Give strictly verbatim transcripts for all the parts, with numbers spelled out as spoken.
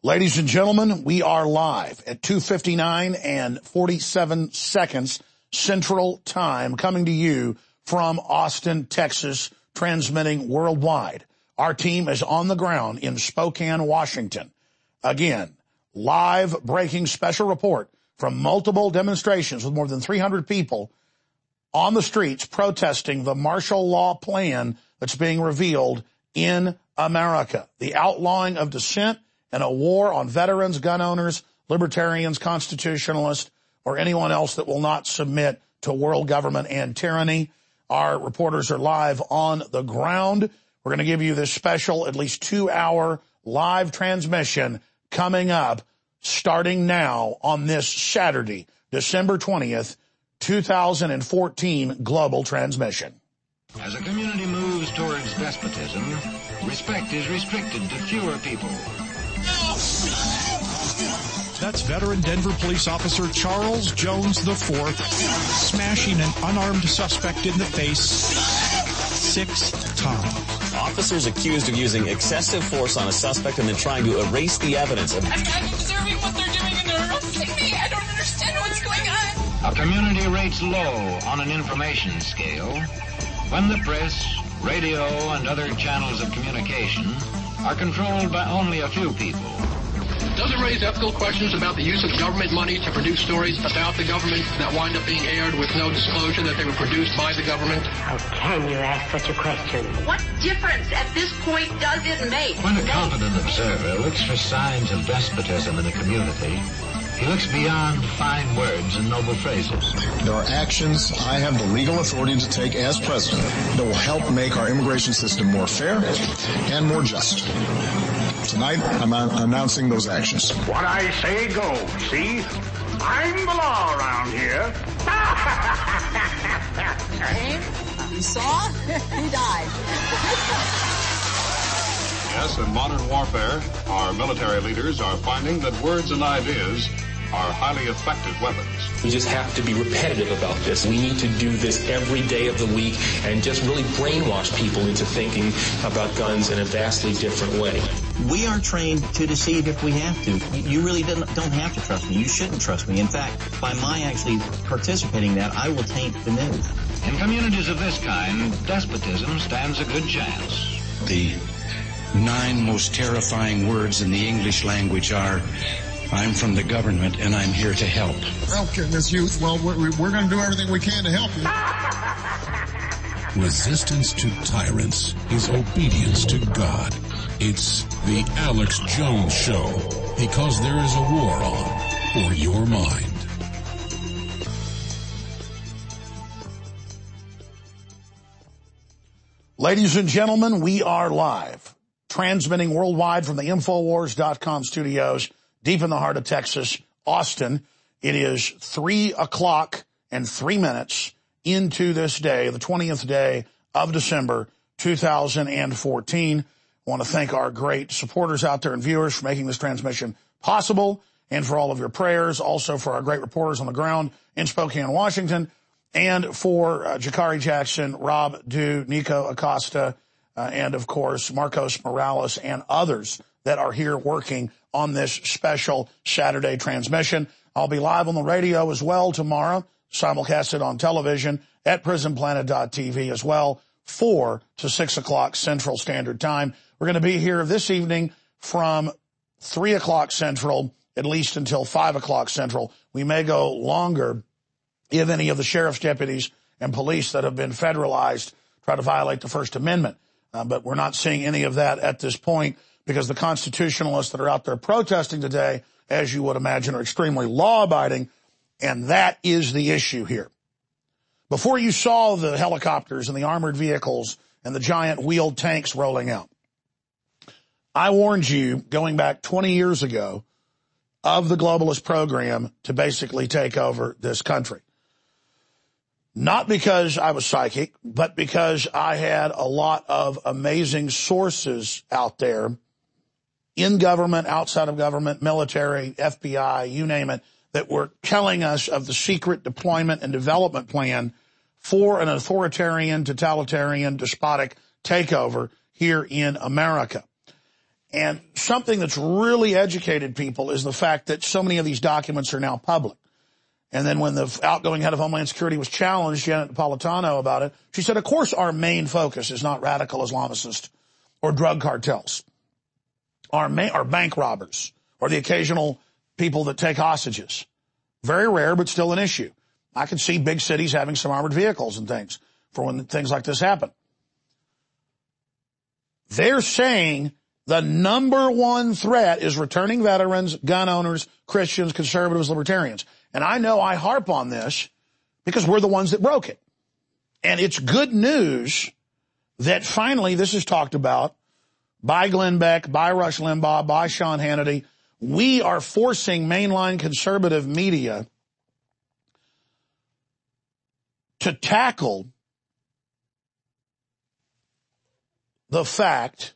Ladies and gentlemen, we are live at two fifty-nine and forty-seven seconds Central Time, coming to you from Austin, Texas, transmitting worldwide. Our team is on the ground in Spokane, Washington. Again, live breaking special report from multiple demonstrations with more than three hundred people on the streets protesting the martial law plan that's being revealed in America. The outlawing of dissent and a war on veterans, gun owners, libertarians, constitutionalists, or anyone else that will not submit to world government and tyranny. Our reporters are live on the ground. We're going to give you this special, at least two-hour live transmission coming up, starting now on this Saturday, December twentieth, two thousand fourteen global transmission. As a community moves towards despotism, respect is restricted to fewer people. That's veteran Denver police officer Charles Jones the fourth smashing an unarmed suspect in the face six times. Officers accused of using excessive force on a suspect and then trying to erase the evidence. I'm, I'm observing what they're doing and they're arresting me. I don't understand what's going on. A community rates low on an information scale when the press, radio, and other channels of communication are controlled by only a few people. Does it raise ethical questions about the use of government money to produce stories about the government that wind up being aired with no disclosure that they were produced by the government? How can you ask such a question? What difference at this point does it make? When a competent observer looks for signs of despotism in a community, he looks beyond fine words and noble phrases. There are actions I have the legal authority to take as president that will help make our immigration system more fair and more just. Tonight, I'm announcing those actions. What I say goes, see? I'm the law around here. You saw? He died. Yes, in modern warfare, our military leaders are finding that words and ideas are highly effective weapons. We just have to be repetitive about this. We need to do this every day of the week and just really brainwash people into thinking about guns in a vastly different way. We are trained to deceive if we have to. You really don't have to trust me. You shouldn't trust me. In fact, by my actually participating in that, I will taint the news. In communities of this kind, despotism stands a good chance. The nine most terrifying words in the English language are, I'm from the government and I'm here to help. Okay, Miss Youth, well, we're, we're going to do everything we can to help you. Resistance to tyrants is obedience to God. It's the Alex Jones Show, because there is a war on for your mind. Ladies and gentlemen, we are live, transmitting worldwide from the Infowars dot com studios, deep in the heart of Texas, Austin. It is three o'clock and three minutes into this day, the twentieth day of December, two thousand fourteen. I want to thank our great supporters out there and viewers for making this transmission possible, and for all of your prayers, also for our great reporters on the ground in Spokane, Washington, and for uh, Jakari Jackson, Rob Dew, Nico Acosta, uh, and, of course, Marcos Morales and others that are here working on this special Saturday transmission. I'll be live on the radio as well tomorrow, simulcasted on television at prison planet dot t v as well, four to six o'clock Central Standard Time. We're going to be here this evening from three o'clock Central, at least until five o'clock Central. We may go longer if any of the sheriff's deputies and police that have been federalized try to violate the First Amendment. Uh, but we're not seeing any of that at this point, because the constitutionalists that are out there protesting today, as you would imagine, are extremely law-abiding, and that is the issue here. Before you saw the helicopters and the armored vehicles and the giant wheeled tanks rolling out, I warned you, going back twenty years ago, of the globalist program to basically take over this country. Not because I was psychic, but because I had a lot of amazing sources out there in government, outside of government, military, F B I, you name it, that were telling us of the secret deployment and development plan for an authoritarian, totalitarian, despotic takeover here in America. And something that's really educated people is the fact that so many of these documents are now public. And then when the outgoing head of Homeland Security was challenged, Janet Napolitano, about it, she said, of course our main focus is not radical Islamicists or drug cartels, our, main, our bank robbers, or the occasional people that take hostages. Very rare, but still an issue. I can see big cities having some armored vehicles and things for when things like this happen. They're saying the number one threat is returning veterans, gun owners, Christians, conservatives, libertarians. And I know I harp on this because we're the ones that broke it. And it's good news that finally this is talked about by Glenn Beck, by Rush Limbaugh, by Sean Hannity. We are forcing mainline conservative media to tackle the fact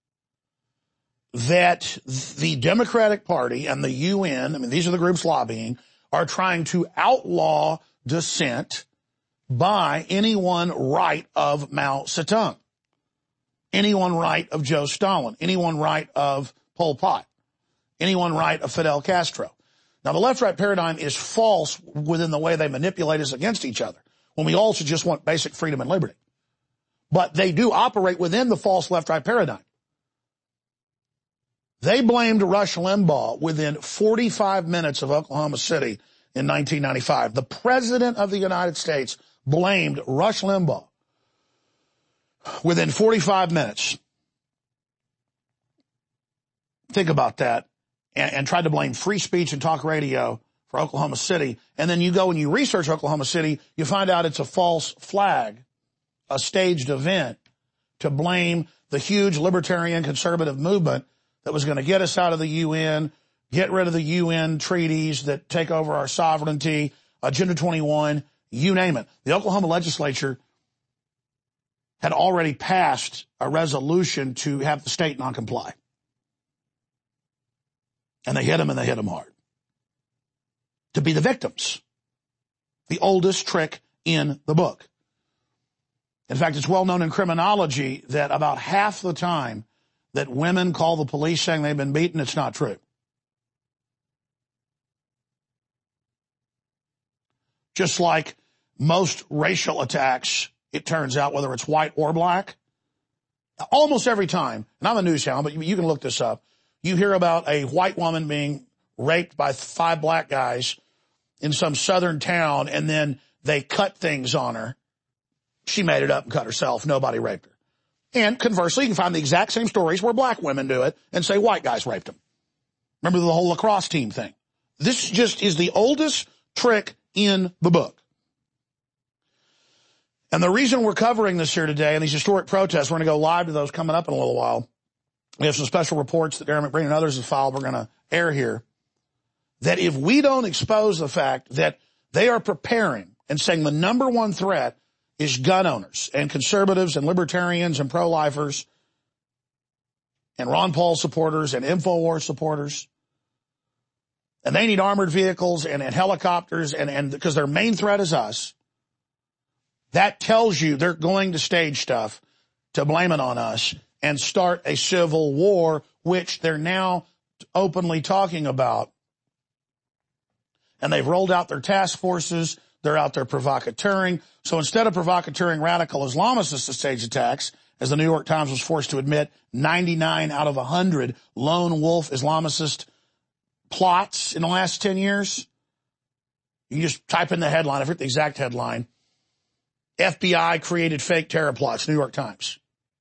that the Democratic Party and the U N, I mean, these are the groups lobbying, are trying to outlaw dissent by anyone right of Mao Zedong, anyone right of Joe Stalin, anyone right of Pol Pot, anyone right of Fidel Castro. Now, the left-right paradigm is false within the way they manipulate us against each other, when we all should just want basic freedom and liberty. But they do operate within the false left-right paradigm. They blamed Rush Limbaugh within forty-five minutes of Oklahoma City in nineteen ninety-five. The President of the United States blamed Rush Limbaugh within forty-five minutes. Think about that. And, and tried to blame free speech and talk radio for Oklahoma City. And then you go and you research Oklahoma City, you find out it's a false flag, a staged event to blame the huge libertarian conservative movement that was going to get us out of the U N, get rid of the U N treaties that take over our sovereignty, Agenda twenty-one, you name it. The Oklahoma legislature had already passed a resolution to have the state not comply. And they hit them and they hit them hard. To be the victims. The oldest trick in the book. In fact, it's well known in criminology that about half the time that women call the police saying they've been beaten, it's not true. Just like most racial attacks, it turns out, whether it's white or black, almost every time, and I'm a news channel, but you can look this up, you hear about a white woman being raped by five black guys in some southern town, and then they cut things on her. She made it up and cut herself. Nobody raped her. And conversely, you can find the exact same stories where black women do it and say white guys raped them. Remember the whole lacrosse team thing? This just is the oldest trick in the book. And the reason we're covering this here today and these historic protests, we're going to go live to those coming up in a little while. We have some special reports that Darren McBreen and others have filed we're going to air here. That if we don't expose the fact that they are preparing and saying the number one threat is gun owners and conservatives and libertarians and pro-lifers and Ron Paul supporters and InfoWars supporters. And they need armored vehicles and, and helicopters and, and because their main threat is us. That tells you they're going to stage stuff to blame it on us and start a civil war, which they're now openly talking about. And they've rolled out their task forces. They're out there provocateuring. So instead of provocateuring radical Islamicists to stage attacks, as the New York Times was forced to admit, ninety-nine out of one hundred lone wolf Islamicist plots in the last ten years. You can just type in the headline, I forget the exact headline. F B I created fake terror plots, New York Times.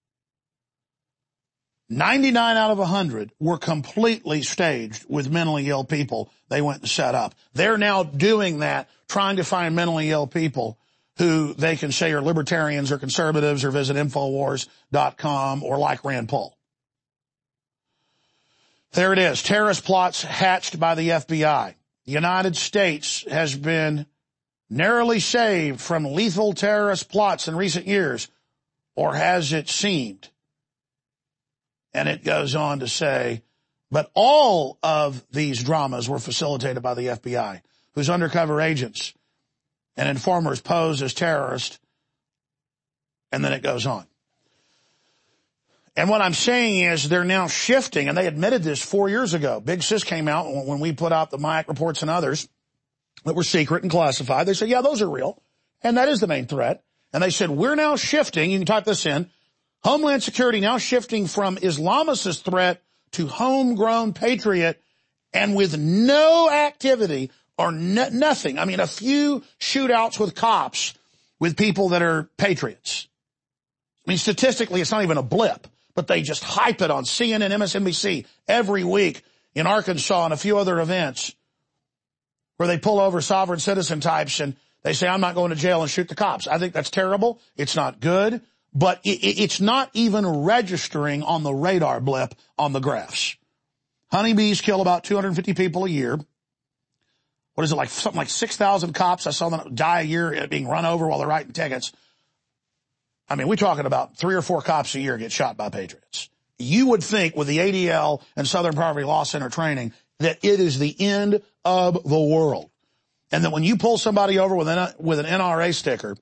ninety-nine out of one hundred were completely staged with mentally ill people they went and set up. They're now doing that, trying to find mentally ill people who they can say are libertarians or conservatives or visit Infowars dot com or like Rand Paul. There it is. Terrorist plots hatched by the F B I. The United States has been narrowly saved from lethal terrorist plots in recent years, or has it seemed? And it goes on to say, but all of these dramas were facilitated by the F B I, whose undercover agents and informers pose as terrorists. And then it goes on. And what I'm saying is they're now shifting, and they admitted this four years ago. Big Sis came out when we put out the Mayak reports and others that were secret and classified. They said, yeah, those are real, and that is the main threat. And they said, we're now shifting, you can type this in, Homeland Security now shifting from Islamicist threat to homegrown patriot, and with no activity or no, nothing. I mean, a few shootouts with cops with people that are patriots. I mean, statistically, it's not even a blip, but they just hype it on C N N, M S N B C every week in Arkansas and a few other events where they pull over sovereign citizen types and they say, I'm not going to jail and shoot the cops. I think that's terrible. It's not good, but it, it, it's not even registering on the radar blip on the graphs. Honeybees kill about two hundred fifty people a year. What is it, like something like six thousand cops I saw them die a year being run over while they're writing tickets. I mean, we're talking about three or four cops a year get shot by patriots. You would think with the A D L and Southern Poverty Law Center training that it is the end of the world. And that when you pull somebody over with an, with an N R A sticker,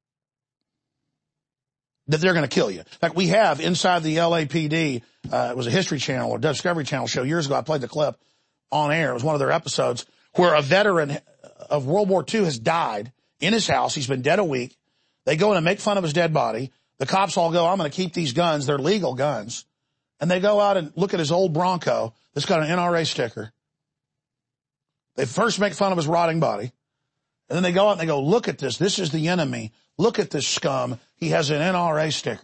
that they're going to kill you. Like we have inside the L A P D, uh, it was a History Channel or Discovery Channel show years ago. I played the clip on air. It was one of their episodes where a veteran of World War Two has died in his house. He's been dead a week. They go in and make fun of his dead body. The cops all go, I'm going to keep these guns. They're legal guns. And they go out and look at his old Bronco that's got an N R A sticker. They first make fun of his rotting body. And then they go out and they go, look at this. This is the enemy. Look at this scum. He has an N R A sticker.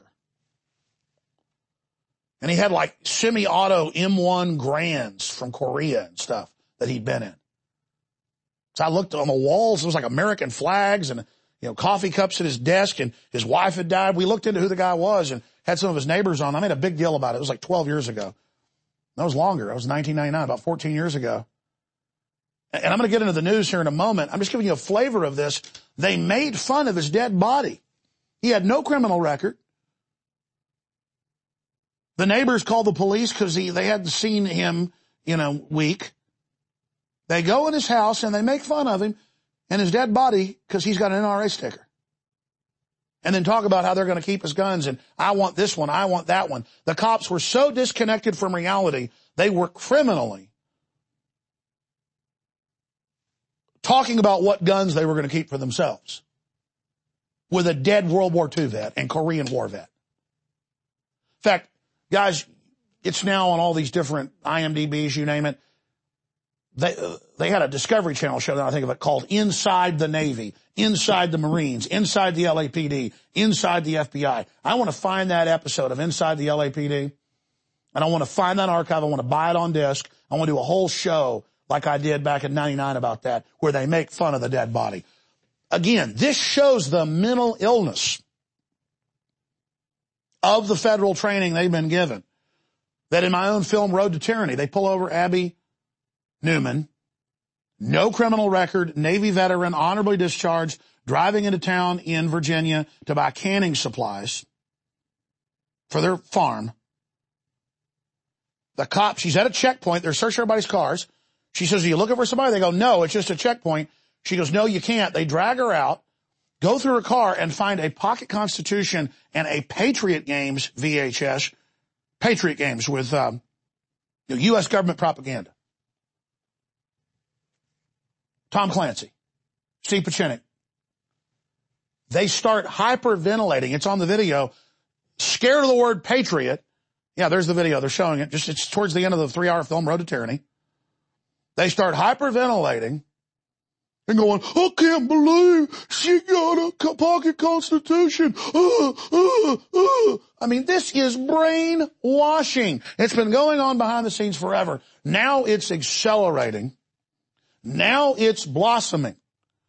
And he had like semi-auto M one Grands from Korea and stuff that he'd been in. So I looked on the walls. It was like American flags and, you know, coffee cups at his desk, and his wife had died. We looked into who the guy was and had some of his neighbors on. I made a big deal about it. It was like twelve years ago. That was longer. That was nineteen ninety-nine, about fourteen years ago. And I'm going to get into the news here in a moment. I'm just giving you a flavor of this. They made fun of his dead body. He had no criminal record. The neighbors called the police because they hadn't seen him in a week. They go in his house and they make fun of him and his dead body because he's got an N R A sticker. And then talk about how they're going to keep his guns and I want this one, I want that one. The cops were so disconnected from reality, they were criminally talking about what guns they were going to keep for themselves with a dead World War Two vet and Korean War vet. In fact, guys, it's now on all these different I M D Bs, you name it. They, uh, they had a Discovery Channel show that I think of it called Inside the Navy, Inside the Marines, Inside the L A P D, Inside the F B I. I want to find that episode of Inside the L A P D, and I want to find that archive. I want to buy it on disc. I want to do a whole show like I did back in ninety-nine about that, where they make fun of the dead body. Again, this shows the mental illness of the federal training they've been given. That in my own film, Road to Tyranny, they pull over Abby Newman, no criminal record, Navy veteran, honorably discharged, driving into town in Virginia to buy canning supplies for their farm. The cop, she's at a checkpoint. They're searching everybody's cars. She says, are you looking for somebody? They go, no, it's just a checkpoint. She goes, no, you can't. They drag her out, go through her car, and find a pocket Constitution and a Patriot Games V H S, Patriot Games with um, U S government propaganda. Tom Clancy, Steve Pachinik. They start hyperventilating. It's on the video. Scared of the word patriot. Yeah, there's the video. They're showing it. Just it's towards the end of the three-hour film, Road to Tyranny. They start hyperventilating and going, I can't believe she got a pocket Constitution. Uh, uh, uh. I mean, this is brainwashing. It's been going on behind the scenes forever. Now it's accelerating. Now it's blossoming.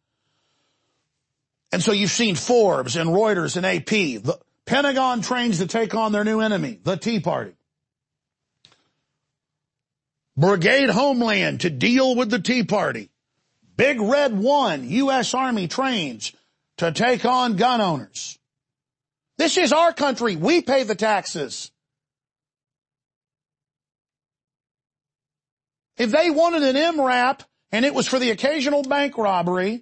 And so you've seen Forbes and Reuters and A P. The Pentagon trains to take on their new enemy, the Tea Party. Brigade Homeland to deal with the Tea Party. Big Red One, U S Army trains to take on gun owners. This is our country. We pay the taxes. If they wanted an M RAP and it was for the occasional bank robbery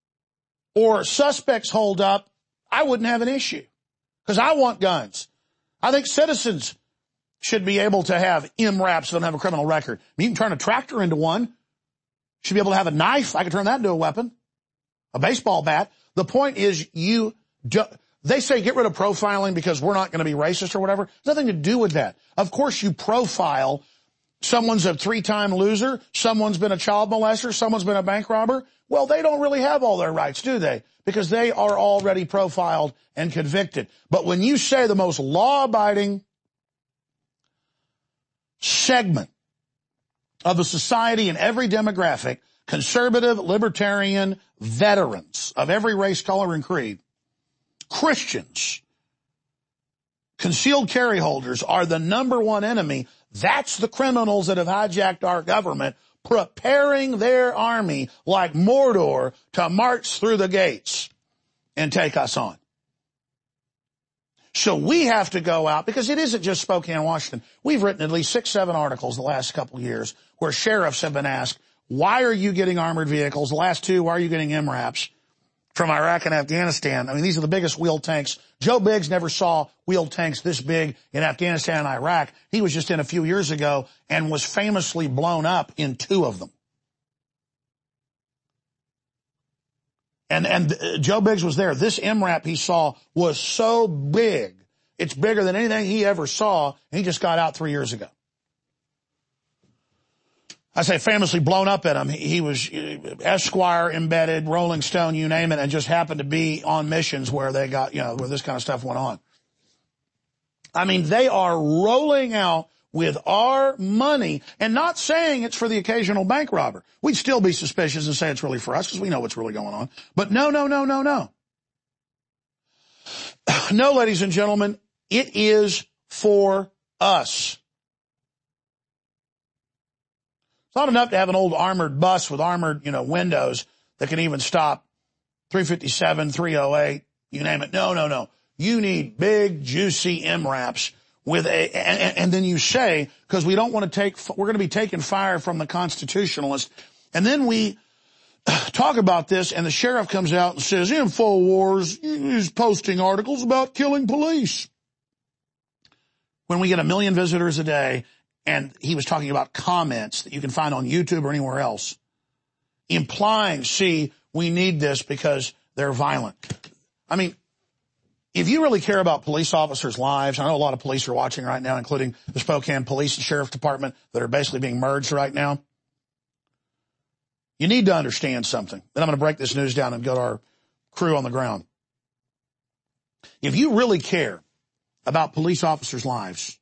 or suspects hold up, I wouldn't have an issue because I want guns. I think citizens should be able to have M RAPs that don't have a criminal record. I mean, you can turn a tractor into one. Should be able to have a knife. I could turn that into a weapon. A baseball bat. The point is you do, they say get rid of profiling because we're not going to be racist or whatever. There's nothing to do with that. Of course you profile someone's a three-time loser, someone's been a child molester, someone's been a bank robber. Well, they don't really have all their rights, do they? Because they are already profiled and convicted. But when you say the most law-abiding segment of the society in every demographic, conservative, libertarian, veterans of every race, color, and creed, Christians, concealed carry holders are the number one enemy. That's the criminals that have hijacked our government, preparing their army like Mordor to march through the gates and take us on. So we have to go out, because it isn't just Spokane, Washington. We've written at least six, seven articles the last couple of years where sheriffs have been asked, why are you getting armored vehicles? The last two, why are you getting M RAPs from Iraq and Afghanistan? I mean, these are the biggest wheeled tanks. Joe Biggs never saw wheeled tanks this big in Afghanistan and Iraq. He was just in a few years ago and was famously blown up in two of them. And, and uh, Joe Biggs was there. This M RAP he saw was so big. It's bigger than anything he ever saw. And he just got out three years ago. I say famously blown up at him. He, he was uh, Esquire embedded, Rolling Stone, you name it, and just happened to be on missions where they got, you know, where this kind of stuff went on. I mean, they are rolling out with our money and not saying it's for the occasional bank robber. We'd still be suspicious and say it's really for us because we know what's really going on. But no, no, no, no, no. No, ladies and gentlemen, it is for us. It's not enough to have an old armored bus with armored, you know, windows that can even stop three fifty-seven, three oh eight, you name it. No, no, no. You need big, juicy M RAPs with a, and, and then you say, because we don't want to take, we're going to be taking fire from the constitutionalists. And then we talk about this and the sheriff comes out and says, InfoWars is posting articles about killing police. When we get a million visitors a day, and he was talking about comments that you can find on YouTube or anywhere else, implying, see, we need this because they're violent. I mean, if you really care about police officers' lives, I know a lot of police are watching right now, including the Spokane Police and Sheriff Department that are basically being merged right now. You need to understand something. Then I'm going to break this news down and go to our crew on the ground. If you really care about police officers' lives,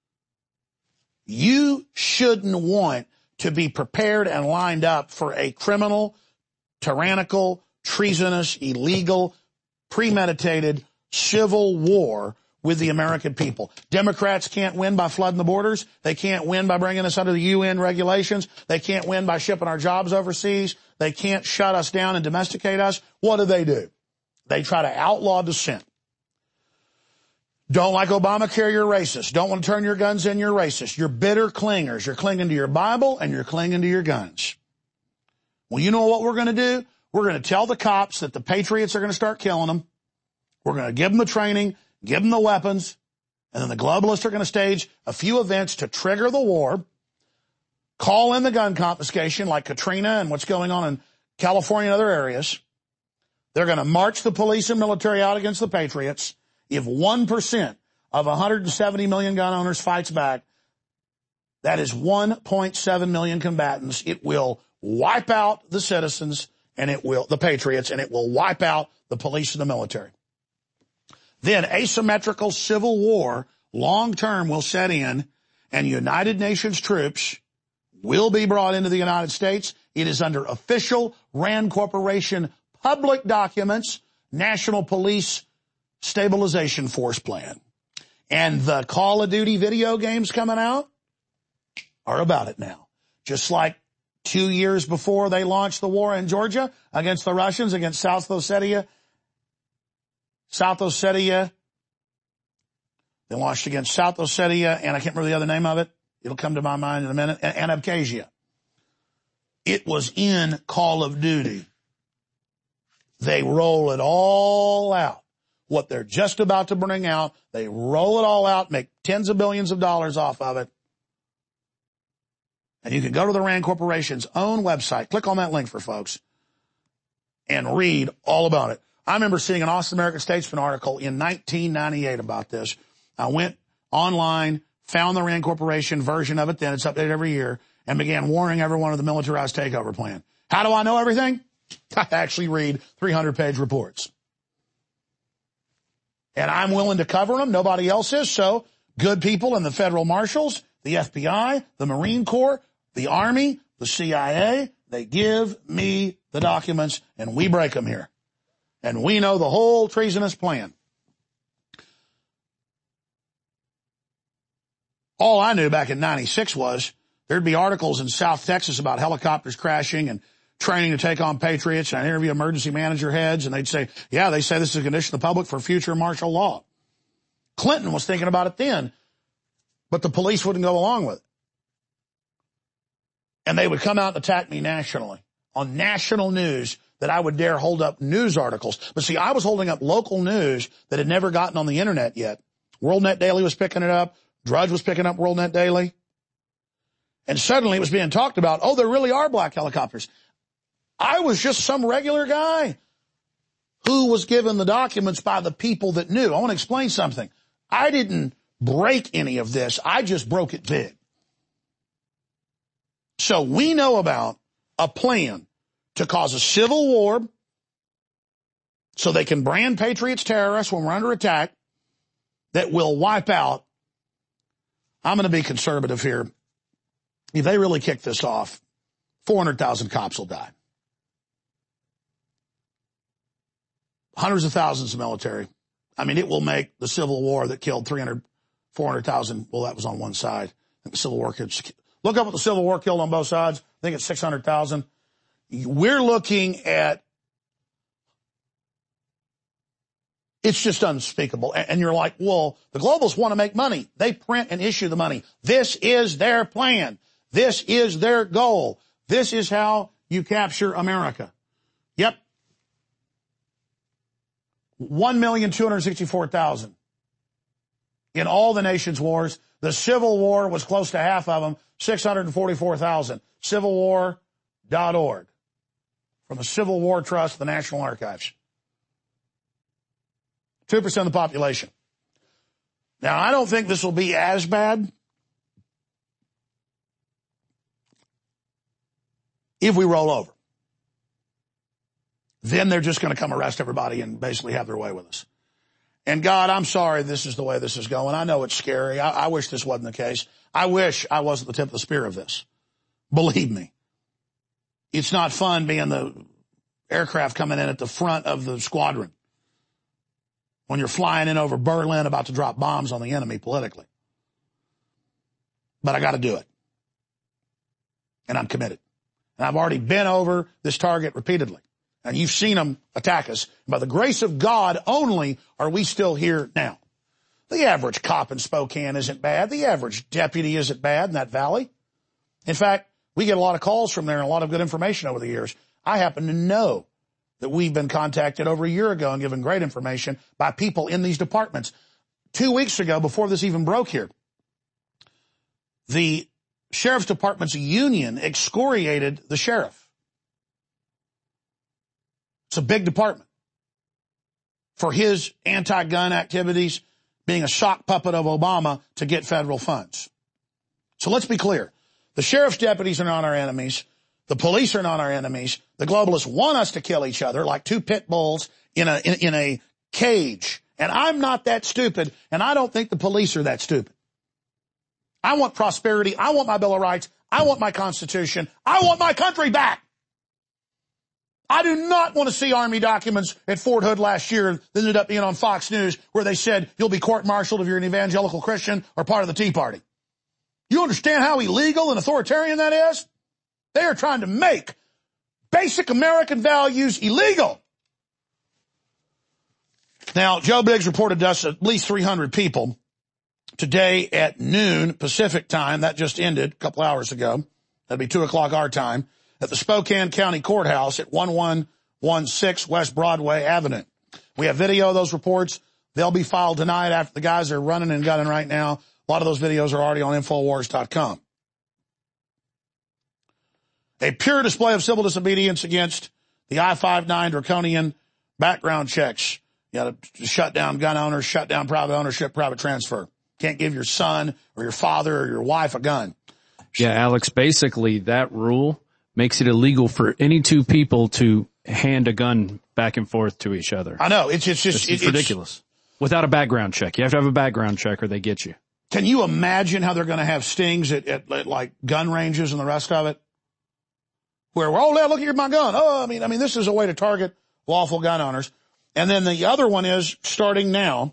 you shouldn't want to be prepared and lined up for a criminal, tyrannical, treasonous, illegal, premeditated civil war with the American people. Democrats can't win by flooding the borders. They can't win by bringing us under the U N regulations. They can't win by shipping our jobs overseas. They can't shut us down and domesticate us. What do they do? They try to outlaw dissent. Don't like Obamacare, you're racist. Don't want to turn your guns in, you're racist. You're bitter clingers. You're clinging to your Bible and you're clinging to your guns. Well, you know what we're going to do? We're going to tell the cops that the patriots are going to start killing them. We're going to give them the training, give them the weapons, and then the globalists are going to stage a few events to trigger the war, call in the gun confiscation like Katrina and what's going on in California and other areas. They're going to march the police and military out against the patriots. If one percent of one hundred seventy million gun owners fights back, that is one point seven million combatants. It will wipe out the citizens and it will, the patriots, and it will wipe out the police and the military. Then asymmetrical civil war, long term, will set in, and United Nations troops will be brought into the United States. It is under official RAND Corporation public documents, National Police Stabilization Force Plan. And the Call of Duty video games coming out are about it now. Just like two years before they launched the war in Georgia against the Russians, against South Ossetia, South Ossetia. They launched against South Ossetia, and I can't remember the other name of it. It'll come to my mind in a minute. And Abkhazia. It was in Call of Duty. They roll it all out. what they're just about to bring out. They roll it all out, make tens of billions of dollars off of it. And you can go to the Rand Corporation's own website, click on that link for folks, and read all about it. I remember seeing an Austin American Statesman article in nineteen ninety-eight about this. I went online, found the Rand Corporation version of it then, it's updated every year, and began warning everyone of the militarized takeover plan. How do I know everything? I actually read three hundred page reports. And I'm willing to cover them. Nobody else is. So good people in the federal marshals, the F B I, the Marine Corps, the Army, the C I A, they give me the documents and we break them here. And we know the whole treasonous plan. All I knew back in ninety-six was there'd be articles in South Texas about helicopters crashing and training to take on patriots, and I'd interview emergency manager heads, and they'd say, yeah, they say this is a condition of the public for future martial law. Clinton was thinking about it then, but the police wouldn't go along with it. And they would come out and attack me nationally, on national news, that I would dare hold up news articles. But see, I was holding up local news that had never gotten on the internet yet. WorldNet Daily was picking it up. Drudge was picking up WorldNet Daily. And suddenly it was being talked about, oh, there really are black helicopters. I was just some regular guy who was given the documents by the people that knew. I want to explain something. I didn't break any of this. I just broke it big. So we know about a plan to cause a civil war so they can brand patriots terrorists when we're under attack that will wipe out. I'm going to be conservative here. If they really kick this off, four hundred thousand cops will die. Hundreds of thousands of military. I mean, it will make the Civil War that killed three hundred, four hundred thousand. Well, that was on one side. I think the Civil War killed. Look up what the Civil War killed on both sides. I think it's six hundred thousand. We're looking at, it's just unspeakable. And you're like, well, the globalists want to make money. They print and issue the money. This is their plan. This is their goal. This is how you capture America. Yep. one million two hundred sixty-four thousand in all the nation's wars. The Civil War was close to half of them, six hundred forty-four thousand. Civil War dot org. From the Civil War Trust, the National Archives. two percent of the population. Now, I don't think this will be as bad if we roll over. Then they're just going to come arrest everybody and basically have their way with us. And God, I'm sorry this is the way this is going. I know it's scary. I, I wish this wasn't the case. I wish I wasn't the tip of the spear of this. Believe me. It's not fun being the aircraft coming in at the front of the squadron when you're flying in over Berlin about to drop bombs on the enemy politically. But I got to do it. And I'm committed. And I've already been over this target repeatedly. And you've seen them attack us. By the grace of God only are we still here now. The average cop in Spokane isn't bad. The average deputy isn't bad in that valley. In fact, we get a lot of calls from there and a lot of good information over the years. I happen to know that we've been contacted over a year ago and given great information by people in these departments. Two weeks ago, before this even broke here, the Sheriff's Department's union excoriated the sheriff. It's a big department for his anti-gun activities, being a sock puppet of Obama to get federal funds. So let's be clear. The sheriff's deputies are not our enemies. The police are not our enemies. The globalists want us to kill each other like two pit bulls in a, in, in a cage. And I'm not that stupid, and I don't think the police are that stupid. I want prosperity. I want my Bill of Rights. I want my Constitution. I want my country back. I do not want to see Army documents at Fort Hood last year that ended up being on Fox News where they said you'll be court-martialed if you're an evangelical Christian or part of the Tea Party. You understand how illegal and authoritarian that is? They are trying to make basic American values illegal. Now, Joe Biggs reported to us at least three hundred people today at noon Pacific time. That just ended a couple hours ago. That'd be two o'clock our time at the Spokane County Courthouse at eleven sixteen West Broadway Avenue. We have video of those reports. They'll be filed tonight after the guys are running and gunning right now. A lot of those videos are already on Infowars dot com. A pure display of civil disobedience against the I five nine draconian background checks. You got to shut down gun owners, shut down private ownership, private transfer. Can't give your son or your father or your wife a gun. Yeah, Alex, basically that rule makes it illegal for any two people to hand a gun back and forth to each other. I know. It's, it's just it's, it's ridiculous. Without a background check. You have to have a background check or they get you. Can you imagine how they're going to have stings at, at, at like gun ranges and the rest of it? Where, oh, look at my gun. Oh, I mean, I mean, this is a way to target lawful gun owners. And then the other one is starting now,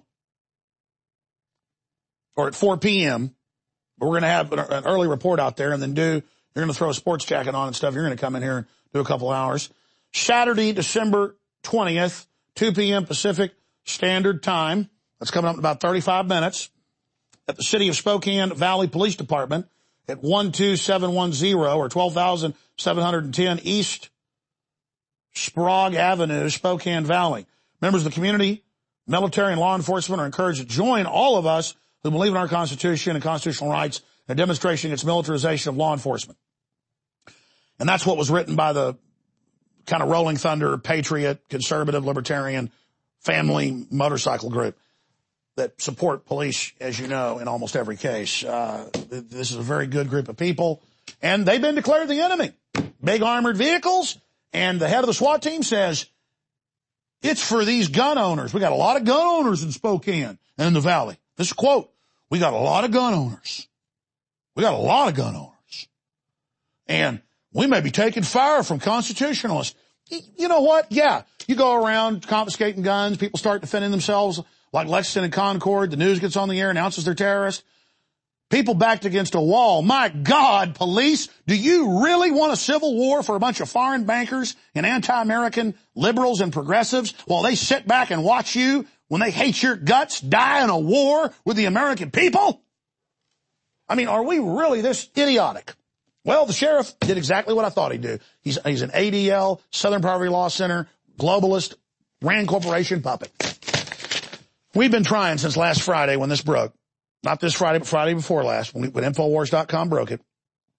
or at four p.m., we're going to have an, an early report out there and then do, you're going to throw a sports jacket on and stuff. You're going to come in here and do a couple hours. Saturday, December twentieth, two p.m. Pacific Standard Time. That's coming up in about thirty-five minutes at the City of Spokane Valley Police Department at one two seven one zero or twelve thousand seven hundred ten East Sprague Avenue, Spokane Valley. Members of the community, military, and law enforcement are encouraged to join all of us who believe in our Constitution and constitutional rights in a demonstration against militarization of law enforcement. And that's what was written by the kind of Rolling Thunder, patriot, conservative, libertarian, family motorcycle group that support police, as you know, in almost every case. Uh, this is a very good group of people, and they've been declared the enemy. Big armored vehicles, and the head of the SWAT team says, it's for these gun owners. We got a lot of gun owners in Spokane and in the Valley. This is a quote. We got a lot of gun owners. We got a lot of gun owners. And we may be taking fire from constitutionalists. You know what? Yeah, you go around confiscating guns. People start defending themselves like Lexington and Concord. The news gets on the air, announces they're terrorists. People backed against a wall. My God, police, do you really want a civil war for a bunch of foreign bankers and anti-American liberals and progressives while they sit back and watch you when they hate your guts die in a war with the American people? I mean, are we really this idiotic? Well, the sheriff did exactly what I thought he'd do. He's, he's an A D L, Southern Poverty Law Center, globalist, Rand Corporation puppet. We've been trying since last Friday when this broke. Not this Friday, but Friday before last, when, we, when Infowars dot com broke it.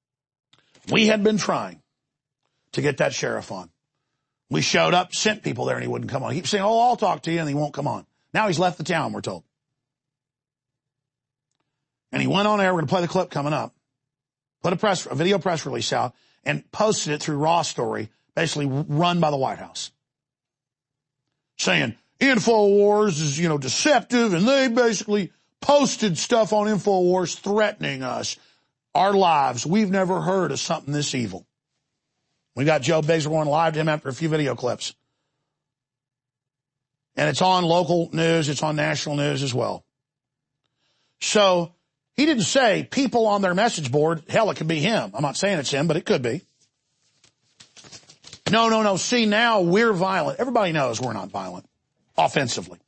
We had been trying to get that sheriff on. We showed up, sent people there, and he wouldn't come on. He keeps saying, oh, I'll talk to you, and he won't come on. Now he's left the town, we're told. And he went on air. We're going to play the clip coming up. Put a press, a video press release out and posted it through Raw Story, basically run by the White House. Saying, Infowars is, you know, deceptive, and they basically posted stuff on Infowars threatening us, our lives. We've never heard of something this evil. We got Joe Biggs. We're going live to him after a few video clips. And it's on local news. It's on national news as well. So he didn't say people on their message board. Hell, it could be him. I'm not saying it's him, but it could be. No, no, no. See, now we're violent. Everybody knows we're not violent offensively.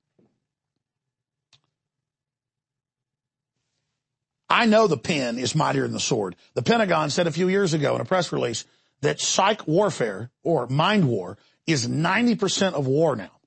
I know the pen is mightier than the sword. The Pentagon said a few years ago in a press release that psych warfare, or mind war, is ninety percent of war now.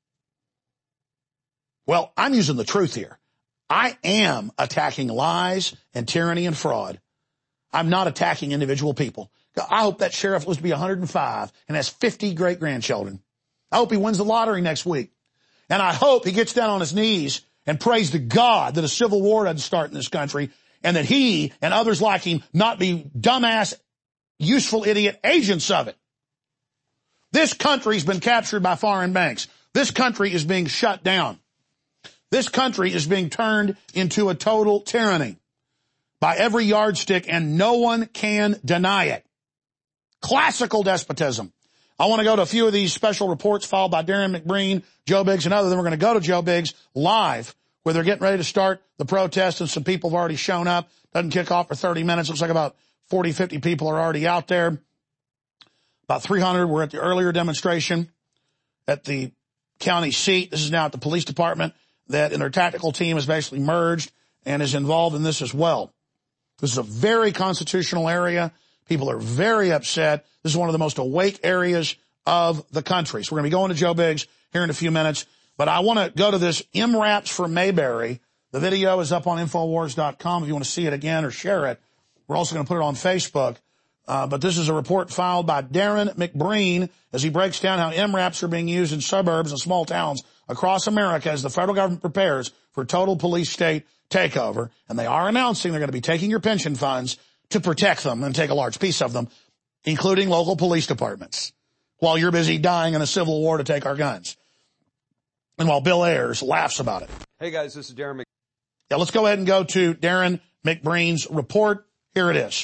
Well, I'm using the truth here. I am attacking lies and tyranny and fraud. I'm not attacking individual people. I hope that sheriff lives to be one hundred five and has fifty great-grandchildren. I hope he wins the lottery next week. And I hope he gets down on his knees and prays to God that a civil war doesn't start in this country and that he and others like him not be dumbass, useful idiot agents of it. This country's been captured by foreign banks. This country is being shut down. This country is being turned into a total tyranny by every yardstick, and no one can deny it. Classical despotism. I want to go to a few of these special reports filed by Darren McBreen, Joe Biggs, and others. Then we're going to go to Joe Biggs live, where they're getting ready to start the protest, and some people have already shown up. Doesn't kick off for thirty minutes. Looks like about forty, fifty people are already out there. About three hundred were at the earlier demonstration at the county seat. This is now at the police department that in their tactical team is basically merged and is involved in this as well. This is a very constitutional area. People are very upset. This is one of the most awake areas of the country. So we're going to be going to Joe Biggs here in a few minutes. But I want to go to this M RAPs for Mayberry. The video is up on Infowars dot com if you want to see it again or share it. We're also going to put it on Facebook. Uh, but this is a report filed by Darren McBreen as he breaks down how M RAPs are being used in suburbs and small towns across America as the federal government prepares for total police state takeover. And they are announcing they're going to be taking your pension funds to protect them and take a large piece of them, including local police departments, while you're busy dying in a civil war to take our guns. And while Bill Ayers laughs about it. Hey guys, this is Darren Mc... Yeah, let's go ahead and go to Darren McBreen's report. Here it is.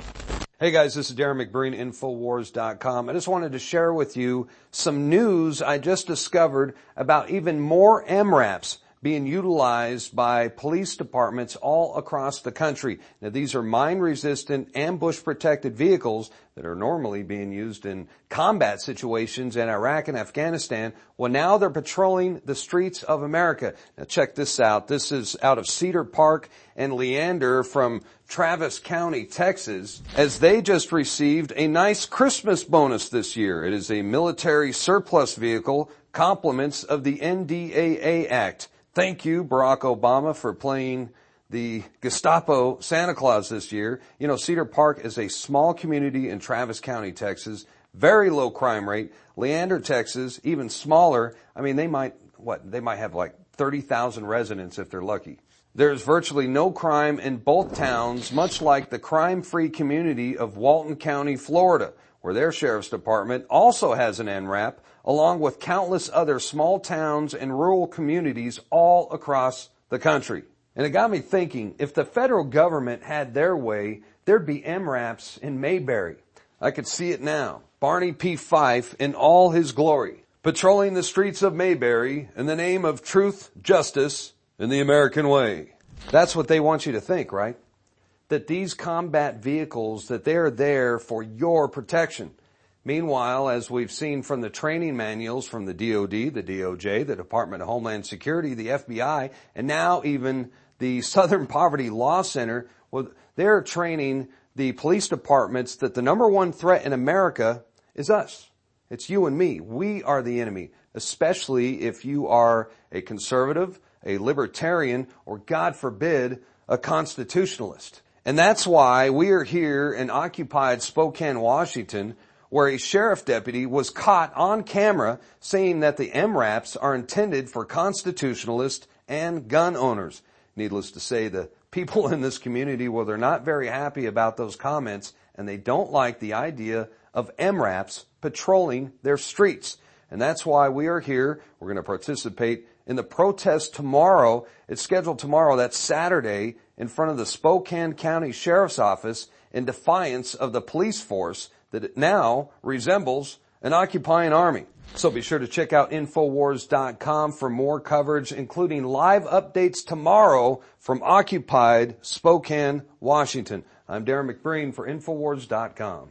Hey guys, this is Darren McBreen, Infowars dot com. I just wanted to share with you some news I just discovered about even more M RAPs being utilized by police departments all across the country. Now, these are mine-resistant, ambush-protected vehicles that are normally being used in combat situations in Iraq and Afghanistan. Well, now they're patrolling the streets of America. Now, check this out. This is out of Cedar Park and Leander from Travis County, Texas, as they just received a nice Christmas bonus this year. It is a military surplus vehicle, compliments of the N D A A Act. Thank you, Barack Obama, for playing the Gestapo Santa Claus this year. You know, Cedar Park is a small community in Travis County, Texas. Very low crime rate. Leander, Texas, even smaller. I mean, they might, what, they might have like thirty thousand residents if they're lucky. There's virtually no crime in both towns, much like the crime-free community of Walton County, Florida, where their sheriff's department also has an N RAP, along with countless other small towns and rural communities all across the country. And it got me thinking, if the federal government had their way, there'd be M RAPs in Mayberry. I could see it now. Barney P. Fife in all his glory, patrolling the streets of Mayberry in the name of truth, justice, and the American way. That's what they want you to think, right? That these combat vehicles, that they're there for your protection. Meanwhile, as we've seen from the training manuals from the D O D, the D O J, the Department of Homeland Security, the F B I, and now even the Southern Poverty Law Center, well, they're training the police departments that the number one threat in America is us. It's you and me. We are the enemy, especially if you are a conservative, a libertarian, or God forbid, a constitutionalist. And that's why we are here in occupied Spokane, Washington, where a sheriff deputy was caught on camera saying that the M RAPs are intended for constitutionalists and gun owners. Needless to say, the people in this community, well, they're not very happy about those comments, and they don't like the idea of M RAPs patrolling their streets. And that's why we are here. We're going to participate in the protest tomorrow. It's scheduled tomorrow, that's Saturday, in front of the Spokane County Sheriff's Office in defiance of the police force that it now resembles an occupying army. So be sure to check out Infowars dot com for more coverage, including live updates tomorrow from occupied Spokane, Washington. I'm Darren McBreen for Infowars dot com.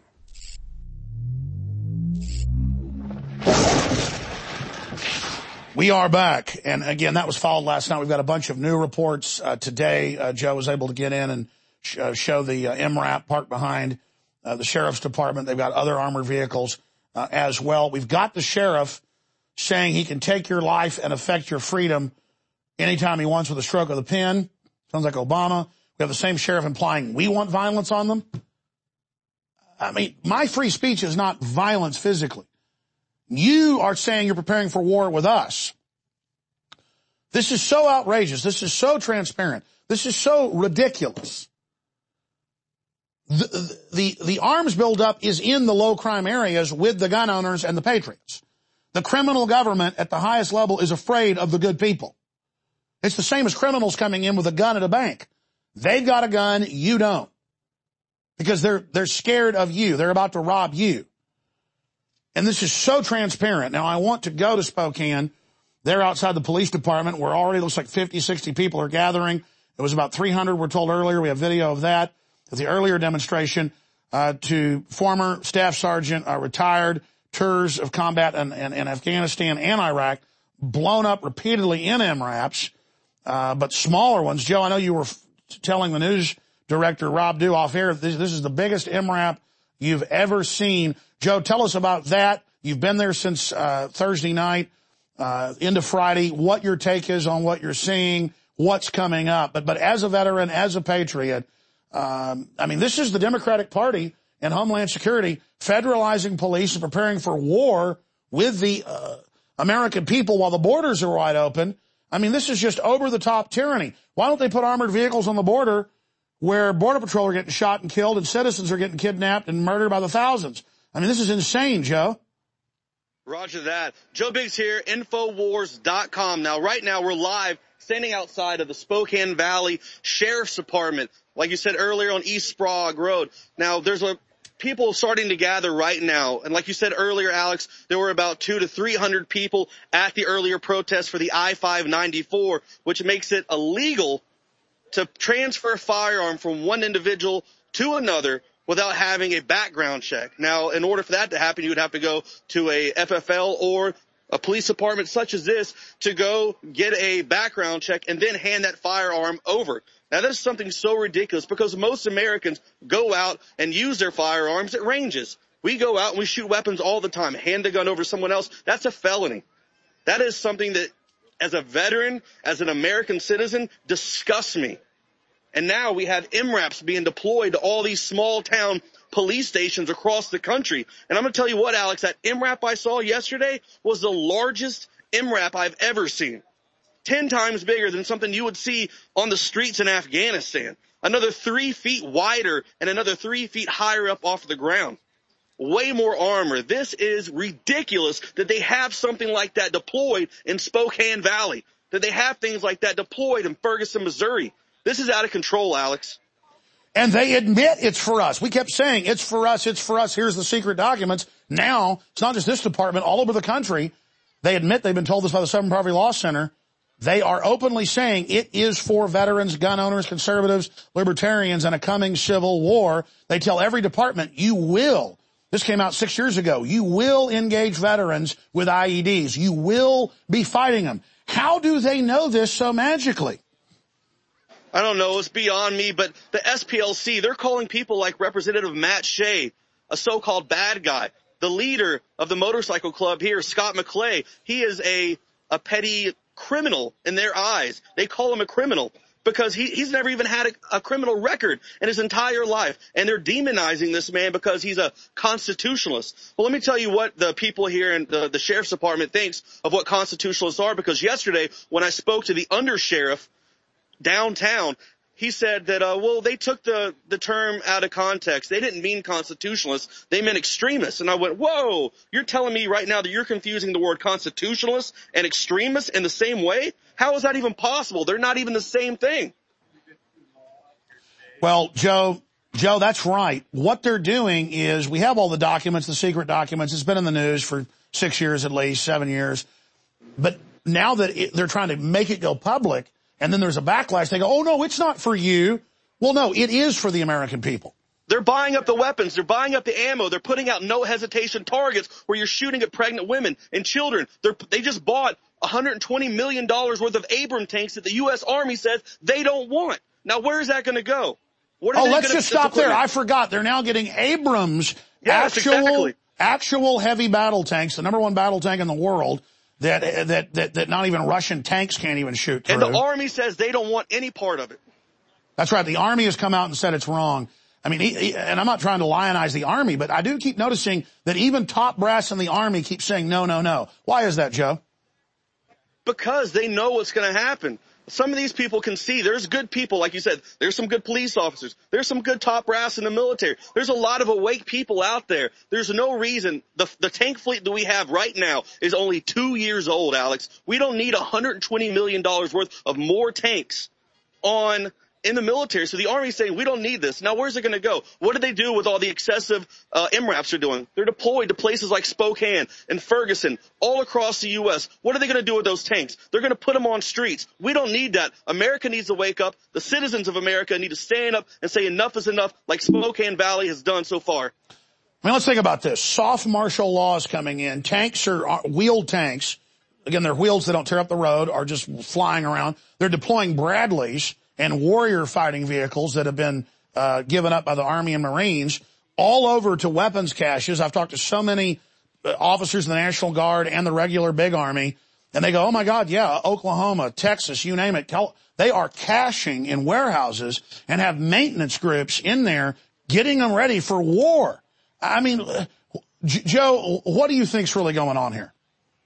We are back. And again, that was followed last night. We've got a bunch of new reports uh, today. Uh, Joe was able to get in and sh- uh, show the uh, M RAP parked behind uh, the sheriff's department. They've got other armored vehicles uh, as well. We've got the sheriff saying he can take your life and affect your freedom anytime he wants with a stroke of the pen. Sounds like Obama. We have the same sheriff implying we want violence on them. I mean, my free speech is not violence physically. You are saying you're preparing for war with us. This is so outrageous. This is so transparent. This is so ridiculous. The, the, the arms buildup is in the low crime areas with the gun owners and the patriots. The criminal government at the highest level is afraid of the good people. It's the same as criminals coming in with a gun at a bank. They've got a gun, you don't. Because they're, they're scared of you. They're about to rob you. And this is so transparent. Now, I want to go to Spokane. They're outside the police department where already looks like fifty, sixty people are gathering. It was about three hundred, we're told earlier. We have video of that. At the earlier demonstration uh, to former staff sergeant, uh, retired, tours of combat in, in, in Afghanistan and Iraq, blown up repeatedly in M RAPs, uh, but smaller ones. Joe, I know you were f- telling the news director, Rob Dew, off air, this, this is the biggest M RAP you've ever seen. Joe, tell us about that. You've been there since uh, Thursday night. uh, into Friday, what your take is on what you're seeing, what's coming up. But, but as a veteran, as a patriot, um, I mean, this is the Democratic Party and Homeland Security federalizing police and preparing for war with the uh, American people while the borders are wide open. I mean, this is just over-the-top tyranny. Why don't they put armored vehicles on the border where Border Patrol are getting shot and killed and citizens are getting kidnapped and murdered by the thousands? I mean, this is insane, Joe. Roger that. Joe Biggs here, Infowars dot com. Now, right now, we're live standing outside of the Spokane Valley Sheriff's Department, like you said earlier, on East Sprague Road. Now, there's a people starting to gather right now. And like you said earlier, Alex, there were about two to three hundred people at the earlier protest for the I five ninety-four, which makes it illegal to transfer a firearm from one individual to another without having a background check. Now, in order for that to happen, you would have to go to a F F L or a police department such as this to go get a background check and then hand that firearm over. Now, this is something so ridiculous because most Americans go out and use their firearms at ranges. We go out and we shoot weapons all the time. Hand the gun over to someone else, that's a felony. That is something that, as a veteran, as an American citizen, disgusts me. And now we have M RAPs being deployed to all these small town police stations across the country. And I'm going to tell you what, Alex, that M RAP I saw yesterday was the largest M RAP I've ever seen. Ten times bigger than something you would see on the streets in Afghanistan. Another three feet wider and another three feet higher up off the ground. Way more armor. This is ridiculous that they have something like that deployed in Spokane Valley. That they have things like that deployed in Ferguson, Missouri. This is out of control, Alex. And they admit it's for us. We kept saying, it's for us, it's for us. Here's the secret documents. Now, it's not just this department. All over the country, they admit they've been told this by the Southern Poverty Law Center. They are openly saying it is for veterans, gun owners, conservatives, libertarians, and a coming civil war. They tell every department, you will. This came out six years ago. You will engage veterans with I E Ds. You will be fighting them. How do they know this so magically? I don't know. It's beyond me. But the S P L C, they're calling people like Representative Matt Shea a so-called bad guy. The leader of the motorcycle club here, Scott McClay, he is a, a petty criminal in their eyes. They call him a criminal because he, he's never even had a, a criminal record in his entire life. And they're demonizing this man because he's a constitutionalist. Well, let me tell you what the people here in the, the sheriff's department thinks of what constitutionalists are, because yesterday when I spoke to the undersheriff downtown, he said that, uh, well, they took the, the term out of context. They didn't mean constitutionalists. They meant extremists. And I went, whoa, you're telling me right now that you're confusing the word constitutionalists and extremists in the same way? How is that even possible? They're not even the same thing. Well, Joe, Joe, that's right. What they're doing is we have all the documents, the secret documents. It's been in the news for six years at least, seven years. But now that it, they're trying to make it go public, and then there's a backlash. They go, oh, no, it's not for you. Well, no, it is for the American people. They're buying up the weapons. They're buying up the ammo. They're putting out no hesitation targets where you're shooting at pregnant women and children. They're, they just bought one hundred twenty million dollars worth of Abrams tanks that the U S Army says they don't want. Now, where is that going to go? What are oh, they let's gonna, just stop there. I forgot. They're now getting Abrams, yes, actual, exactly. actual heavy battle tanks, the number one battle tank in the world. That, that, that, that not even Russian tanks can't even shoot through. And the Army says they don't want any part of it. That's right. The Army has come out and said it's wrong. I mean, he, he, and I'm not trying to lionize the Army, but I do keep noticing that even top brass in the Army keep saying no, no, no. Why is that, Joe? Because they know what's going to happen. Some of these people can see there's good people, like you said. There's some good police officers. There's some good top brass in the military. There's a lot of awake people out there. There's no reason. The, the tank fleet that we have right now is only two years old, Alex. We don't need one hundred twenty million dollars worth of more tanks on in the military. So the Army's saying we don't need this. Now, where's it going to go? What do they do with all the excessive uh, M RAPs they're doing? They're deployed to places like Spokane and Ferguson, all across the U S. What are they going to do with those tanks? They're going to put them on streets. We don't need that. America needs to wake up. The citizens of America need to stand up and say enough is enough, like Spokane Valley has done so far. I mean, let's think about this. Soft martial law is coming in. Tanks are uh, wheeled tanks. Again, they're wheels that don't tear up the road, are just flying around. They're deploying Bradleys and Warrior fighting vehicles that have been uh, given up by the Army and Marines all over to weapons caches. I've talked to so many uh, officers in the National Guard and the regular big Army, And they go, oh, my God, yeah, Oklahoma, Texas, you name it. They are caching in warehouses and have maintenance groups in there getting them ready for war. I mean, Joe, what do you think's really going on here?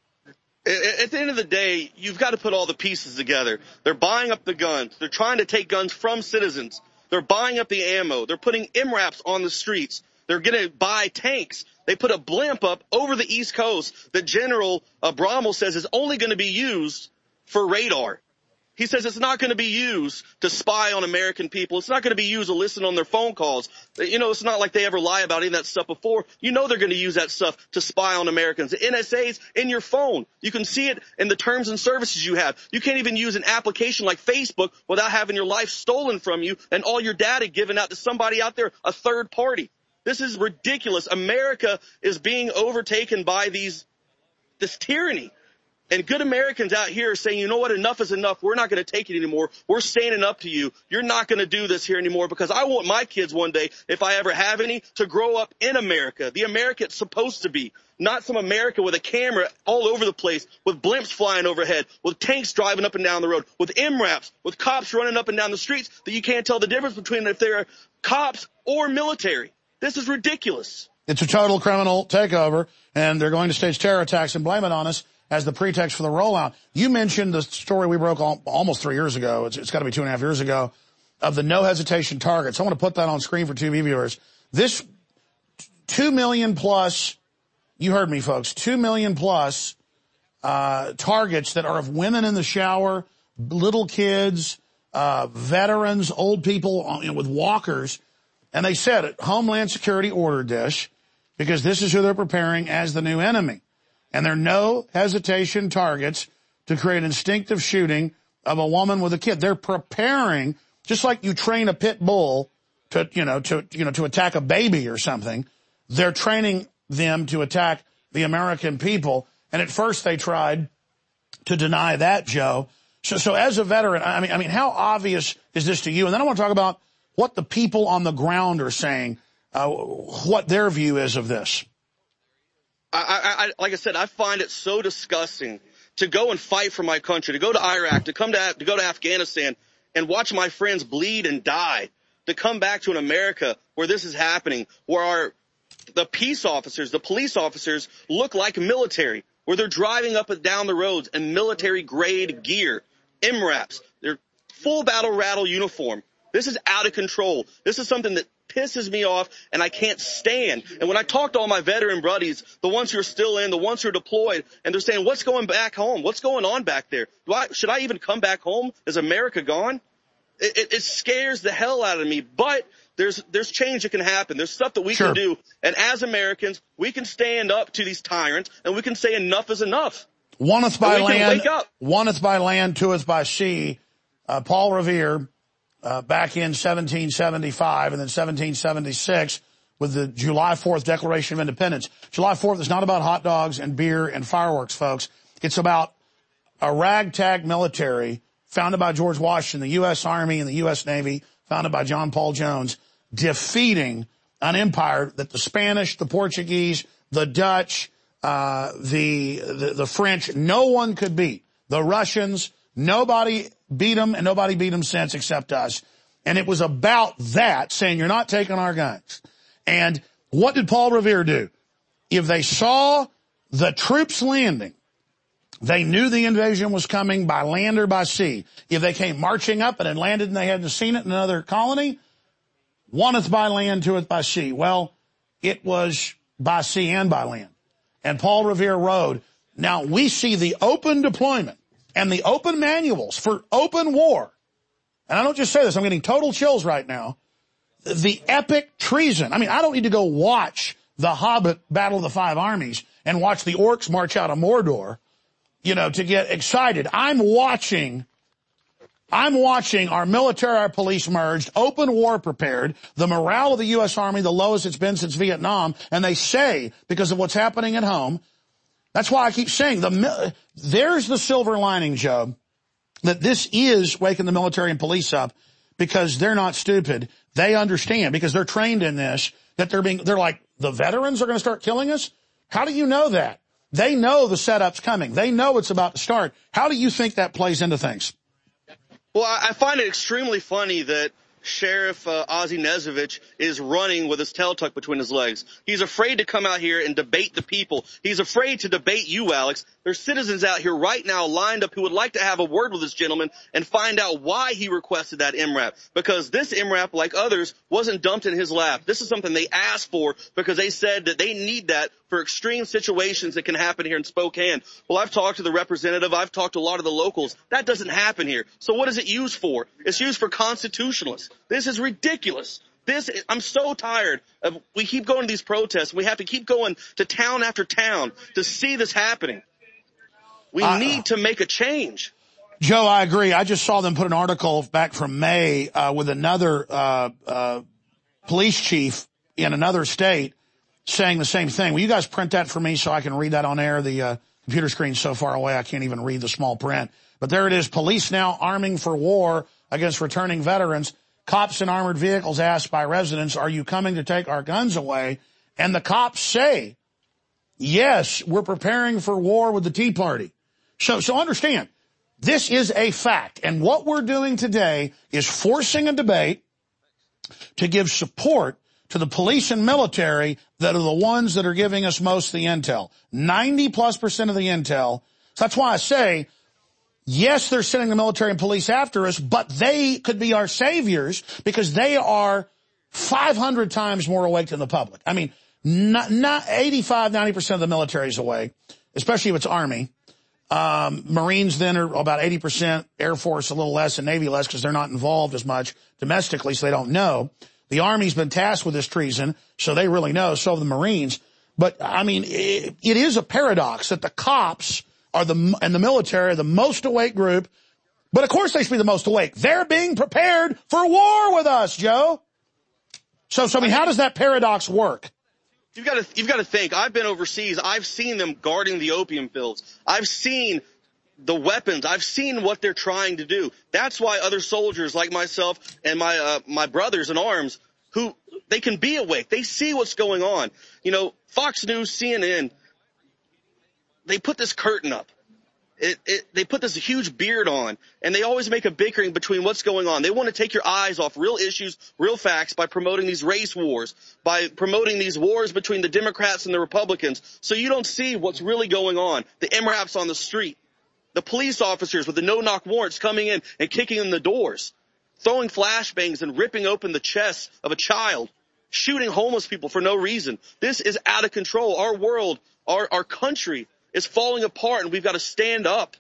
At the end of the day, you've got to put all the pieces together. They're buying up the guns. They're trying to take guns from citizens. They're buying up the ammo. They're putting M RAPs on the streets. They're going to buy tanks. They put a blimp up over the East Coast that General uh, Brommel says is only going to be used for radar. He says it's not going to be used to spy on American people. It's not going to be used to listen on their phone calls. You know, it's not like they ever lie about any of that stuff before. You know they're going to use that stuff to spy on Americans. The N S A's in your phone. You can see it in the terms and services you have. You can't even use an application like Facebook without having your life stolen from you and all your data given out to somebody out there, a third party. This is ridiculous. America is being overtaken by these this tyranny. And good Americans out here are saying, you know what, enough is enough. We're not going to take it anymore. We're standing up to you. You're not going to do this here anymore, because I want my kids one day, if I ever have any, to grow up in America, the America it's supposed to be, not some America with a camera all over the place, with blimps flying overhead, with tanks driving up and down the road, with M RAPs, with cops running up and down the streets that you can't tell the difference between if they're cops or military. This is ridiculous. It's a total criminal takeover, and they're going to stage terror attacks and blame it on us as the pretext for the rollout. You mentioned the story we broke all, almost three years ago. It's, it's got to be two and a half years ago, of the no hesitation targets. I want to put that on screen for T V viewers. This two million plus, you heard me, folks, two million plus uh, targets that are of women in the shower, little kids, uh, veterans, old people you know, with walkers. And they said it, Homeland Security ordered this because this is who they're preparing as the new enemy. And there are no hesitation targets to create instinctive shooting of a woman with a kid. They're preparing, just like you train a pit bull to, you know, to, you know, to attack a baby or something. They're training them to attack the American people. And at first they tried to deny that, Joe. So, so as a veteran, I mean, I mean, how obvious is this to you? And then I want to talk about what the people on the ground are saying, uh, what their view is of this. I, I, like I said, I find it so disgusting to go and fight for my country, to go to Iraq, to come to, to go to Afghanistan and watch my friends bleed and die, to come back to an America where this is happening, where our, the peace officers, the police officers look like military, where they're driving up and down the roads in military grade gear, M RAPs, they're full battle rattle uniform. This is out of control. This is something that pisses me off and I can't stand. And when I talk to all my veteran buddies, the ones who are still in, the ones who are deployed, and they're saying, what's going back home? What's going on back there? Do I, should I even come back home? Is America gone? It, it, it scares the hell out of me. But there's, there's change that can happen. There's stuff that we sure. can do. And as Americans, we can stand up to these tyrants and we can say enough is enough. Oneth by and we land, can wake up. oneth by land, twoeth by sea. Uh, Paul Revere, Uh, back in seventeen seventy-five and then seventeen seventy-six with the July fourth Declaration of Independence. July fourth is not about hot dogs and beer and fireworks, folks. It's about a ragtag military founded by George Washington, the U S Army and the U S Navy, founded by John Paul Jones, defeating an empire that the Spanish, the Portuguese, the Dutch, uh, the, the, the French, no one could beat. The Russians, nobody beat them, and nobody beat them since except us. And it was about that, saying you're not taking our guns. And what did Paul Revere do? If they saw the troops landing, they knew the invasion was coming by land or by sea. If they came marching up and had landed and they hadn't seen it in another colony, oneth by land, twoeth by sea. Well, it was by sea and by land. And Paul Revere wrote, now we see the open deployment and the open manuals for open war. And I don't just say this, I'm getting total chills right now. The epic treason. I mean, I don't need to go watch the Hobbit Battle of the Five Armies and watch the orcs march out of Mordor, you know, to get excited. I'm watching, I'm watching our military, our police merged, open war prepared, the morale of the U S Army, the lowest it's been since Vietnam. And they say, because of what's happening at home, that's why I keep saying the there's the silver lining, Joe, that this is waking the military and police up because they're not stupid. They understand because they're trained in this that they're being, they're like, the veterans are going to start killing us? How do you know that? They know the setup's coming. They know it's about to start. How do you think that plays into things? Well, I find it extremely funny that Sheriff uh, Ozzie Knezovich is running with his tail tucked between his legs. He's afraid to come out here and debate the people. He's afraid to debate you, Alex. There's citizens out here right now lined up who would like to have a word with this gentleman and find out why he requested that M RAP. Because this M RAP, like others, wasn't dumped in his lap. This is something they asked for because they said that they need that for extreme situations that can happen here in Spokane. Well, I've talked to the representative. I've talked to a lot of the locals. That doesn't happen here. So what is it used for? It's used for constitutionalists. This is ridiculous. This, I'm so tired of, we keep going to these protests. We have to keep going to town after town to see this happening. We uh, need to make a change. Joe, I agree. I just saw them put an article back from May uh, with another uh, uh, police chief in another state saying the same thing. Will you guys print that for me so I can read that on air? The uh, computer screen's so far away I can't even read the small print. But there it is. Police now arming for war against returning veterans. Cops in armored vehicles asked by residents, are you coming to take our guns away? And the cops say, yes, we're preparing for war with the Tea Party. So, so understand, this is a fact. And what we're doing today is forcing a debate to give support to the police and military that are the ones that are giving us most of the intel. ninety plus percent of the intel. So that's why I say, yes, they're sending the military and police after us, but they could be our saviors because they are five hundred times more awake than the public. I mean, not, not eighty-five, ninety percent of the military is awake, especially if it's Army. Um, Marines then are about eighty percent, Air Force a little less, and Navy less because they're not involved as much domestically, so they don't know. The Army's been tasked with this treason, so they really know, so have the Marines. But, I mean, it, it is a paradox that the cops are the, and the military are the most awake group. But of course they should be the most awake. They're being prepared for war with us, Joe. So, so I mean, how does that paradox work? You've got to, you've got to think. I've been overseas. I've seen them guarding the opium fields. I've seen the weapons. I've seen what they're trying to do. That's why other soldiers like myself and my, uh, my brothers in arms who, they can be awake. They see what's going on. You know, Fox News, C N N, they put this curtain up. It, it, they put this huge beard on, and they always make a bickering between what's going on. They want to take your eyes off real issues, real facts by promoting these race wars, by promoting these wars between the Democrats and the Republicans, so you don't see what's really going on. The M RAPs on the street, the police officers with the no-knock warrants coming in and kicking in the doors, throwing flashbangs and ripping open the chest of a child, shooting homeless people for no reason. This is out of control. Our world, our, our country is falling apart, and we've got to stand up.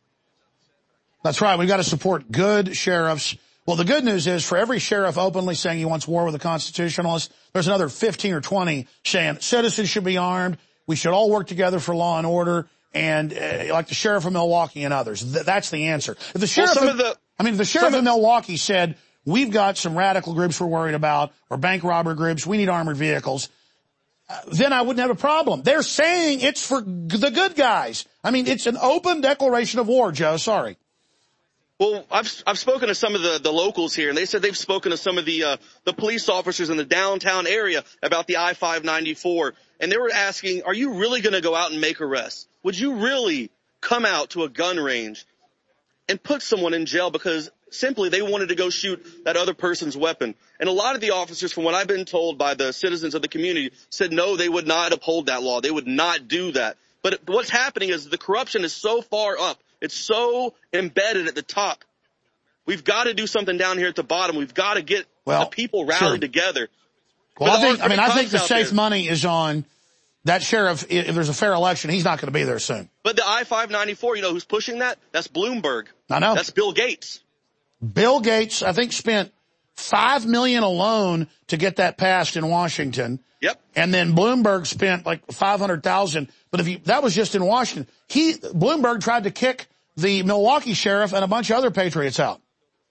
That's right. We've got to support good sheriffs. Well, the good news is for every sheriff openly saying he wants war with the constitutionalists, there's another fifteen or twenty saying citizens should be armed. We should all work together for law and order. And uh, like the sheriff of Milwaukee and others, th- that's the answer. If the sheriff, well, some of, of the, I mean, if the sheriff of, of Milwaukee said, we've got some radical groups we're worried about, or bank robber groups, we need armored vehicles, then I wouldn't have a problem. They're saying it's for the good guys. I mean, it's an open declaration of war, Joe. Sorry. Well, I've I've spoken to some of the, the locals here, and they said they've spoken to some of the uh, the police officers in the downtown area about the I five ninety-four, and they were asking, are you really going to go out and make arrests? Would you really come out to a gun range and put someone in jail because simply they wanted to go shoot that other person's weapon? And a lot of the officers, from what I've been told by the citizens of the community, said no, they would not uphold that law. They would not do that. But what's happening is the corruption is so far up. It's so embedded at the top. We've got to do something down here at the bottom. We've got to get well, the people rallied sure. together. Well, I think, I mean, I think the safe there. money is on that sheriff. If there's a fair election, he's not going to be there soon. But the I five ninety-four, you know who's pushing that? That's Bloomberg. I know. That's Bill Gates. Bill Gates, I think, spent five million dollars alone to get that passed in Washington. Yep. And then Bloomberg spent like five hundred thousand dollars. But if you, that was just in Washington. He, Bloomberg tried to kick the Milwaukee sheriff and a bunch of other patriots out.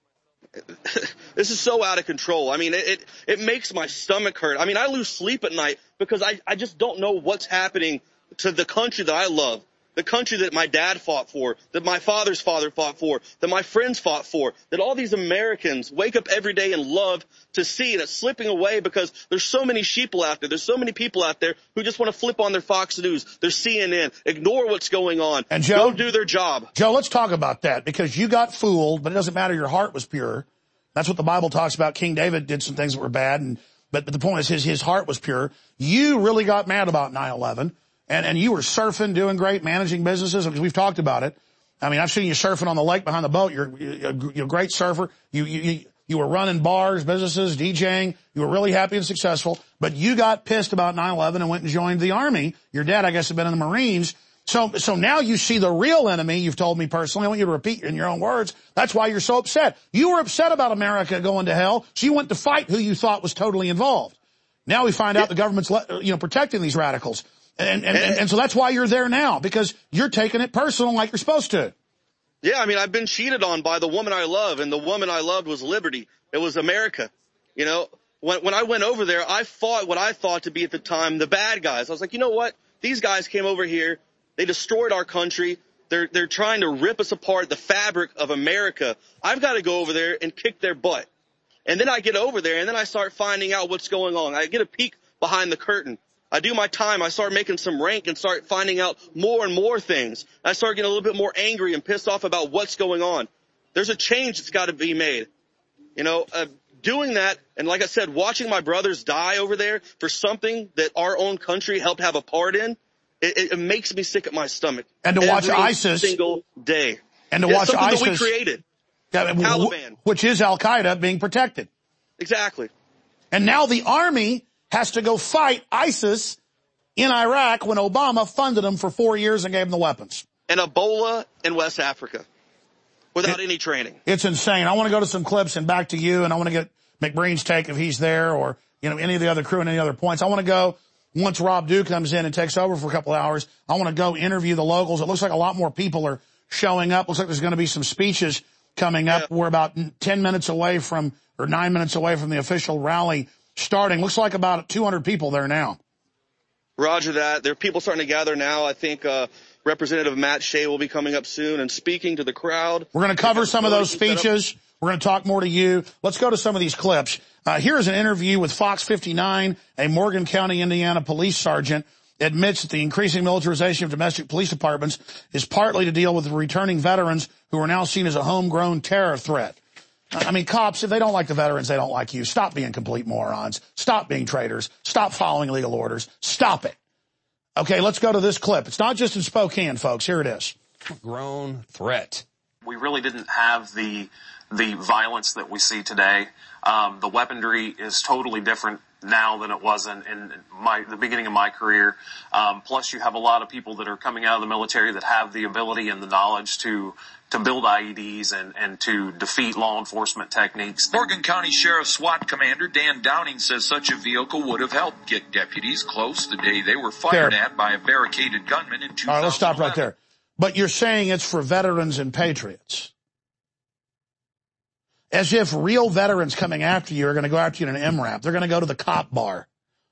This is so out of control. I mean, it, it, it makes my stomach hurt. I mean, I lose sleep at night because I, I just don't know what's happening to the country that I love. the country that my dad fought for, that my father's father fought for, that my friends fought for, that all these Americans wake up every day and love to see, and it's slipping away because there's so many sheeple out there. There's so many people out there who just want to flip on their Fox News, their C N N, ignore what's going on, and Joe, don't do their job. Joe, let's talk about that, because you got fooled, but it doesn't matter. Your heart was pure. That's what the Bible talks about. King David did some things that were bad, and but, but the point is his, his heart was pure. You really got mad about nine eleven. And, and you were surfing, doing great, managing businesses, because we've talked about it. I mean, I've seen you surfing on the lake behind the boat. You're, you're, you're a great surfer. You, you, you were running bars, businesses, DJing. You were really happy and successful. But you got pissed about nine eleven and went and joined the Army. Your dad, I guess, had been in the Marines. So, so now you see the real enemy. You've told me personally. I want you to repeat in your own words. That's why you're so upset. You were upset about America going to hell, so you went to fight who you thought was totally involved. Now we find out the government's, you know, protecting these radicals. And, and, and, and so that's why you're there now, because you're taking it personal like you're supposed to. Yeah, I mean, I've been cheated on by the woman I love, and the woman I loved was liberty. It was America. You know, when, when I went over there, I fought what I thought to be at the time the bad guys. I was like, you know what? These guys came over here. They destroyed our country. They're, they're trying to rip us apart, the fabric of America. I've got to go over there and kick their butt. And then I get over there, and then I start finding out what's going on. I get a peek behind the curtain. I do my time. I start making some rank and start finding out more and more things. I start getting a little bit more angry and pissed off about what's going on. There's a change that's got to be made. You know, uh, doing that, and like I said, watching my brothers die over there for something that our own country helped have a part in, it, it makes me sick at my stomach. And to watch every ISIS single day. And to it's watch something ISIS that we created. Yeah, Taliban. Which is Al Qaeda being protected. Exactly. And now the Army has to go fight ISIS in Iraq when Obama funded them for four years and gave them the weapons. And Ebola in West Africa without it, any training. It's insane. I want to go to some clips and back to you, and I want to get McBreen's take if he's there, or, you know, any of the other crew and any other points. I want to go, once Rob Dew comes in and takes over for a couple of hours, I want to go interview the locals. It looks like a lot more people are showing up. Looks like there's going to be some speeches coming up. Yeah. We're about ten minutes away from, or nine minutes away from the official rally starting. Looks like about two hundred people there now. Roger that. There are people starting to gather now. I think uh, Representative Matt Shea will be coming up soon and speaking to the crowd. We're going to cover some of those speeches. We're going to talk more to you. Let's go to some of these clips. Uh, here is an interview with Fox fifty-nine. A Morgan County, Indiana police sergeant admits that the increasing militarization of domestic police departments is partly to deal with the returning veterans who are now seen as a homegrown terror threat. I mean, cops, if they don't like the veterans, they don't like you. Stop being complete morons. Stop being traitors. Stop following legal orders. Stop it. Okay, let's go to this clip. It's not just in Spokane, folks. Here it is. Grown threat. We really didn't have the the violence that we see today. Um, the weaponry is totally different now than it was in, in my the beginning of my career. Um, plus, you have a lot of people that are coming out of the military that have the ability and the knowledge to to build I E Ds and, and to defeat law enforcement techniques. Morgan County Sheriff SWAT Commander Dan Downing says such a vehicle would have helped get deputies close the day they were fired there. at by a barricaded gunman in two thousand eleven. All right, let's stop right there. But you're saying it's for veterans and patriots. As if real veterans coming after you are going to go after you in an M RAP. They're going to go to the cop bar.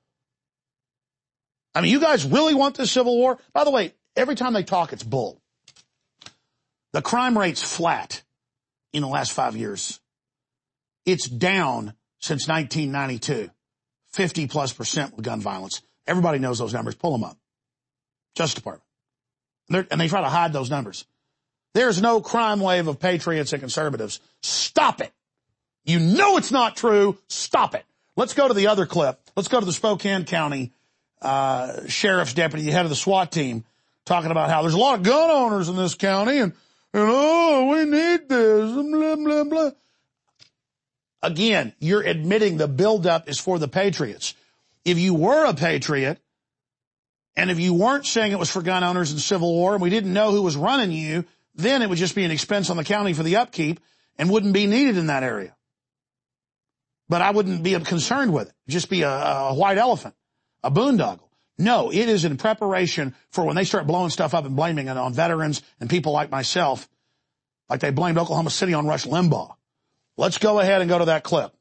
I mean, you guys really want this civil war? By the way, every time they talk, it's bull. The crime rate's flat in the last five years. It's down since nineteen ninety-two. fifty plus percent with gun violence. Everybody knows those numbers. Pull them up. Justice Department. They're, and they try to hide those numbers. There's no crime wave of patriots and conservatives. Stop it. You know it's not true. Stop it. Let's go to the other clip. Let's go to the Spokane County uh sheriff's deputy, head of the SWAT team, talking about how there's a lot of gun owners in this county, and, and oh, we need this, blah, blah, blah. Again, you're admitting the buildup is for the patriots. If you were a patriot, and if you weren't saying it was for gun owners in Civil War, and we didn't know who was running you, then it would just be an expense on the county for the upkeep and wouldn't be needed in that area. But I wouldn't be concerned with it. It'd just be a, a white elephant, a boondoggle. No, it is in preparation for when they start blowing stuff up and blaming it on veterans and people like myself, like they blamed Oklahoma City on Rush Limbaugh. Let's go ahead and go to that clip.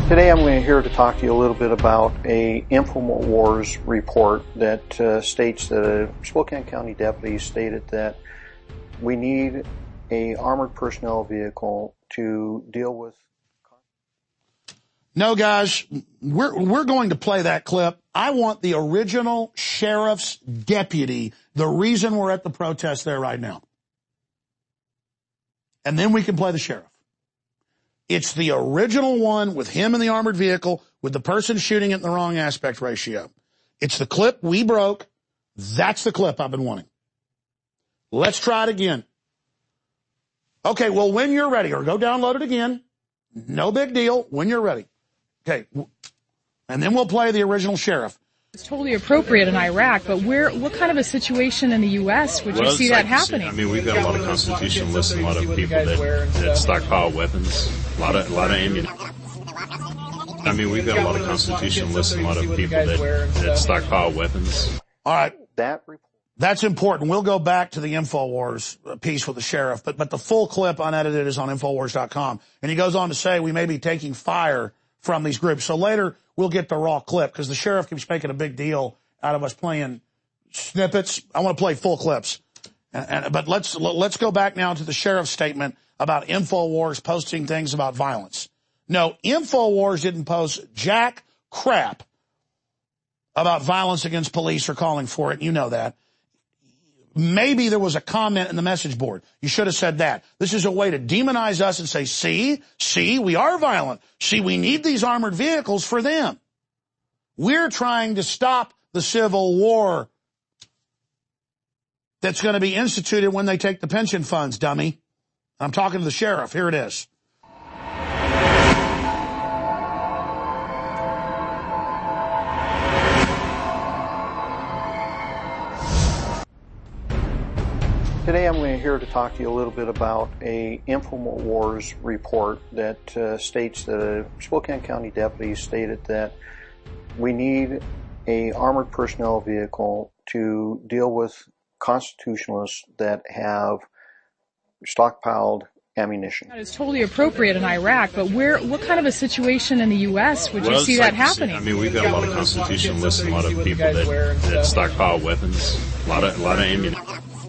Today I'm going to here to talk to you a little bit about a InfoWars report that uh, states that a Spokane County deputy stated that we need a armored personnel vehicle to deal with. No, guys, we're we're going to play that clip. I want the original sheriff's deputy, the reason we're at the protest there right now. And then we can play the sheriff. It's the original one with him in the armored vehicle, with the person shooting it in the wrong aspect ratio. It's the clip we broke. That's the clip I've been wanting. Let's try it again. Okay, well, when you're ready, or go download it again. No big deal. When you're ready. Okay, and then we'll play the original sheriff. It's totally appropriate in Iraq, but where, what kind of a situation in the U S would well, you see like that happening? I mean, we've got a lot of constitutionalists and a lot of people that, that stockpile weapons, a lot of, a lot of ammunition. I mean, we've got a lot of constitutionalists and a lot of people that, that stockpile weapons. All right. That That's important. We'll go back to the InfoWars piece with the sheriff, but, but the full clip unedited is on InfoWars dot com. And he goes on to say we may be taking fire from these groups. So later we'll get the raw clip because the sheriff keeps making a big deal out of us playing snippets. I want to play full clips. And, and, but let's, let's go back now to the sheriff's statement about InfoWars posting things about violence. No, InfoWars didn't post jack crap about violence against police or calling for it. You know that. Maybe there was a comment in the message board. You should have said that. This is a way to demonize us and say, see, see, we are violent. See, we need these armored vehicles for them. We're trying to stop the civil war that's going to be instituted when they take the pension funds, dummy. I'm talking to the sheriff. Here it is. Today I'm going to here to talk to you a little bit about a InfoWars report that uh, states that a Spokane County deputy stated that we need a armored personnel vehicle to deal with constitutionalists that have stockpiled ammunition. It's totally appropriate in Iraq, but where, what kind of a situation in the U S would well, you see like that happening? I mean, we've got a lot of constitutionalists and a lot of people that, that stockpile weapons, a lot of, a lot of ammunition.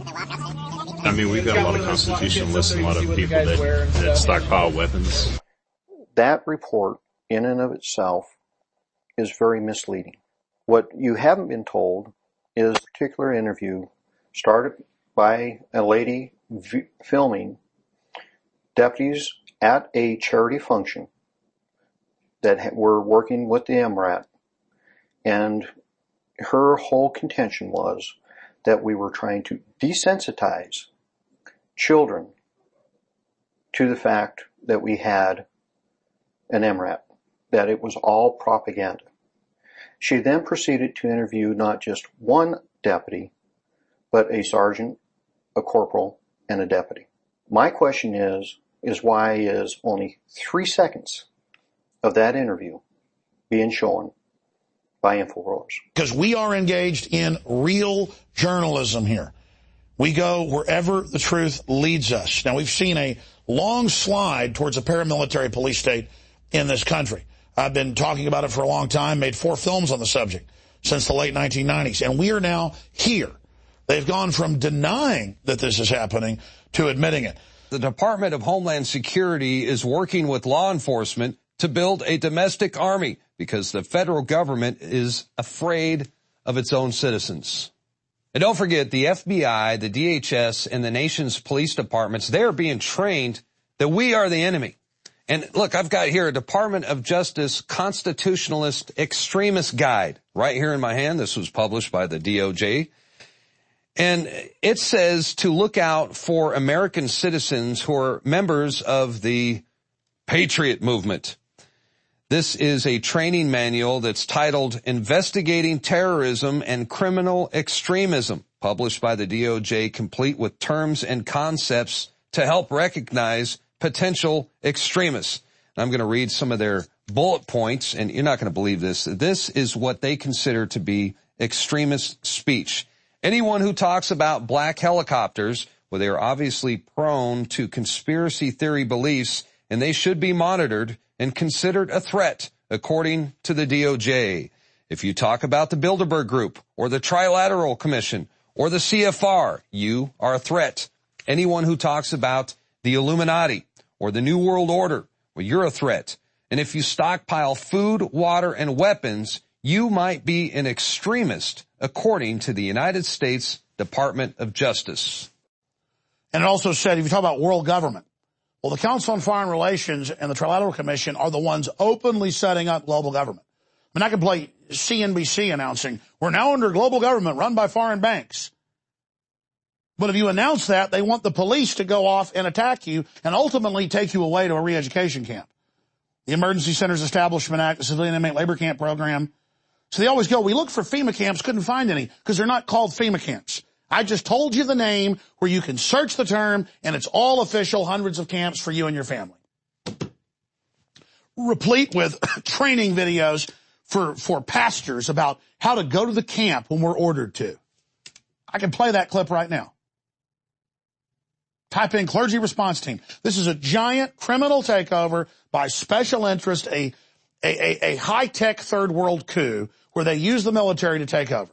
I mean, we've got a lot of constitutionalists and a lot of people that, that stockpile weapons. That report, in and of itself, is very misleading. What you haven't been told is a particular interview started by a lady v- filming deputies at a charity function that ha- were working with the M R A T, and her whole contention was that we were trying to desensitize children to the fact that we had an M R A T, that it was all propaganda. She then proceeded to interview not just one deputy, but a sergeant, a corporal, and a deputy. My question is, is why is only three seconds of that interview being shown by InfoWars? Because we are engaged in real journalism here. We go wherever the truth leads us. Now, we've seen a long slide towards a paramilitary police state in this country. I've been talking about it for a long time, made four films on the subject since the late nineteen nineties, and we are now here. They've gone from denying that this is happening to admitting it. The Department of Homeland Security is working with law enforcement to build a domestic army because the federal government is afraid of its own citizens. And don't forget, the F B I, the D H S, and the nation's police departments, they are being trained that we are the enemy. And look, I've got here a Department of Justice Constitutionalist Extremist Guide right here in my hand. This was published by the D O J. And it says to look out for American citizens who are members of the Patriot Movement. This is a training manual that's titled Investigating Terrorism and Criminal Extremism, published by the D O J, complete with terms and concepts to help recognize potential extremists. And I'm going to read some of their bullet points, and you're not going to believe this. This is what they consider to be extremist speech. Anyone who talks about black helicopters, well, they are obviously prone to conspiracy theory beliefs, and they should be monitored and considered a threat, according to the D O J. If you talk about the Bilderberg Group or the Trilateral Commission or the C F R, you are a threat. Anyone who talks about the Illuminati or the New World Order, well, you're a threat. And if you stockpile food, water, and weapons, you might be an extremist, according to the United States Department of Justice. And it also said, if you talk about world government, well, the Council on Foreign Relations and the Trilateral Commission are the ones openly setting up global government. I mean, I could play C N B C announcing, we're now under global government run by foreign banks. But if you announce that, they want the police to go off and attack you and ultimately take you away to a re-education camp. The Emergency Centers Establishment Act, the Civilian Inmate Labor Camp Program. So they always go, we looked for FEMA camps, couldn't find any, because they're not called FEMA camps. I just told you the name where you can search the term, and it's all official, hundreds of camps for you and your family. Replete with training videos for, for pastors about how to go to the camp when we're ordered to. I can play that clip right now. Type in clergy response team. This is a giant criminal takeover by special interest, a, a, a, a high-tech third world coup where they use the military to take over.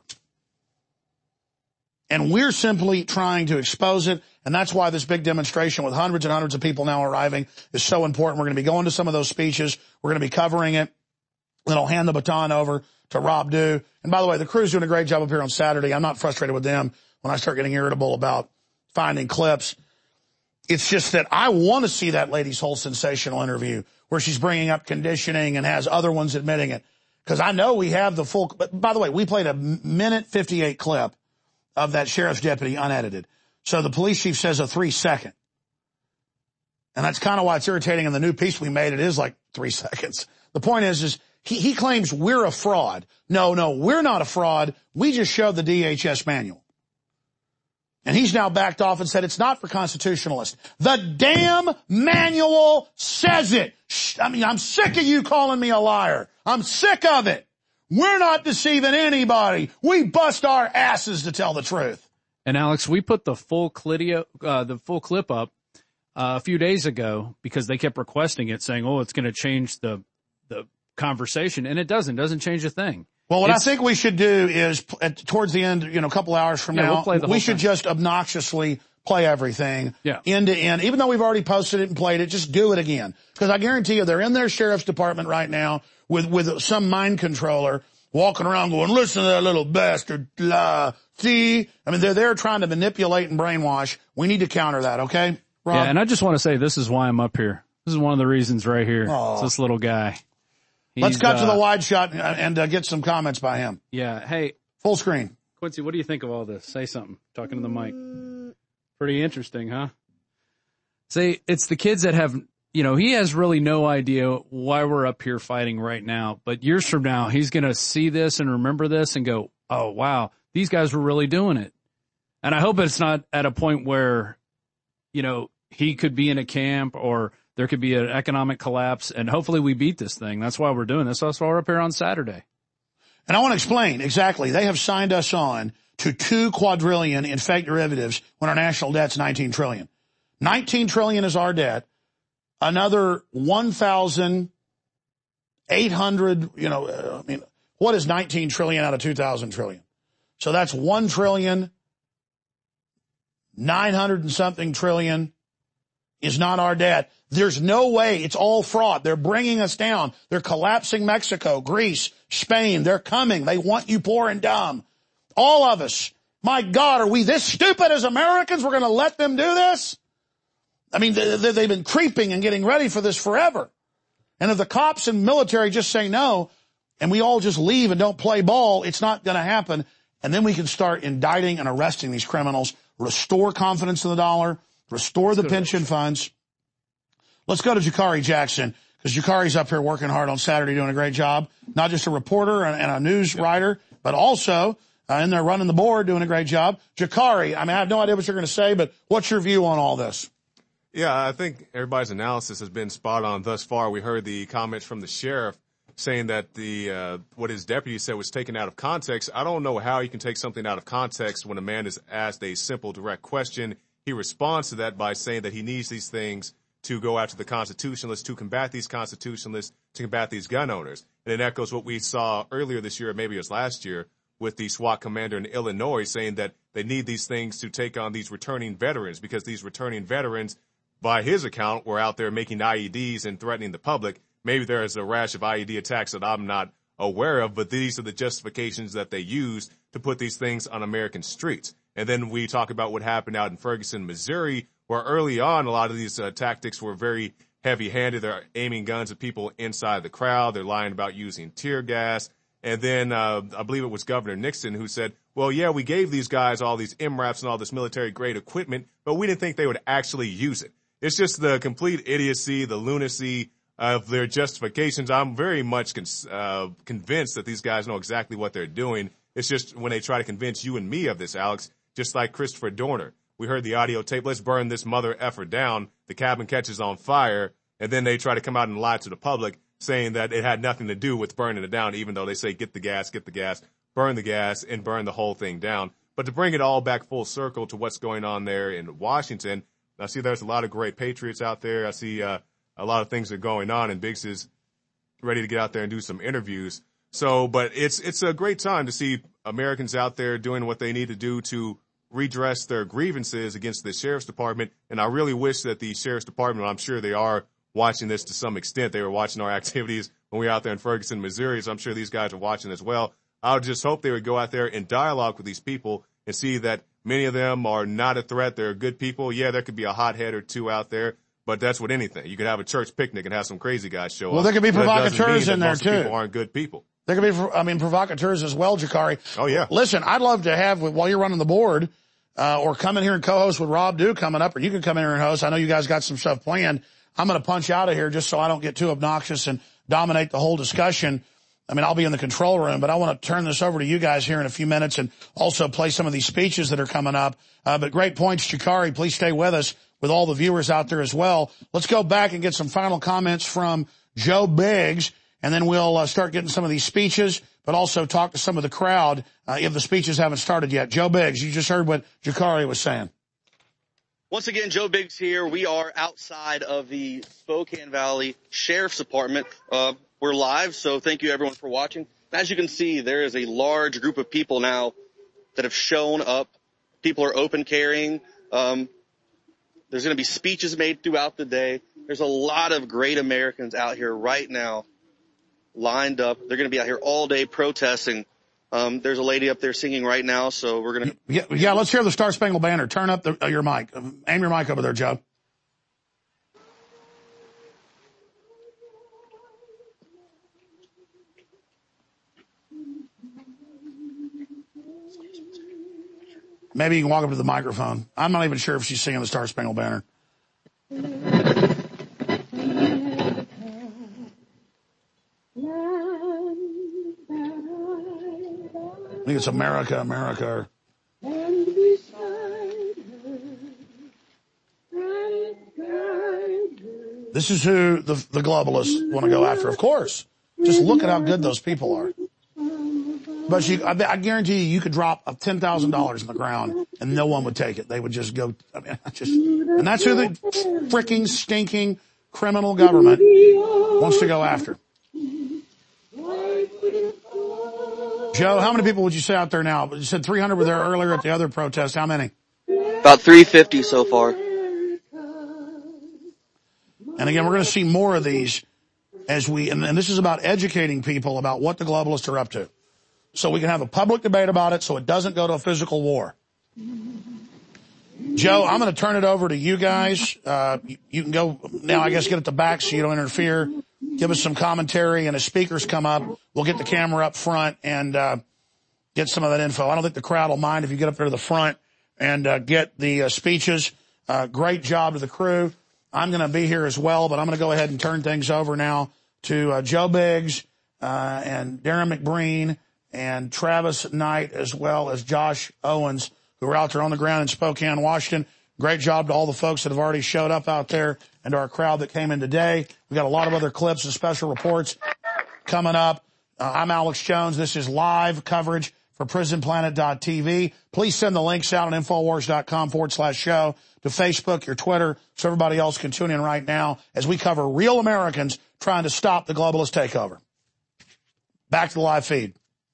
And we're simply trying to expose it, and that's why this big demonstration with hundreds and hundreds of people now arriving is so important. We're going to be going to some of those speeches. We're going to be covering it. Then I'll hand the baton over to Rob Dew. And by the way, the crew's doing a great job up here on Saturday. I'm not frustrated with them when I start getting irritable about finding clips. It's just that I want to see that lady's whole sensational interview where she's bringing up conditioning and has other ones admitting it. Because I know we have the full, but by the way, we played a minute fifty-eight clip of that sheriff's deputy unedited. So the police chief says a three second. And that's kind of why it's irritating in the new piece we made. It is like three seconds. The point is, is he, he claims we're a fraud. No, no, we're not a fraud. We just showed the D H S manual. And he's now backed off and said it's not for constitutionalists. The damn manual says it. I mean, I'm sick of you calling me a liar. I'm sick of it. We're not deceiving anybody. We bust our asses to tell the truth. And Alex, we put the full clip, uh, the full clip up uh, a few days ago because they kept requesting it, saying, "Oh, it's going to change the the conversation," and it doesn't. It doesn't change a thing. Well, what it's, I think we should do is, at, towards the end, you know, a couple hours from yeah, now, we'll play the we whole should thing. just obnoxiously play everything yeah. end to end. Even though we've already posted it and played it, just do it again. Because I guarantee you they're in their sheriff's department right now with, with some mind controller walking around going, listen to that little bastard. La, see? I mean, they're there trying to manipulate and brainwash. We need to counter that, okay, Rob? Yeah, and I just want to say this is why I'm up here. This is one of the reasons right here. Aww. It's this little guy. He's, Let's cut uh, to the wide shot and, and uh, get some comments by him. Yeah. Hey. Full screen. Quincy, what do you think of all this? Say something. Talking to the mic. Pretty interesting, huh? See, it's the kids that have, you know, he has really no idea why we're up here fighting right now. But years from now, he's going to see this and remember this and go, oh, wow, these guys were really doing it. And I hope it's not at a point where, you know, he could be in a camp or there could be an economic collapse, and hopefully we beat this thing. That's why we're doing this. That's why we're up here on Saturday. And I want to explain exactly. They have signed us on to two quadrillion in fake derivatives when our national debt's nineteen trillion. nineteen trillion is our debt. Another one thousand eight hundred, you know, uh, I mean, what is nineteen trillion out of two thousand trillion? So that's one trillion, nine hundred and something trillion is not our debt. There's no way. It's all fraud. They're bringing us down. They're collapsing Mexico, Greece, Spain. They're coming. They want you poor and dumb. All of us. My God, are we this stupid as Americans? We're going to let them do this? I mean, they, they, they've been creeping and getting ready for this forever. And if the cops and military just say no, and we all just leave and don't play ball, it's not going to happen. And then we can start indicting and arresting these criminals, restore confidence in the dollar, restore the pension funds. Let's go to Jakari Jackson, because Jakari's up here working hard on Saturday doing a great job. Not just a reporter and, and a news writer, but also uh, in there running the board doing a great job. Jakari, I mean, I have no idea what you're going to say, but what's your view on all this? Yeah, I think everybody's analysis has been spot on thus far. We heard the comments from the sheriff saying that the uh, what his deputy said was taken out of context. I don't know how you can take something out of context when a man is asked a simple, direct question. He responds to that by saying that he needs these things to go after the constitutionalists, to combat these constitutionalists, to combat these gun owners. And it echoes what we saw earlier this year, maybe it was last year, with the SWAT commander in Illinois saying that they need these things to take on these returning veterans, because these returning veterans, by his account, were out there making I E Ds and threatening the public. Maybe there is a rash of I E D attacks that I'm not aware of, but these are the justifications that they use to put these things on American streets. And then we talk about what happened out in Ferguson, Missouri, where early on a lot of these uh, tactics were very heavy-handed. They're aiming guns at people inside the crowd. They're lying about using tear gas. And then uh, I believe it was Governor Nixon who said, well, yeah, we gave these guys all these M RAPs and all this military-grade equipment, but we didn't think they would actually use it. It's just the complete idiocy, the lunacy of their justifications. I'm very much con- uh, convinced that these guys know exactly what they're doing. It's just when they try to convince you and me of this, Alex, just like Christopher Dorner. We heard the audio tape. Let's burn this mother effer down. The cabin catches on fire. And then they try to come out and lie to the public, saying that it had nothing to do with burning it down, even though they say get the gas, get the gas, burn the gas, and burn the whole thing down. But to bring it all back full circle to what's going on there in Washington, I see there's a lot of great patriots out there. I see uh, a lot of things are going on, and Biggs is ready to get out there and do some interviews. So, but it's it's a great time to see Americans out there doing what they need to do to redress their grievances against the sheriff's department. And I really wish that the sheriff's department, I'm sure they are watching this to some extent. They were watching our activities when we were out there in Ferguson, Missouri. So I'm sure these guys are watching as well. I would just hope they would go out there and dialogue with these people and see that many of them are not a threat. They're good people. Yeah, there could be a hothead or two out there, but that's with anything. You could have a church picnic and have some crazy guys show well, up. Well, there could be provocateurs in there most too. People aren't good people. There could be, I mean, provocateurs as well, Jakari. Oh yeah. Listen, I'd love to have, while you're running the board, uh, or come in here and co-host with Rob Dew coming up, or you can come in here and host. I know you guys got some stuff planned. I'm going to punch out of here just so I don't get too obnoxious and dominate the whole discussion. I mean, I'll be in the control room, but I want to turn this over to you guys here in a few minutes and also play some of these speeches that are coming up. Uh, but great points, Jakari. Please stay with us with all the viewers out there as well. Let's go back and get some final comments from Joe Biggs, and then we'll uh, start getting some of these speeches, but also talk to some of the crowd uh, if the speeches haven't started yet. Joe Biggs, you just heard what Jakari was saying. Once again, Joe Biggs here. We are outside of the Spokane Valley Sheriff's Department. Uh, we're live, so thank you everyone for watching. As you can see, there is a large group of people now that have shown up. People are open carrying. Um, there's going to be speeches made throughout the day. There's a lot of great Americans out here right now lined up. They're going to be out here all day protesting. Um, there's a lady up there singing right now, so we're going to... Yeah, yeah, let's hear the Star Spangled Banner. Turn up the, uh, your mic. Aim your mic over there, Joe. Maybe you can walk up to the microphone. I'm not even sure if she's singing the Star Spangled Banner. I think it's America, America. This is who the, the globalists want to go after, of course. Just look at how good those people are. But you, I, I guarantee you, you could drop ten thousand dollars in the ground and no one would take it. They would just go, I mean, just, and that's who the freaking stinking criminal government wants to go after. Joe, how many people would you say out there now? You said three hundred were there earlier at the other protest. How many? About three fifty so far. And again, we're going to see more of these as we, and, and this is about educating people about what the globalists are up to. So we can have a public debate about it so it doesn't go to a physical war. Joe, I'm going to turn it over to you guys. Uh, you, you can go now, I guess, get at the back so you don't interfere. Give us some commentary, and as speakers come up, we'll get the camera up front and uh, get some of that info. I don't think the crowd will mind if you get up there to the front and uh, get the uh, speeches. Uh, great job to the crew. I'm going to be here as well, but I'm going to go ahead and turn things over now to uh, Joe Biggs uh, and Darren McBreen and Travis Knight, as well as Josh Owens, who are out there on the ground in Spokane, Washington. Great job to all the folks that have already showed up out there and to our crowd that came in today. We've got a lot of other clips and special reports coming up. Uh, I'm Alex Jones. This is live coverage for prison planet dot t v. Please send the links out on infowars.com forward slash show to Facebook, your Twitter, so everybody else can tune in right now as we cover real Americans trying to stop the globalist takeover. Back to the live feed.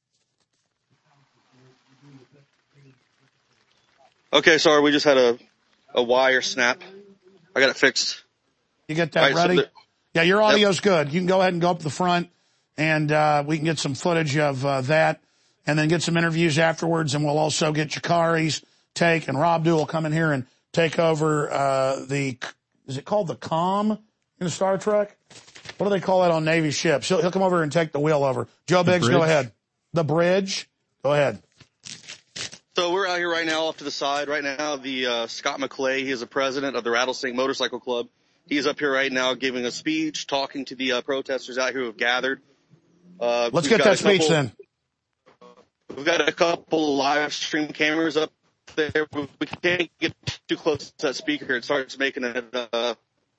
Okay, sorry, we just had a, a wire snap. I got it fixed. You get that right, ready? so the, yeah, your audio's yep. good. You can go ahead and go up to the front, and uh we can get some footage of uh, that, and then get some interviews afterwards, and we'll also get Jakari's take, and Rob Dew will come in here and take over uh the, is it called the comm in Star Trek? What do they call that on Navy ships? He'll, he'll come over and take the wheel over. Joe Biggs, go ahead. The bridge. Go ahead. So we're out here right now off to the side. Right now, the uh, Scott McClay, he is the president of the Rattlesnake Motorcycle Club. He's up here right now giving a speech, talking to the uh, protesters out here who have gathered. Uh, Let's get that speech couple, then. We've got a couple live stream cameras up there. We can't get too close to that speaker. It starts making it. Uh,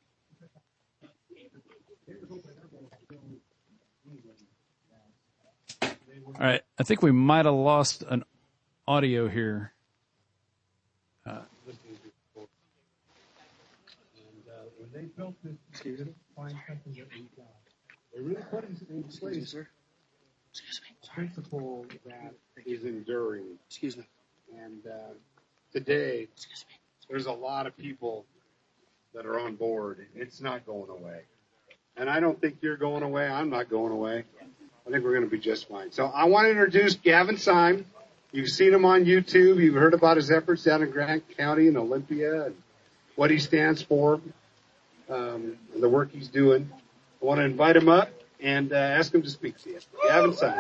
All right, I think we might have lost an audio here. Uh, when they built this fine company that we've got, they really put in place a principle that is enduring. Excuse me. And uh, today, there's a lot of people that are on board. It's not going away. And I don't think you're going away. I'm not going away. I think we're going to be just fine. So I want to introduce Gavin Syme. You've seen him on YouTube. You've heard about his efforts down in Grant County and Olympia and what he stands for, um, and the work he's doing. I want to invite him up and uh, ask him to speak to you. Gavin Syme.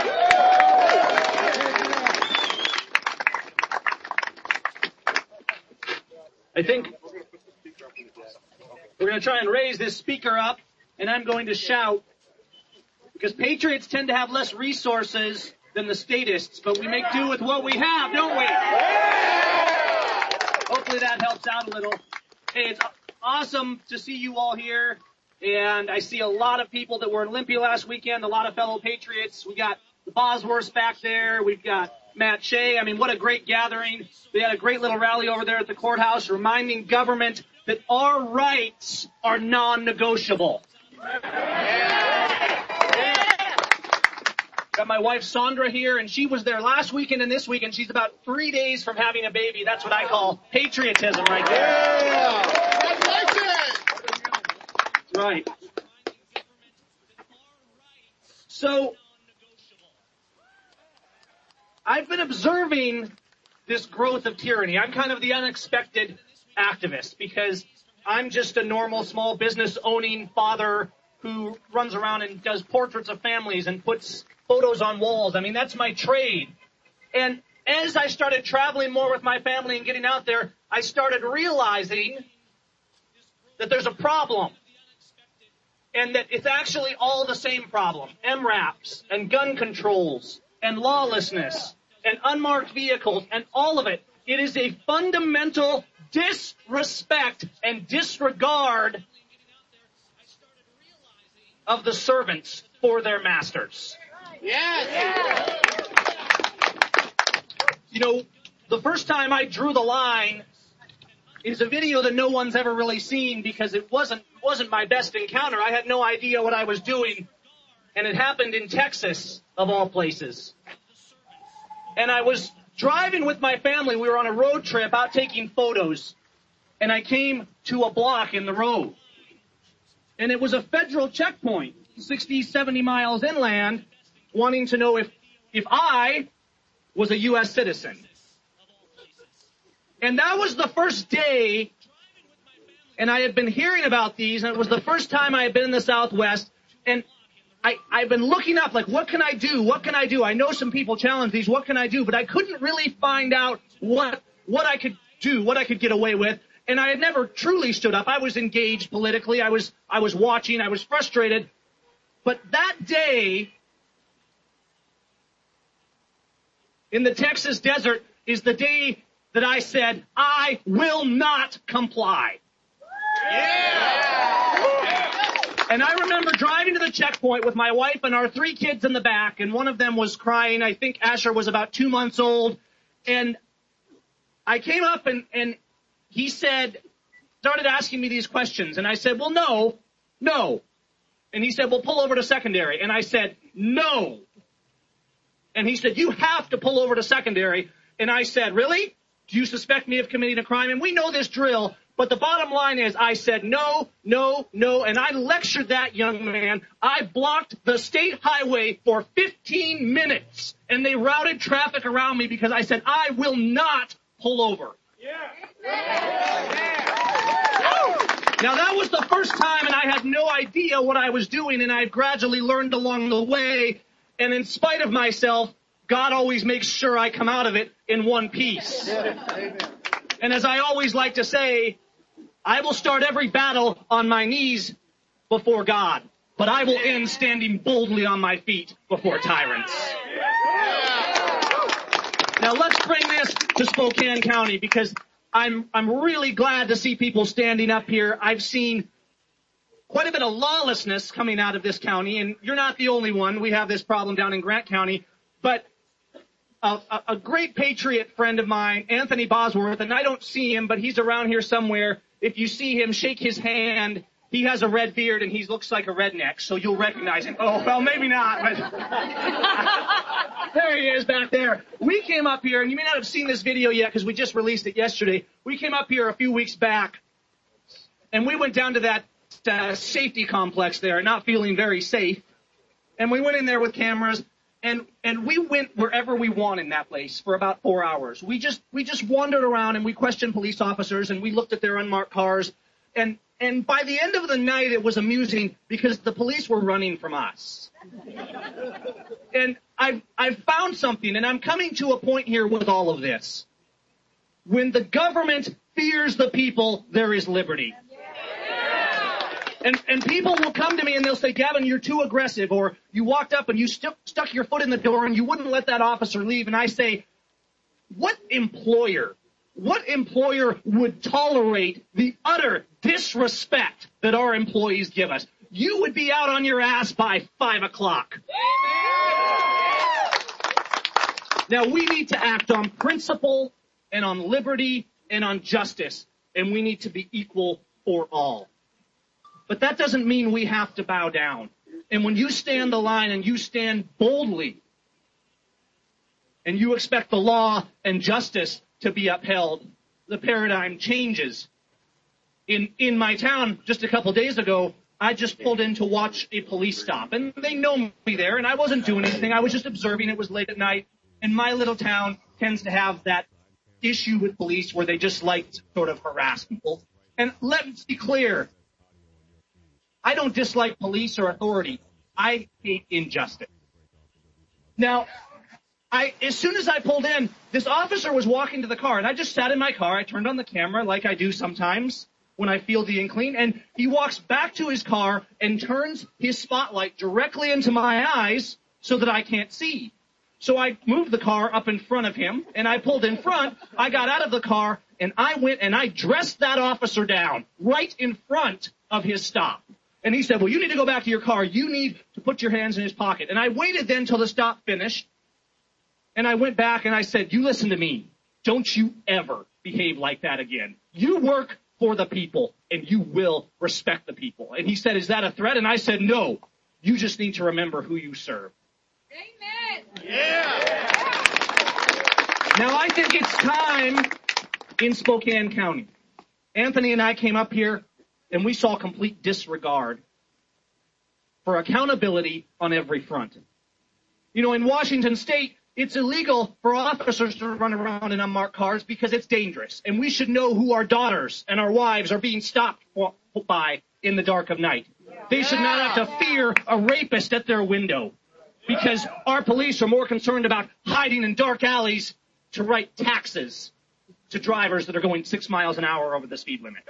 I think we're going to try and raise this speaker up, and I'm going to shout, because patriots tend to have less resources than the statists, but we make do with what we have, don't we? Hopefully that helps out a little. Hey, it's awesome to see you all here, and I see a lot of people that were in Olympia last weekend, a lot of fellow patriots. We got the Bosworths back there. We've got Matt Shea. I mean, what a great gathering. We had a great little rally over there at the courthouse reminding government that our rights are non-negotiable. Got my wife Sandra here, and she was there last weekend and this weekend. She's about three days from having a baby. That's what I call patriotism right there. Yeah. That's right. So, I've been observing this growth of tyranny. I'm kind of the unexpected activist because I'm just a normal small business owning father who runs around and does portraits of families and puts photos on walls. I mean, that's my trade. And as I started traveling more with my family and getting out there, I started realizing that there's a problem. And that it's actually all the same problem. M RAPs and gun controls and lawlessness and unmarked vehicles and all of it. It is a fundamental disrespect and disregard of the servants for their masters. Yes. You know, the first time I drew the line is a video that no one's ever really seen because it wasn't wasn't my best encounter. I had no idea what I was doing, and it happened in Texas, of all places. And I was driving with my family. We were on a road trip out taking photos, and I came to a block in the road. And it was a federal checkpoint, sixty, seventy miles inland, wanting to know if, if I was a U S citizen. And that was the first day, and I had been hearing about these, and it was the first time I had been in the Southwest, and I, I've been looking up, like, what can I do? What can I do? I know some people challenge these. What can I do? But I couldn't really find out what, what I could do, what I could get away with. And I had never truly stood up. I was engaged politically. I was, I was watching. I was frustrated. But that day in the Texas desert is the day that I said, I will not comply. Yeah. And I remember driving to the checkpoint with my wife and our three kids in the back, and one of them was crying. I think Asher was about two months old. And I came up and, and he said, started asking me these questions. And I said, well, no, no. And he said, well, pull over to secondary. And I said, no. And he said, you have to pull over to secondary. And I said, really? Do you suspect me of committing a crime? And we know this drill. But the bottom line is I said no, no, no, and I lectured that young man. I blocked the state highway for fifteen minutes, and they routed traffic around me because I said I will not pull over. Yeah. Now, that was the first time, and I had no idea what I was doing, and I've gradually learned along the way, and in spite of myself, God always makes sure I come out of it in one piece. Yeah. And as I always like to say, I will start every battle on my knees before God, but I will end standing boldly on my feet before tyrants. Now let's bring this to Spokane County because I'm, I'm really glad to see people standing up here. I've seen quite a bit of lawlessness coming out of this county, and you're not the only one. We have this problem down in Grant County, but A, a great patriot friend of mine, Anthony Bosworth, and I don't see him, but he's around here somewhere. If you see him, shake his hand. He has a red beard, and he looks like a redneck, so you'll recognize him. Oh, well, maybe not, but there he is back there. We came up here, and you may not have seen this video yet because we just released it yesterday. We came up here a few weeks back, and we went down to that uh, safety complex there, not feeling very safe, and we went in there with cameras. And, and we went wherever we wanted in that place for about four hours. We just, we just wandered around and we questioned police officers and we looked at their unmarked cars. And, and by the end of the night, it was amusing because the police were running from us. And I've, I've found something, and I'm coming to a point here with all of this. When the government fears the people, there is liberty. And, and people will come to me and they'll say, Gavin, you're too aggressive, or you walked up and you stu- stuck your foot in the door and you wouldn't let that officer leave. And I say, what employer, what employer would tolerate the utter disrespect that our employees give us? You would be out on your ass by five o'clock. Now, we need to act on principle and on liberty and on justice, and we need to be equal for all. But that doesn't mean we have to bow down. And when you stand the line and you stand boldly and you expect the law and justice to be upheld, the paradigm changes. In in my town just a couple days ago, I just pulled in to watch a police stop. And they know me there, and I wasn't doing anything. I was just observing. It was late at night. And my little town tends to have that issue with police where they just like to sort of harass people. And let's be clear. I don't dislike police or authority. I hate injustice. Now, I, as soon as I pulled in, this officer was walking to the car, and I just sat in my car. I turned on the camera like I do sometimes when I feel the inkling, and he walks back to his car and turns his spotlight directly into my eyes so that I can't see. So I moved the car up in front of him, and I pulled in front. I got out of the car, and I went and I dressed that officer down right in front of his stop. And he said, well, you need to go back to your car. You need to put your hands in his pocket. And I waited then till the stop finished. And I went back and I said, you listen to me. Don't you ever behave like that again. You work for the people and you will respect the people. And he said, is that a threat? And I said, no. You just need to remember who you serve. Amen. Yeah. Now I think it's time in Spokane County. Anthony and I came up here and we saw complete disregard for accountability on every front. You know, in Washington State, it's illegal for officers to run around in unmarked cars because it's dangerous. And we should know who our daughters and our wives are being stopped by in the dark of night. They should not have to fear a rapist at their window because our police are more concerned about hiding in dark alleys to write taxes to drivers that are going six miles an hour over the speed limit.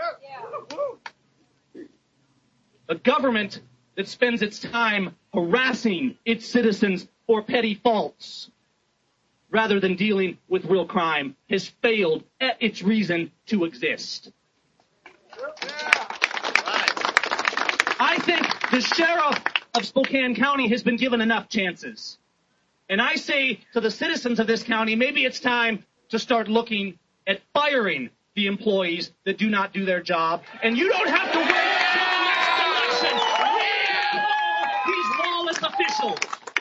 A government that spends its time harassing its citizens for petty faults rather than dealing with real crime has failed at its reason to exist. I think the sheriff of Spokane County has been given enough chances. And I say to the citizens of this county, maybe it's time to start looking at firing the employees that do not do their job. And you don't have to wait until the next election. We these lawless officials.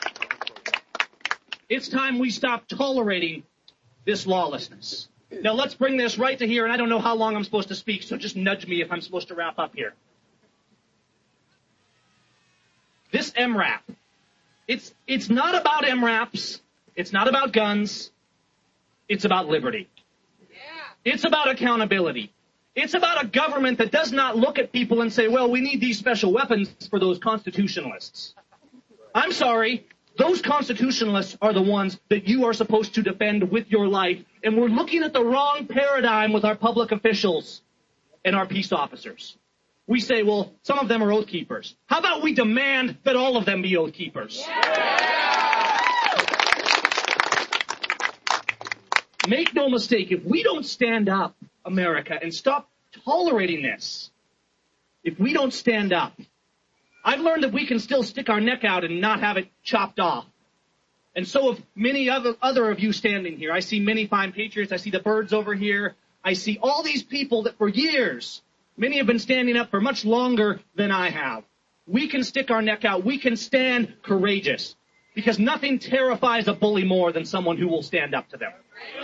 It's time we stop tolerating this lawlessness. Now let's bring this right to here, and I don't know how long I'm supposed to speak, so just nudge me if I'm supposed to wrap up here. This M RAP, it's, it's not about M RAPs, it's not about guns, it's about liberty. It's about accountability. It's about a government that does not look at people and say, well, we need these special weapons for those constitutionalists. I'm sorry, those constitutionalists are the ones that you are supposed to defend with your life, and we're looking at the wrong paradigm with our public officials and our peace officers. We say, well, some of them are oath keepers. How about we demand that all of them be oath keepers? Make no mistake, if we don't stand up, America, and stop tolerating this, if we don't stand up, I've learned that we can still stick our neck out and not have it chopped off. And so have many other, other of you standing here. I see many fine patriots. I see the birds over here. I see all these people that for years, many have been standing up for much longer than I have. We can stick our neck out. We can stand courageous, because nothing terrifies a bully more than someone who will stand up to them.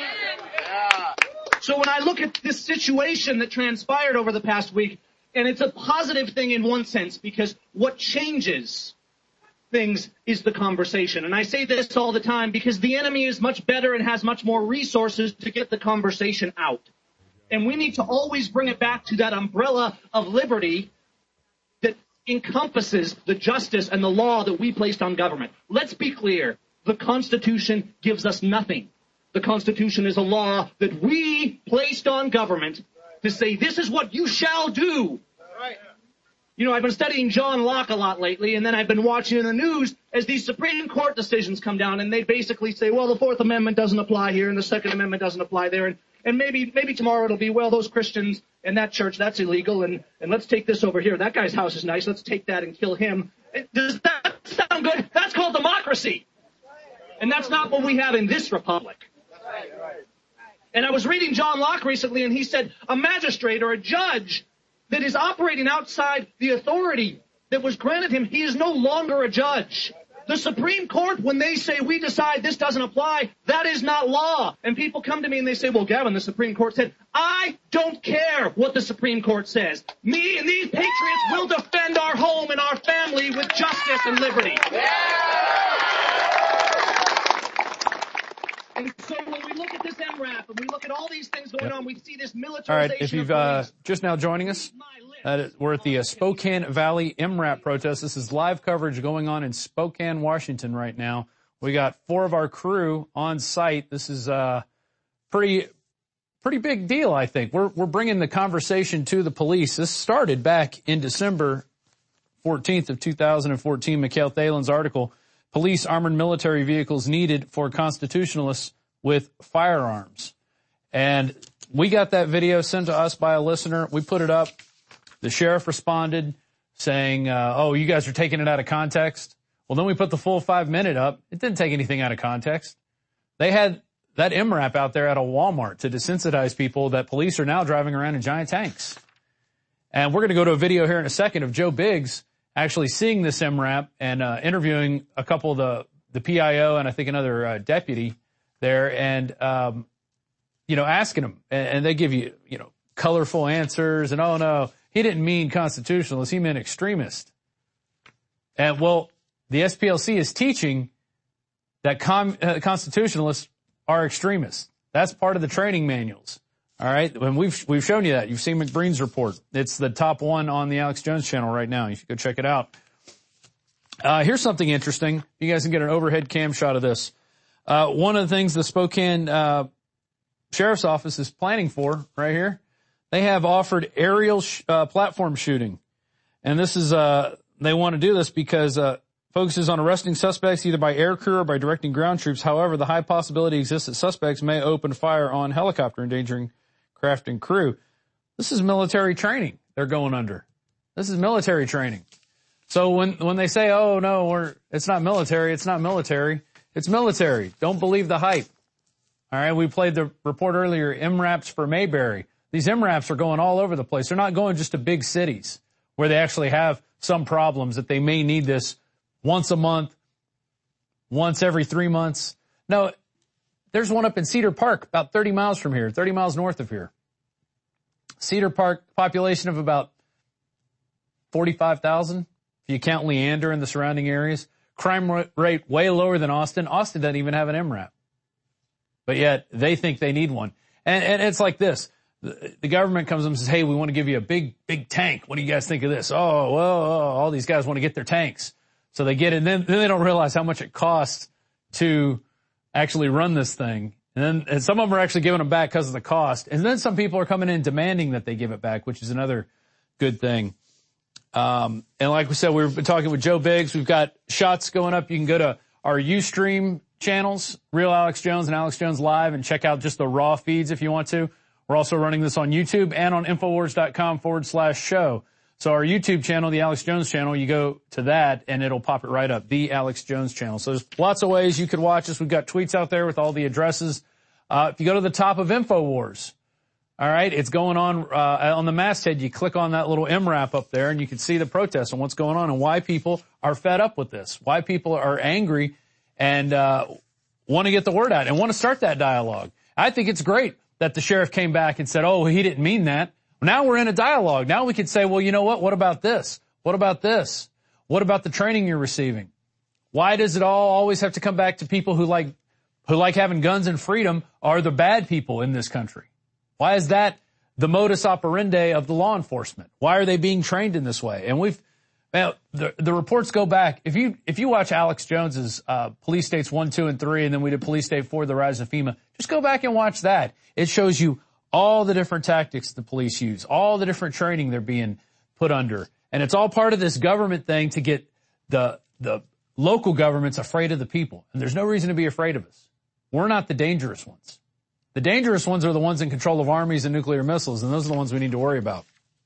So when I look at this situation that transpired over the past week, and it's a positive thing in one sense, because what changes things is the conversation. And I say this all the time because the enemy is much better and has much more resources to get the conversation out. And we need to always bring it back to that umbrella of liberty that encompasses the justice and the law that we placed on government. Let's be clear. The Constitution gives us nothing. The Constitution is a law that we placed on government to say, this is what you shall do. You know, I've been studying John Locke a lot lately, and then I've been watching in the news as these Supreme Court decisions come down, and they basically say, well, the Fourth Amendment doesn't apply here, and the Second Amendment doesn't apply there, and, and maybe maybe tomorrow it'll be, well, those Christians and that church, that's illegal, and, and let's take this over here. That guy's house is nice. Let's take that and kill him. Does that sound good? That's called democracy. And that's not what we have in this republic. And I was reading John Locke recently, and he said a magistrate or a judge that is operating outside the authority that was granted him, he is no longer a judge. The Supreme Court, when they say we decide this doesn't apply, that is not law. And people come to me and they say, well, Gavin, the Supreme Court said, I don't care what the Supreme Court says. Me and these patriots will defend our home and our family with justice and liberty. And so when we look at this M RAP and we look at all these things going on, we see this militarization. All right, if you've uh, just now joining us, uh, we're at the uh, Spokane Valley M RAP protest. This is live coverage going on in Spokane, Washington right now. We got four of our crew on site. This is a pretty, pretty big deal, I think. We're we're bringing the conversation to the police. This started back in December fourteenth of two thousand fourteen. Mikhail Thalen's article. Police armored military vehicles needed for constitutionalists with firearms. And we got that video sent to us by a listener. We put it up. The sheriff responded saying, uh, oh, you guys are taking it out of context. Well, then we put the full five minute up. It didn't take anything out of context. They had that M RAP out there at a Walmart to desensitize people that police are now driving around in giant tanks. And we're going to go to a video here in a second of Joe Biggs actually seeing this M RAP and uh, interviewing a couple of the, the P I O and I think another uh, deputy there and, um, you know, asking them. And, and they give you, you know, colorful answers. And, oh, no, he didn't mean constitutionalist. He meant extremist. And, well, the S P L C is teaching that com- uh, constitutionalists are extremists. That's part of the training manuals. All right. And we've, we've shown you that. You've seen McBreen's report. It's the top one on the Alex Jones channel right now. You should go check it out. Uh, here's something interesting. You guys can get an overhead cam shot of this. Uh, one of the things the Spokane, uh, Sheriff's Office is planning for right here, they have offered aerial, sh- uh, platform shooting. And this is, uh, they want to do this because, uh, focuses on arresting suspects either by air crew or by directing ground troops. However, the high possibility exists that suspects may open fire on helicopter, endangering craft and crew. This is military training they're going under. This is military training. So when, when they say, oh no, we're, it's not military, it's not military, it's military. Don't believe the hype. All right. We played the report earlier, M RAPs for Mayberry. These M RAPs are going all over the place. They're not going just to big cities where they actually have some problems that they may need this once a month, once every three months. No, there's one up in Cedar Park, about thirty miles from here, thirty miles north of here. Cedar Park, population of about forty-five thousand. If you count Leander and the surrounding areas. Crime rate way lower than Austin. Austin doesn't even have an M RAP. But yet they think they need one. And, and it's like this. The, the government comes up and says, hey, we want to give you a big, big tank. What do you guys think of this? Oh, well, oh, all these guys want to get their tanks. So they get it, and then, then they don't realize how much it costs to actually run this thing. And then and some of them are actually giving them back because of the cost. And then some people are coming in demanding that they give it back, which is another good thing. Um, and like we said, we've been talking with Joe Biggs. We've got shots going up. You can go to our Ustream channels, Real Alex Jones and Alex Jones Live, and check out just the raw feeds if you want to. We're also running this on YouTube and on Infowars.com forward slash show. So our YouTube channel, the Alex Jones channel, you go to that and it'll pop it right up, the Alex Jones channel. So there's lots of ways you could watch us. We've got tweets out there with all the addresses. Uh, if you go to the top of Infowars, all right, it's going on, uh, on the masthead. You click on that little M RAP up there and you can see the protests and what's going on and why people are fed up with this, why people are angry and, uh, want to get the word out and want to start that dialogue. I think it's great that the sheriff came back and said, oh, he didn't mean that. Now we're in a dialogue. Now we could say, well, you know what? What about this? What about this? What about the training you're receiving? Why does it all always have to come back to people who like, who like having guns and freedom are the bad people in this country? Why is that the modus operandi of the law enforcement? Why are they being trained in this way? And we've, man, the, the reports go back. If you, if you watch Alex Jones's, uh, Police States one, two, and three, and then we did Police State four, The Rise of FEMA, just go back and watch that. It shows you all the different tactics the police use, all the different training they're being put under. And it's all part of this government thing to get the, the local governments afraid of the people. And there's no reason to be afraid of us. We're not the dangerous ones. The dangerous ones are the ones in control of armies and nuclear missiles, and those are the ones we need to worry about.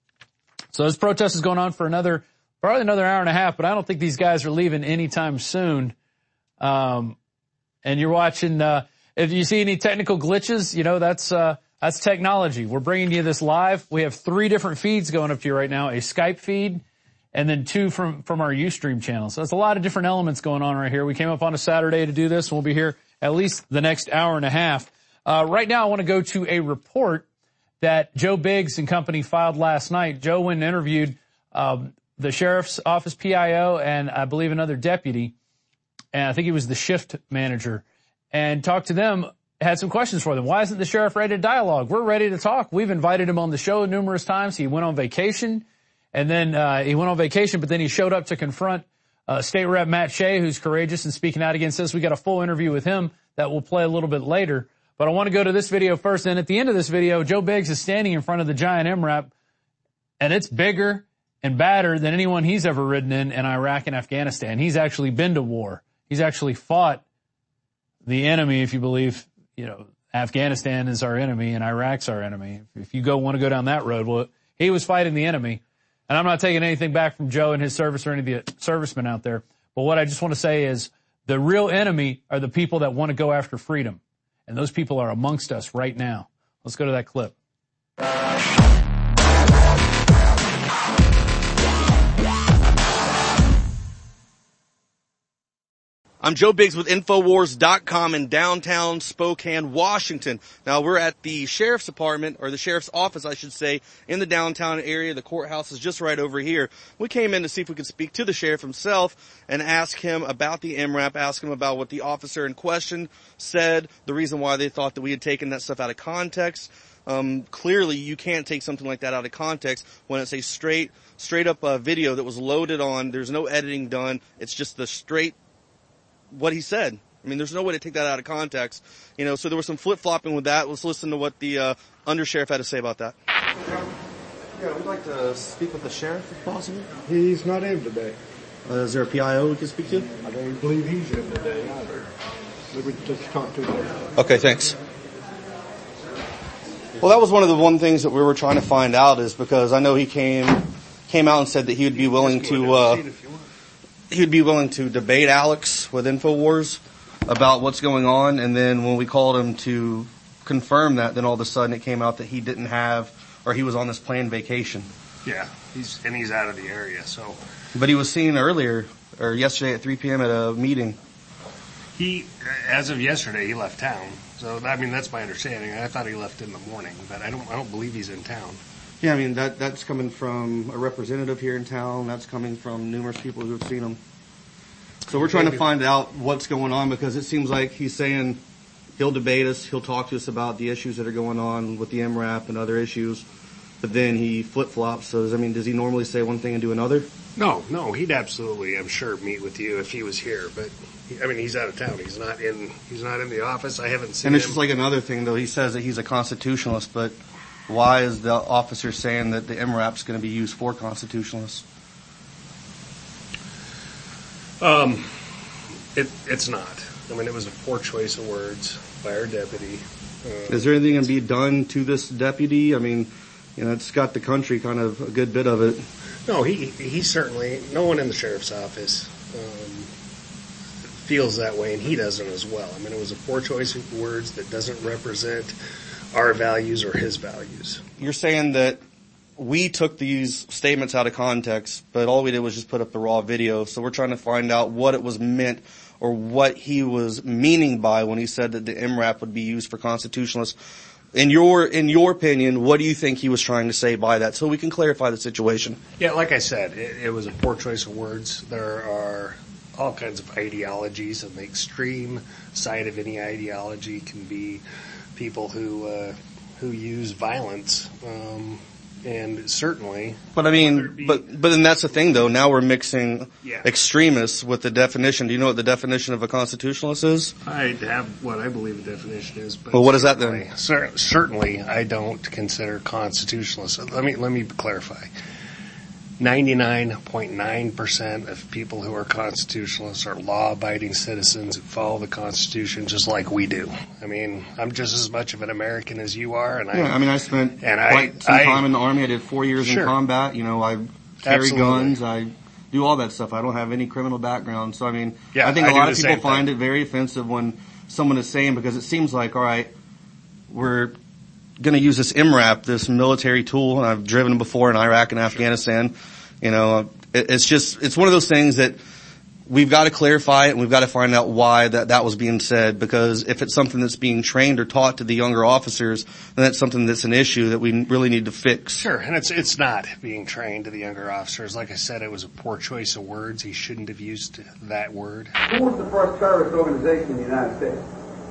So this protest is going on for another, probably another hour and a half, but I don't think these guys are leaving anytime soon. Um, and you're watching, uh, if you see any technical glitches, you know, that's, uh, that's technology. We're bringing you this live. We have three different feeds going up to you right now, a Skype feed, and then two from, from our Ustream channel. So it's a lot of different elements going on right here. We came up on a Saturday to do this, and we'll be here at least the next hour and a half. Uh, right now I want to go to a report that Joe Biggs and company filed last night. Joe went and interviewed, um, the sheriff's office P I O and I believe another deputy, and I think he was the shift manager, and talked to them, had some questions for them. Why isn't the sheriff ready to dialogue? We're ready to talk. We've invited him on the show numerous times. He went on vacation, and then uh, he went on vacation, but then he showed up to confront uh, State Rep Matt Shea, who's courageous and speaking out against this. We got a full interview with him that we'll play a little bit later. But I want to go to this video first. And at the end of this video, Joe Biggs is standing in front of the giant M RAP, and it's bigger and badder than anyone he's ever ridden in in Iraq and Afghanistan. He's actually been to war. He's actually fought the enemy, if you believe, you know, Afghanistan is our enemy and Iraq's our enemy. If you go want to go down that road, well, he was fighting the enemy. And I'm not taking anything back from Joe and his service or any of the servicemen out there. But what I just want to say is the real enemy are the people that want to go after freedom. And those people are amongst us right now. Let's go to that clip. I'm Joe Biggs with Infowars dot com in downtown Spokane, Washington. Now, we're at the sheriff's department, or the sheriff's office, I should say, in the downtown area. The courthouse is just right over here. We came in to see if we could speak to the sheriff himself and ask him about the M RAP, ask him about what the officer in question said, the reason why they thought that we had taken that stuff out of context. Um, clearly, you can't take something like that out of context when it's a straight, straight up uh, video that was loaded on. There's no editing done. It's just the straight what he said. I mean, there's no way to take that out of context. You know, so there was some flip-flopping with that. Let's listen to what the uh, undersheriff had to say about that. Yeah, we'd like to speak with the sheriff if possible. He's not in today. Uh, is there a P I O we can speak to? I don't believe he's in today either. Let me just talk to him. Okay, thanks. Well, that was one of the one things that we were trying to find out, is because I know he came came out and said that he would be willing to uh he'd be willing to debate Alex with InfoWars about what's going on, and then when we called him to confirm that, then all of a sudden it came out that he didn't have, or he was on this planned vacation. Yeah, he's and he's out of the area, so. But he was seen earlier, or yesterday at three p.m. at a meeting. He, as of yesterday, he left town. So, I mean, that's my understanding. I thought he left in the morning, but I don't, I don't believe he's in town. Yeah, I mean, that that's coming from a representative here in town. That's coming from numerous people who have seen him. So we're trying to find out what's going on, because it seems like he's saying he'll debate us, he'll talk to us about the issues that are going on with the M RAP and other issues, but then he flip-flops. So, I mean, does he normally say one thing and do another? No, no, he'd absolutely, I'm sure, meet with you if he was here, but I mean, he's out of town. He's not in, he's not in the office. I haven't seen him. And it's just like another thing, though. He says that he's a constitutionalist, but why is the officer saying that the M RAP's going to be used for constitutionalists? Um, it, it's not. I mean, it was a poor choice of words by our deputy. Uh, Is there anything going to be done to this deputy? I mean, you know, it's got the country kind of a good bit of it. No, he, he certainly, no one in the sheriff's office, um, feels that way, and he doesn't as well. I mean, it was a poor choice of words that doesn't represent our values or his values. You're saying that we took these statements out of context, but all we did was just put up the raw video. So we're trying to find out what it was meant, or what he was meaning by when he said that the M RAP would be used for constitutionalists. In your in your opinion, what do you think he was trying to say by that, so we can clarify the situation? Yeah, like I said, it, it was a poor choice of words. There are all kinds of ideologies, and the extreme side of any ideology can be people who uh, who use violence, um, and certainly. But I mean, be, but but then that's the thing, though. Now we're mixing yeah. extremists with the definition. Do you know what the definition of a constitutionalist is? I have what I believe the definition is. But well, what is that then? Cer- certainly, I don't consider constitutionalists. Let me let me clarify. ninety-nine point nine percent of people who are constitutionalists are law-abiding citizens who follow the Constitution just like we do. I mean, I'm just as much of an American as you are, and I. Yeah, I mean, I spent and quite I, some I, time in the Army. I did four years sure. in combat. You know, I carry Absolutely. guns. I do all that stuff. I don't have any criminal background. So, I mean, yeah, I think a I lot of people find find it very offensive when someone is saying, because it seems like, all right, we're going to use this M RAP, this military tool, and I've driven before in Iraq and Afghanistan. You know, it, it's just, it's one of those things that we've got to clarify it, and we've got to find out why that, that was being said, because if it's something that's being trained or taught to the younger officers, then that's something that's an issue that we really need to fix. Sure, and it's it's not being trained to the younger officers. Like I said, it was a poor choice of words. He shouldn't have used that word. Who was the first terrorist organization in the United States?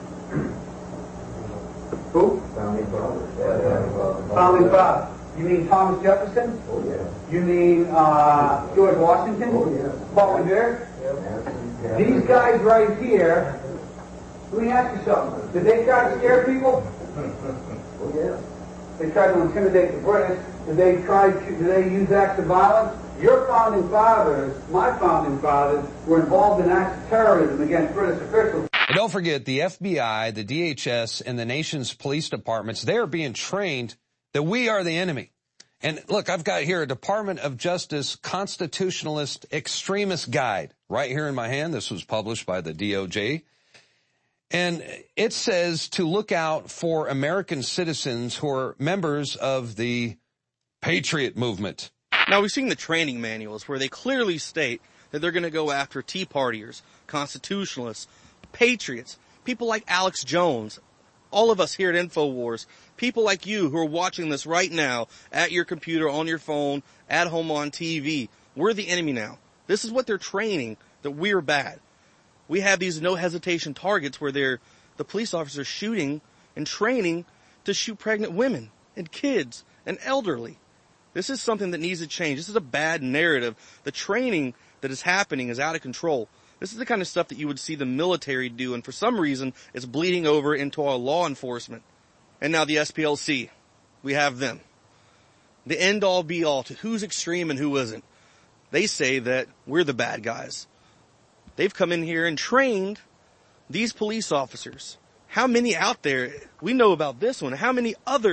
Who? Founding Fathers. Founding Fathers. You mean Thomas Jefferson? Oh, yeah. You mean uh, George Washington? Oh, yeah. Paul Revere? Yeah. These guys right here, let me ask you something. Did they try to scare people? Oh, yeah. They tried to intimidate the British. Did they try to, did they use acts of violence? Your founding fathers, my founding fathers, were involved in acts of terrorism against British officials. And don't forget, the F B I, the D H S, and the nation's police departments, they are being trained that we are the enemy. And look, I've got here a Department of Justice Constitutionalist Extremist Guide right here in my hand. This was published by the D O J. And it says to look out for American citizens who are members of the Patriot movement. Now, we've seen the training manuals where they clearly state that they're going to go after Tea Partiers, constitutionalists, patriots, people like Alex Jones, all of us here at InfoWars, people like you who are watching this right now at your computer, on your phone, at home on T V. We're the enemy now. This is what they're training, that we're bad. We have these no hesitation targets where they're the police officers shooting and training to shoot pregnant women and kids and elderly. This is something that needs to change. This is a bad narrative. The training that is happening is out of control. This is the kind of stuff that you would see the military do, and for some reason, it's bleeding over into our law enforcement. And now the S P L C. We have them. The end-all, be-all to who's extreme and who isn't. They say that we're the bad guys. They've come in here and trained these police officers. How many out there, we know about this one, how many other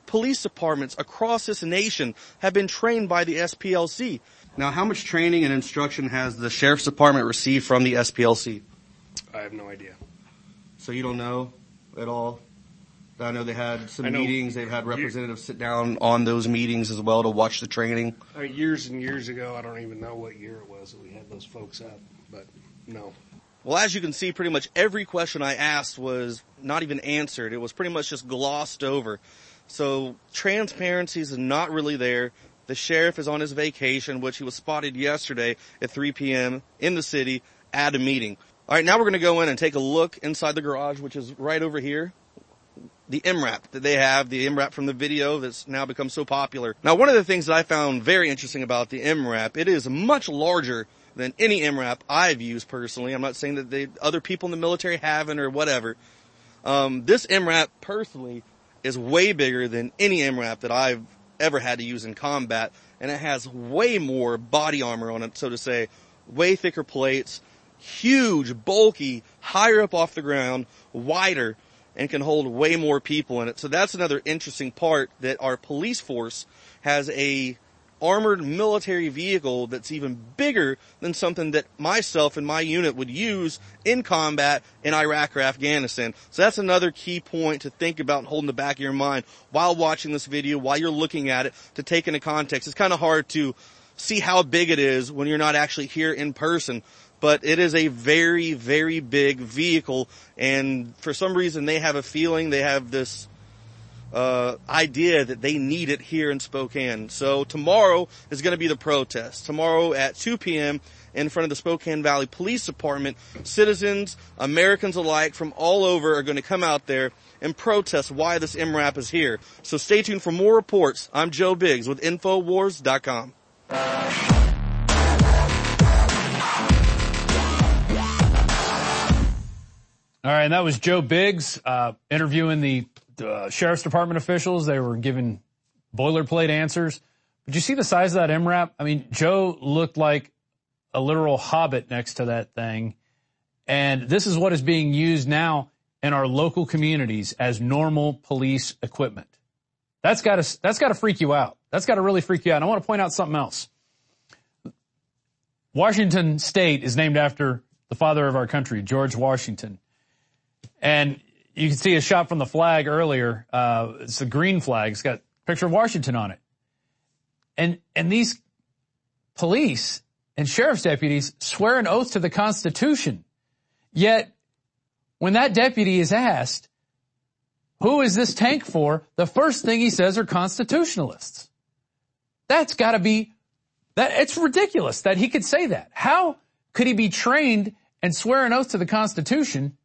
police departments across this nation have been trained by the S P L C. Now, how much training and instruction has the Sheriff's Department received from the S P L C? I have no idea. So you don't know at all? I know they had some meetings. They've had representatives sit down on those meetings as well to watch the training. Uh, years and years ago, I don't even know what year it was that we had those folks out, but no. Well, as you can see, pretty much every question I asked was not even answered. It was pretty much just glossed over. So transparency is not really there. The sheriff is on his vacation, which he was spotted yesterday at three p.m. in the city at a meeting. All right, now we're going to go in and take a look inside the garage, which is right over here. The M RAP that they have, the M RAP from the video that's now become so popular. Now, one of the things that I found very interesting about the M RAP, it is much larger than any M RAP I've used personally. I'm not saying that they, other people in the military haven't or whatever. Um, this M RAP personally is way bigger than any M RAP that I've ever had to use in combat, and it has way more body armor on it, so to say, way thicker plates, huge, bulky, higher up off the ground, wider, and can hold way more people in it. So that's another interesting part, that our police force has a armored military vehicle that's even bigger than something that myself and my unit would use in combat in Iraq or Afghanistan. So that's another key point to think about and hold in the back of your mind while watching this video, while you're looking at it, to take into context. It's kind of hard to see how big it is when you're not actually here in person, but it is a very, very big vehicle, and for some reason they have a feeling, they have this uh idea that they need it here in Spokane. So tomorrow is going to be the protest. Tomorrow at two p.m. in front of the Spokane Valley Police Department, citizens, Americans alike from all over are going to come out there and protest why this M RAP is here. So stay tuned for more reports. I'm Joe Biggs with Infowars dot com. All right, and that was Joe Biggs uh, interviewing the uh, Sheriff's Department officials. They were giving boilerplate answers. Did you see the size of that M RAP? I mean, Joe looked like a literal hobbit next to that thing. And this is what is being used now in our local communities as normal police equipment. That's got to that's got to freak you out. That's got to really freak you out. And I want to point out something else. Washington State is named after the father of our country, George Washington. And you can see a shot from the flag earlier. Uh, it's the green flag. It's got a picture of Washington on it. And, and these police and sheriff's deputies swear an oath to the Constitution. Yet, when that deputy is asked, who is this tank for? The first thing he says are constitutionalists. That's gotta be, that, it's ridiculous that he could say that. How could he be trained and swear an oath to the Constitution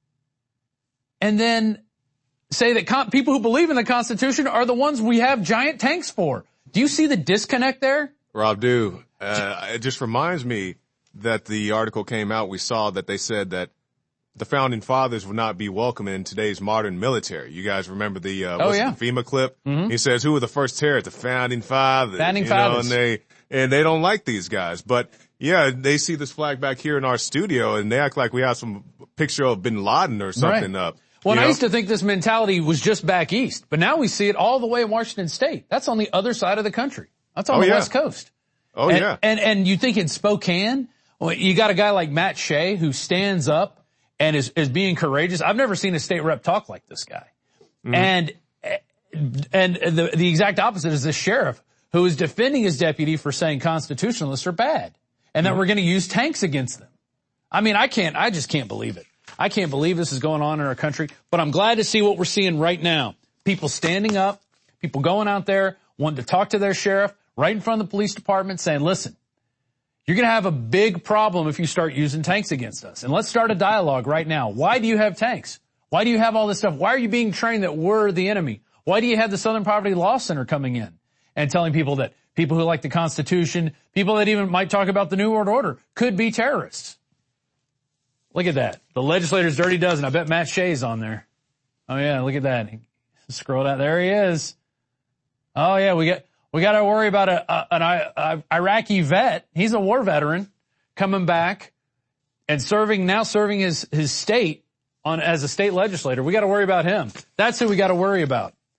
and then say that con- people who believe in the Constitution are the ones we have giant tanks for? Do you see the disconnect there? Rob, do. Uh, it just reminds me that the article came out, we saw that they said that the founding fathers would not be welcome in today's modern military. You guys remember the, uh, oh, what's yeah. the FEMA clip? Mm-hmm. He says, who were the first terrorists? The founding fathers. Founding you fathers. Know, and they, and they don't like these guys. But yeah, they see this flag back here in our studio and they act like we have some picture of bin Laden or something right. up. Well, you I know? used to think this mentality was just back east, but now we see it all the way in Washington State. That's on the other side of the country. That's on oh, the yeah. West Coast. Oh, and, yeah. And, and you think in Spokane, well, you got a guy like Matt Shea who stands up and is, is being courageous. I've never seen a state rep talk like this guy. Mm-hmm. And, and the, the exact opposite is this sheriff who is defending his deputy for saying constitutionalists are bad and that mm-hmm. we're going to use tanks against them. I mean, I can't, I just can't believe it. I can't believe this is going on in our country, but I'm glad to see what we're seeing right now. People standing up, people going out there, wanting to talk to their sheriff right in front of the police department saying, listen, you're going to have a big problem if you start using tanks against us. And let's start a dialogue right now. Why do you have tanks? Why do you have all this stuff? Why are you being trained that we're the enemy? Why do you have the Southern Poverty Law Center coming in and telling people that people who like the Constitution, people that even might talk about the New World Order could be terrorists? Look at that. The legislator's dirty dozen. I bet Matt Shea's on there. Oh yeah, look at that. Scroll down. There he is. Oh yeah, we got, we got to worry about a, a, an a, Iraqi vet. He's a war veteran coming back and serving, now serving his, his state on, as a state legislator. We got to worry about him. That's who we got to worry about.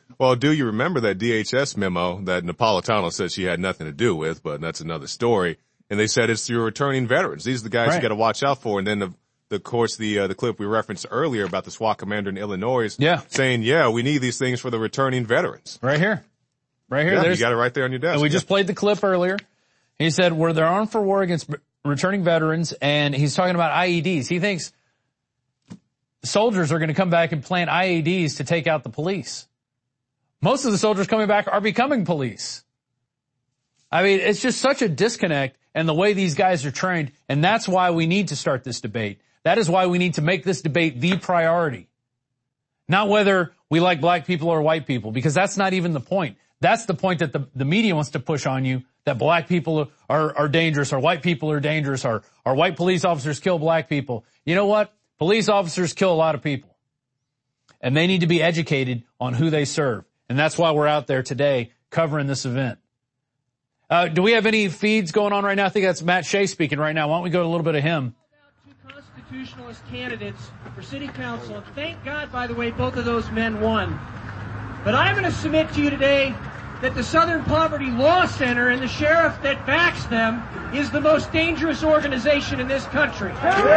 Well, do you remember that D H S memo that Napolitano said she had nothing to do with, but that's another story. And they said it's your returning veterans. These are the guys Right. you got to watch out for. And then the, the of course, the uh, the clip we referenced earlier about the SWAT commander in Illinois, yeah. saying, "Yeah, we need these things for the returning veterans." Right here, right here. Yeah, There's, you got it right there on your desk. we yeah. just played the clip earlier. He said, "Where they're armed for war against returning veterans," and he's talking about I E Ds. He thinks soldiers are going to come back and plant I E Ds to take out the police. Most of the soldiers coming back are becoming police. I mean, it's just such a disconnect in the way these guys are trained, and that's why we need to start this debate. That is why we need to make this debate the priority. Not whether we like black people or white people, because that's not even the point. That's the point that the, the media wants to push on you, that black people are, are dangerous, or white people are dangerous, or, or white police officers kill black people. You know what? Police officers kill a lot of people. And they need to be educated on who they serve. And that's why we're out there today covering this event. Uh, do we have any feeds going on right now? I think that's Matt Shea speaking right now. Why don't we go to a little bit of him? Two constitutionalist candidates for city council. And thank God, by the way, both of those men won. But I'm going to submit to you today that the Southern Poverty Law Center and the sheriff that backs them is the most dangerous organization in this country.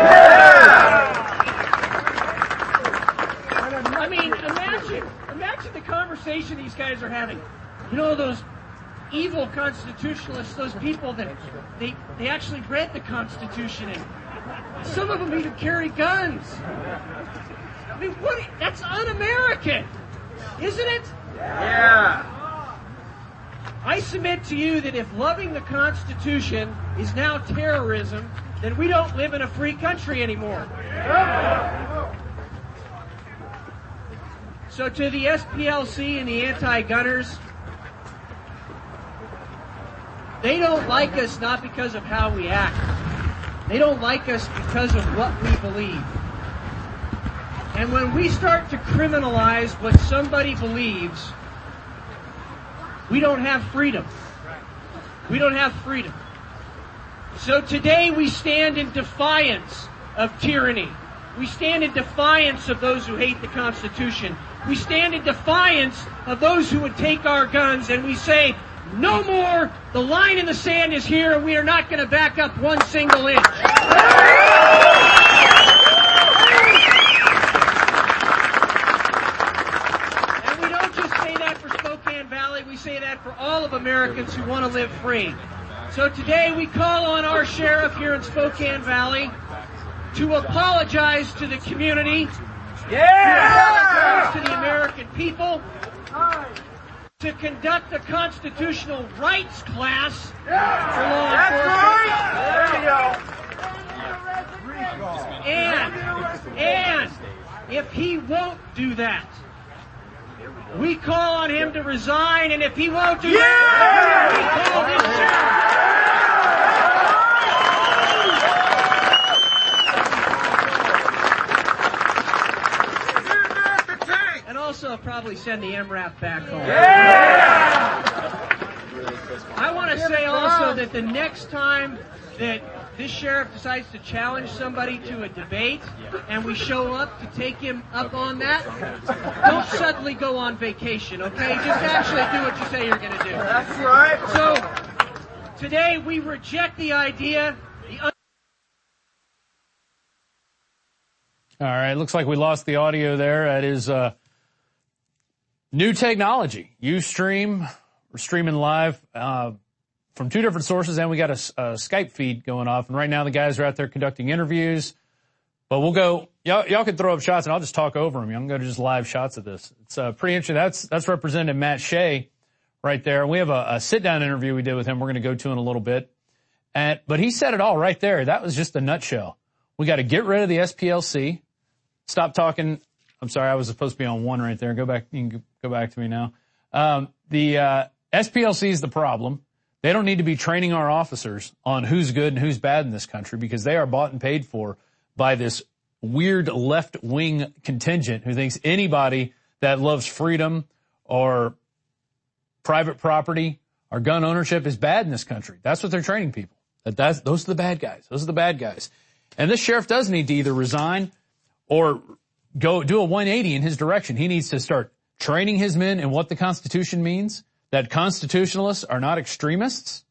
I mean, imagine, imagine the conversation these guys are having. You know, those evil constitutionalists, those people that they, they actually read the Constitution, and some of them even carry guns. I mean, what? That's un-American, isn't it? Yeah. I submit to you that if loving the Constitution is now terrorism, then we don't live in a free country anymore. So to the S P L C and the anti-gunners, they don't like us not because of how we act. They don't like us because of what we believe. And when we start to criminalize what somebody believes, we don't have freedom. We don't have freedom. So today we stand in defiance of tyranny. We stand in defiance of those who hate the Constitution. We stand in defiance of those who would take our guns, and we say, no more. The line in the sand is here, and we are not going to back up one single inch. And we don't just say that for Spokane Valley. We say that for all of Americans who want to live free. So today we call on our sheriff here in Spokane Valley to apologize to the community, yeah! to apologize to the American people, to conduct a constitutional rights class yeah! for law enforcement. There you go. And, and if he won't do that, we call on him to resign, and if he won't do yeah! that, we call this sheriff. Also, probably send the M RAP back home. Yeah! I want to say also that the next time that this sheriff decides to challenge somebody to a debate and we show up to take him up on that, don't suddenly go on vacation, okay? Just actually do what you say you're going to do. That's right. So today we reject the idea. The un- All right, looks like we lost the audio there. That is uh new technology, Ustream. We're streaming live uh from two different sources, and we got a, a Skype feed going off. And right now the guys are out there conducting interviews. But we'll go, y'all, y'all can throw up shots, and I'll just talk over them. I'm going to just live shots of this. It's uh, pretty interesting. That's that's Representative Matt Shea right there. We have a, a sit-down interview we did with him. We're going to go to in a little bit. And but he said it all right there. That was just a nutshell. We got to get rid of the S P L C. Stop talking. I'm sorry, I was supposed to be on one right there. Go back. You can go back to me now. Um, the uh, S P L C is the problem. They don't need to be training our officers on who's good and who's bad in this country, because they are bought and paid for by this weird left-wing contingent who thinks anybody that loves freedom or private property or gun ownership is bad in this country. That's what they're training people. That that's, those are the bad guys. Those are the bad guys. And this sheriff does need to either resign or go do a one eighty in his direction. He needs to start training his men in what the Constitution means, that constitutionalists are not extremists,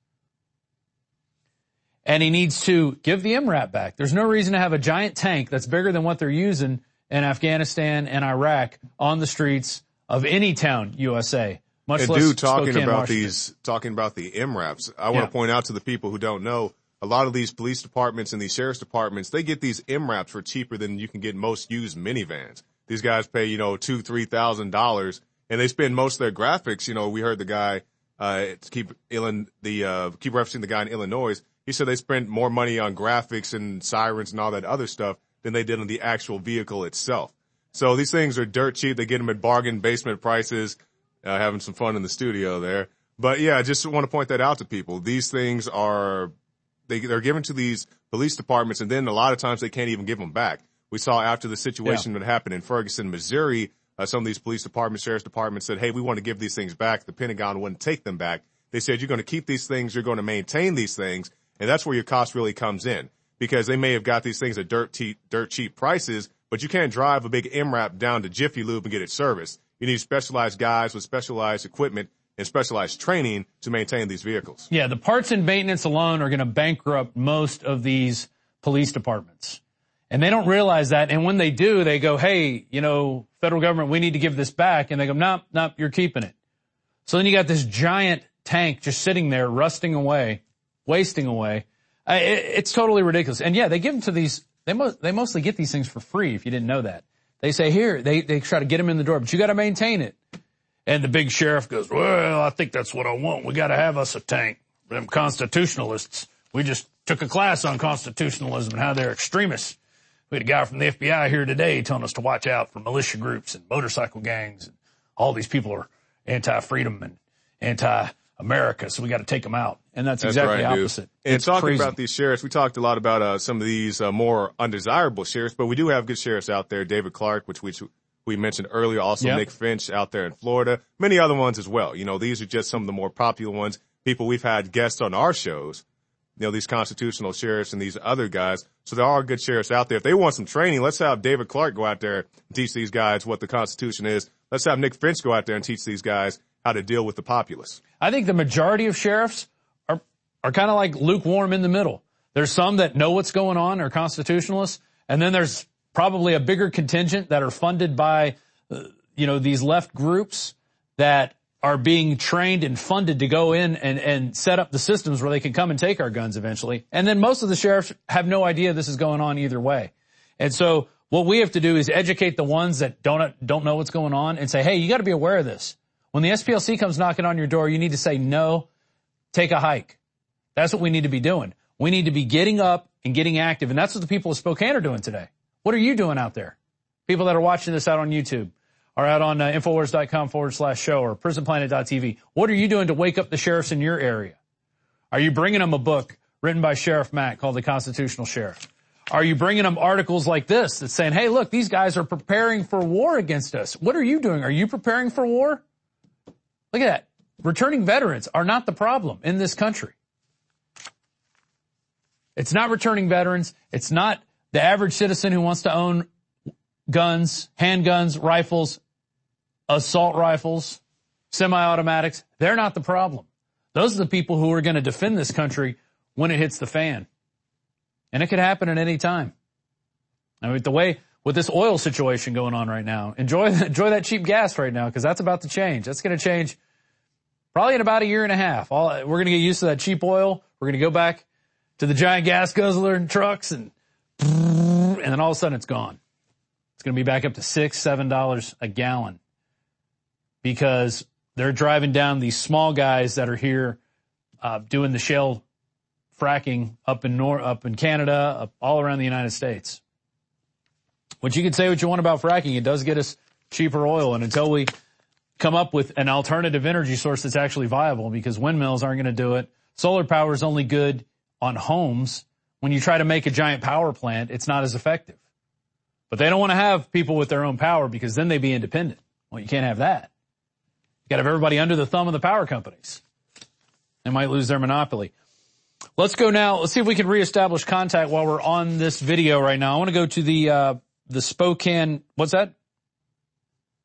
and he needs to give the M RAP back. There's no reason to have a giant tank that's bigger than what they're using in Afghanistan and Iraq on the streets of any town, U S A. Much and less dude, talking Spokane, about Washington. these, talking about the M RAPs, I want Yeah. to point out to the people who don't know, a lot of these police departments and these sheriff's departments, they get these M RAPs for cheaper than you can get most used minivans. These guys pay, you know, two, three thousand dollars, and they spend most of their graphics. You know, we heard the guy uh to keep Illin, the uh keep referencing the guy in Illinois. He said they spent more money on graphics and sirens and all that other stuff than they did on the actual vehicle itself. So these things are dirt cheap. They get them at bargain basement prices. Uh, having some fun in the studio there. But yeah, I just want to point that out to people. These things are, they, they're given to these police departments, and then a lot of times they can't even give them back. We saw after the situation yeah. that happened in Ferguson, Missouri, uh, some of these police departments, sheriff's departments said, hey, we want to give these things back. The Pentagon wouldn't take them back. They said, you're going to keep these things, you're going to maintain these things, and that's where your cost really comes in. Because they may have got these things at dirt cheap, dirt cheap prices, but you can't drive a big M RAP down to Jiffy Lube and get it serviced. You need specialized guys with specialized equipment and specialized training to maintain these vehicles. Yeah, the parts and maintenance alone are going to bankrupt most of these police departments. And they don't realize that. And when they do, they go, hey, you know, federal government, we need to give this back. And they go, nope, nope, you're keeping it. So then you got this giant tank just sitting there, rusting away, wasting away. Uh, it, it's totally ridiculous. And yeah, they give them to these, they, mo- they mostly get these things for free, if you didn't know that. They say, here, they, they try to get them in the door, but you got to maintain it. And the big sheriff goes, well, I think that's what I want. We got to have us a tank. Them constitutionalists. We just took a class on constitutionalism and how they're extremists. We had a guy from the F B I here today telling us to watch out for militia groups and motorcycle gangs. And all these people are anti-freedom and anti-America, so we got to take them out. And that's, that's exactly right, opposite. And it's talking crazy. about these sheriffs, we talked a lot about uh, some of these uh, more undesirable sheriffs, but we do have good sheriffs out there. David Clark, which we we mentioned earlier, also yep. Nick Finch out there in Florida, many other ones as well. You know, these are just some of the more popular ones. People we've had guests on our shows, you know, these constitutional sheriffs and these other guys. So there are good sheriffs out there. If they want some training, let's have David Clark go out there and teach these guys what the Constitution is. Let's have Nick Finch go out there and teach these guys how to deal with the populace. I think the majority of sheriffs are are kind of like lukewarm in the middle. There's some that know what's going on, are constitutionalists, and then there's probably a bigger contingent that are funded by, uh, you know, these left groups that are being trained and funded to go in and, and set up the systems where they can come and take our guns eventually. And then most of the sheriffs have no idea this is going on either way. And so what we have to do is educate the ones that don't don't know what's going on and say, hey, you got to be aware of this. When the S P L C comes knocking on your door, you need to say, no, take a hike. That's what we need to be doing. We need to be getting up and getting active. And that's what the people of Spokane are doing today. What are you doing out there? People that are watching this out on YouTube or out on uh, Infowars.com forward slash show or PrisonPlanet.tv. What are you doing to wake up the sheriffs in your area? Are you bringing them a book written by Sheriff Matt called The Constitutional Sheriff? Are you bringing them articles like this that's saying, hey, look, these guys are preparing for war against us. What are you doing? Are you preparing for war? Look at that. Returning veterans are not the problem in this country. It's not returning veterans. It's not the average citizen who wants to own guns, handguns, rifles, assault rifles, semi-automatics. They're not the problem. Those are the people who are going to defend this country when it hits the fan. And it could happen at any time. I mean, with the way, with this oil situation going on right now, enjoy, enjoy that cheap gas right now, because that's about to change. That's going to change probably in about a year and a half. All, we're going to get used to that cheap oil. We're going to go back to the giant gas guzzler and trucks, and and then all of a sudden it's gone. It's going to be back up to six, seven dollars a gallon because they're driving down these small guys that are here uh, doing the shale fracking up in Nor- up in Canada, up all around the United States. Which you can say what you want about fracking, it does get us cheaper oil, and until we come up with an alternative energy source that's actually viable, because windmills aren't going to do it. Solar power is only good on homes. When you try to make a giant power plant, it's not as effective. But they don't want to have people with their own power because then they'd be independent. Well, you can't have that. You got to have everybody under the thumb of the power companies. They might lose their monopoly. Let's go now. Let's see if we can reestablish contact while we're on this video right now. I want to go to the, uh, the Spokane, what's that?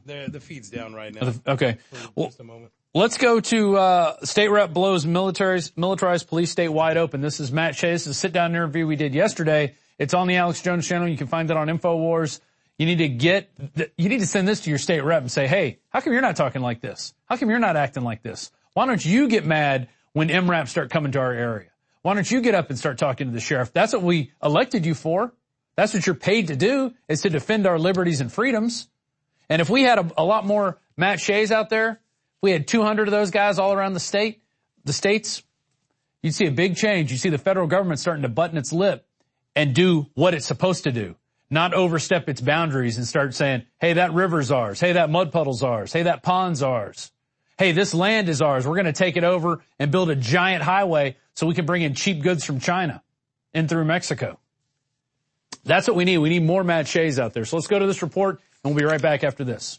The, the feed's down right now. Okay. For Well, just a moment. let's go to uh State Rep blows militarized, militarized police state wide open. This is Matt Shea. This is a sit-down interview we did yesterday. It's on the Alex Jones channel. You can find that on InfoWars. You need to get, the, you need to send this to your state rep and say, hey, how come you're not talking like this? How come you're not acting like this? Why don't you get mad when M RAPs start coming to our area? Why don't you get up and start talking to the sheriff? That's what we elected you for. That's what you're paid to do, is to defend our liberties and freedoms. And if we had a, a lot more Matt Shays out there, if we had two hundred of those guys all around the state, the states, you'd see a big change. You see the federal government starting to button its lip and do what it's supposed to do, not overstep its boundaries and start saying, hey, that river's ours. Hey, that mud puddle's ours. Hey, that pond's ours. Hey, this land is ours. We're going to take it over and build a giant highway so we can bring in cheap goods from China in through Mexico. That's what we need. We need more Matt Shays out there. So let's go to this report, and we'll be right back after this.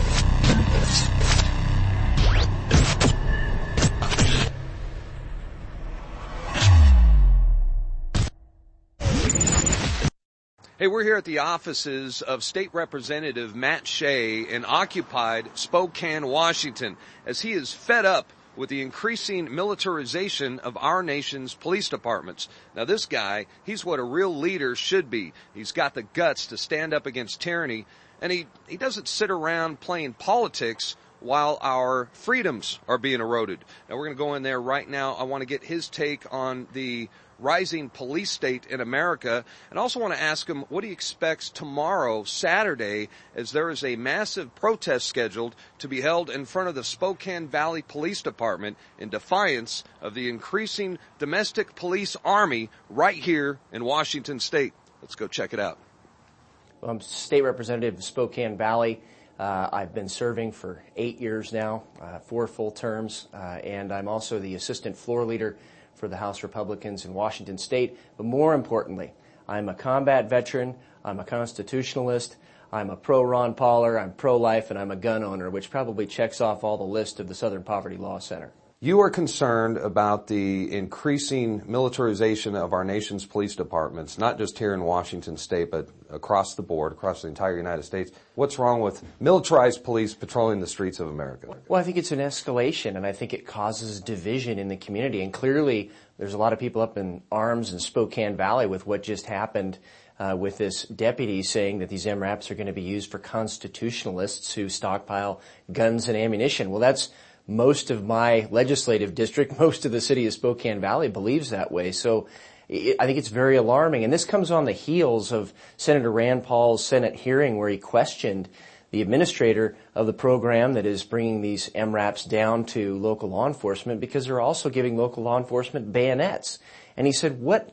Hey, we're here at the offices of State Representative Matt Shea in occupied Spokane, Washington, as he is fed up with the increasing militarization of our nation's police departments. Now, this guy, he's what a real leader should be. He's got the guts to stand up against tyranny, and he, he doesn't sit around playing politics while our freedoms are being eroded. Now, we're going to go in there right now. I want to get his take on the rising police state in America, and also want to ask him what he expects tomorrow, Saturday, as there is a massive protest scheduled to be held in front of the Spokane Valley Police Department in defiance of the increasing domestic police army right here in Washington State. Let's go check it out. Well, I'm State Representative of Spokane Valley. Uh, I've been serving for eight years now, uh, four full terms, uh, and I'm also the assistant floor leader for the House Republicans in Washington State. But more importantly, I'm a combat veteran, I'm a constitutionalist, I'm a pro-Ron Pauler, I'm pro-life, and I'm a gun owner, which probably checks off all the list of the Southern Poverty Law Center. You are concerned about the increasing militarization of our nation's police departments, not just here in Washington State, but across the board, across the entire United States. What's wrong with militarized police patrolling the streets of America? Well, I think it's an escalation, and I think it causes division in the community. And clearly, there's a lot of people up in arms in Spokane Valley with what just happened uh, with this deputy saying that these M RAPs are going to be used for constitutionalists who stockpile guns and ammunition. Well, that's most of my legislative district, most of the city of Spokane Valley believes that way. So it, I think it's very alarming. And this comes on the heels of Senator Rand Paul's Senate hearing where he questioned the administrator of the program that is bringing these M RAPs down to local law enforcement because they're also giving local law enforcement bayonets. And he said, what,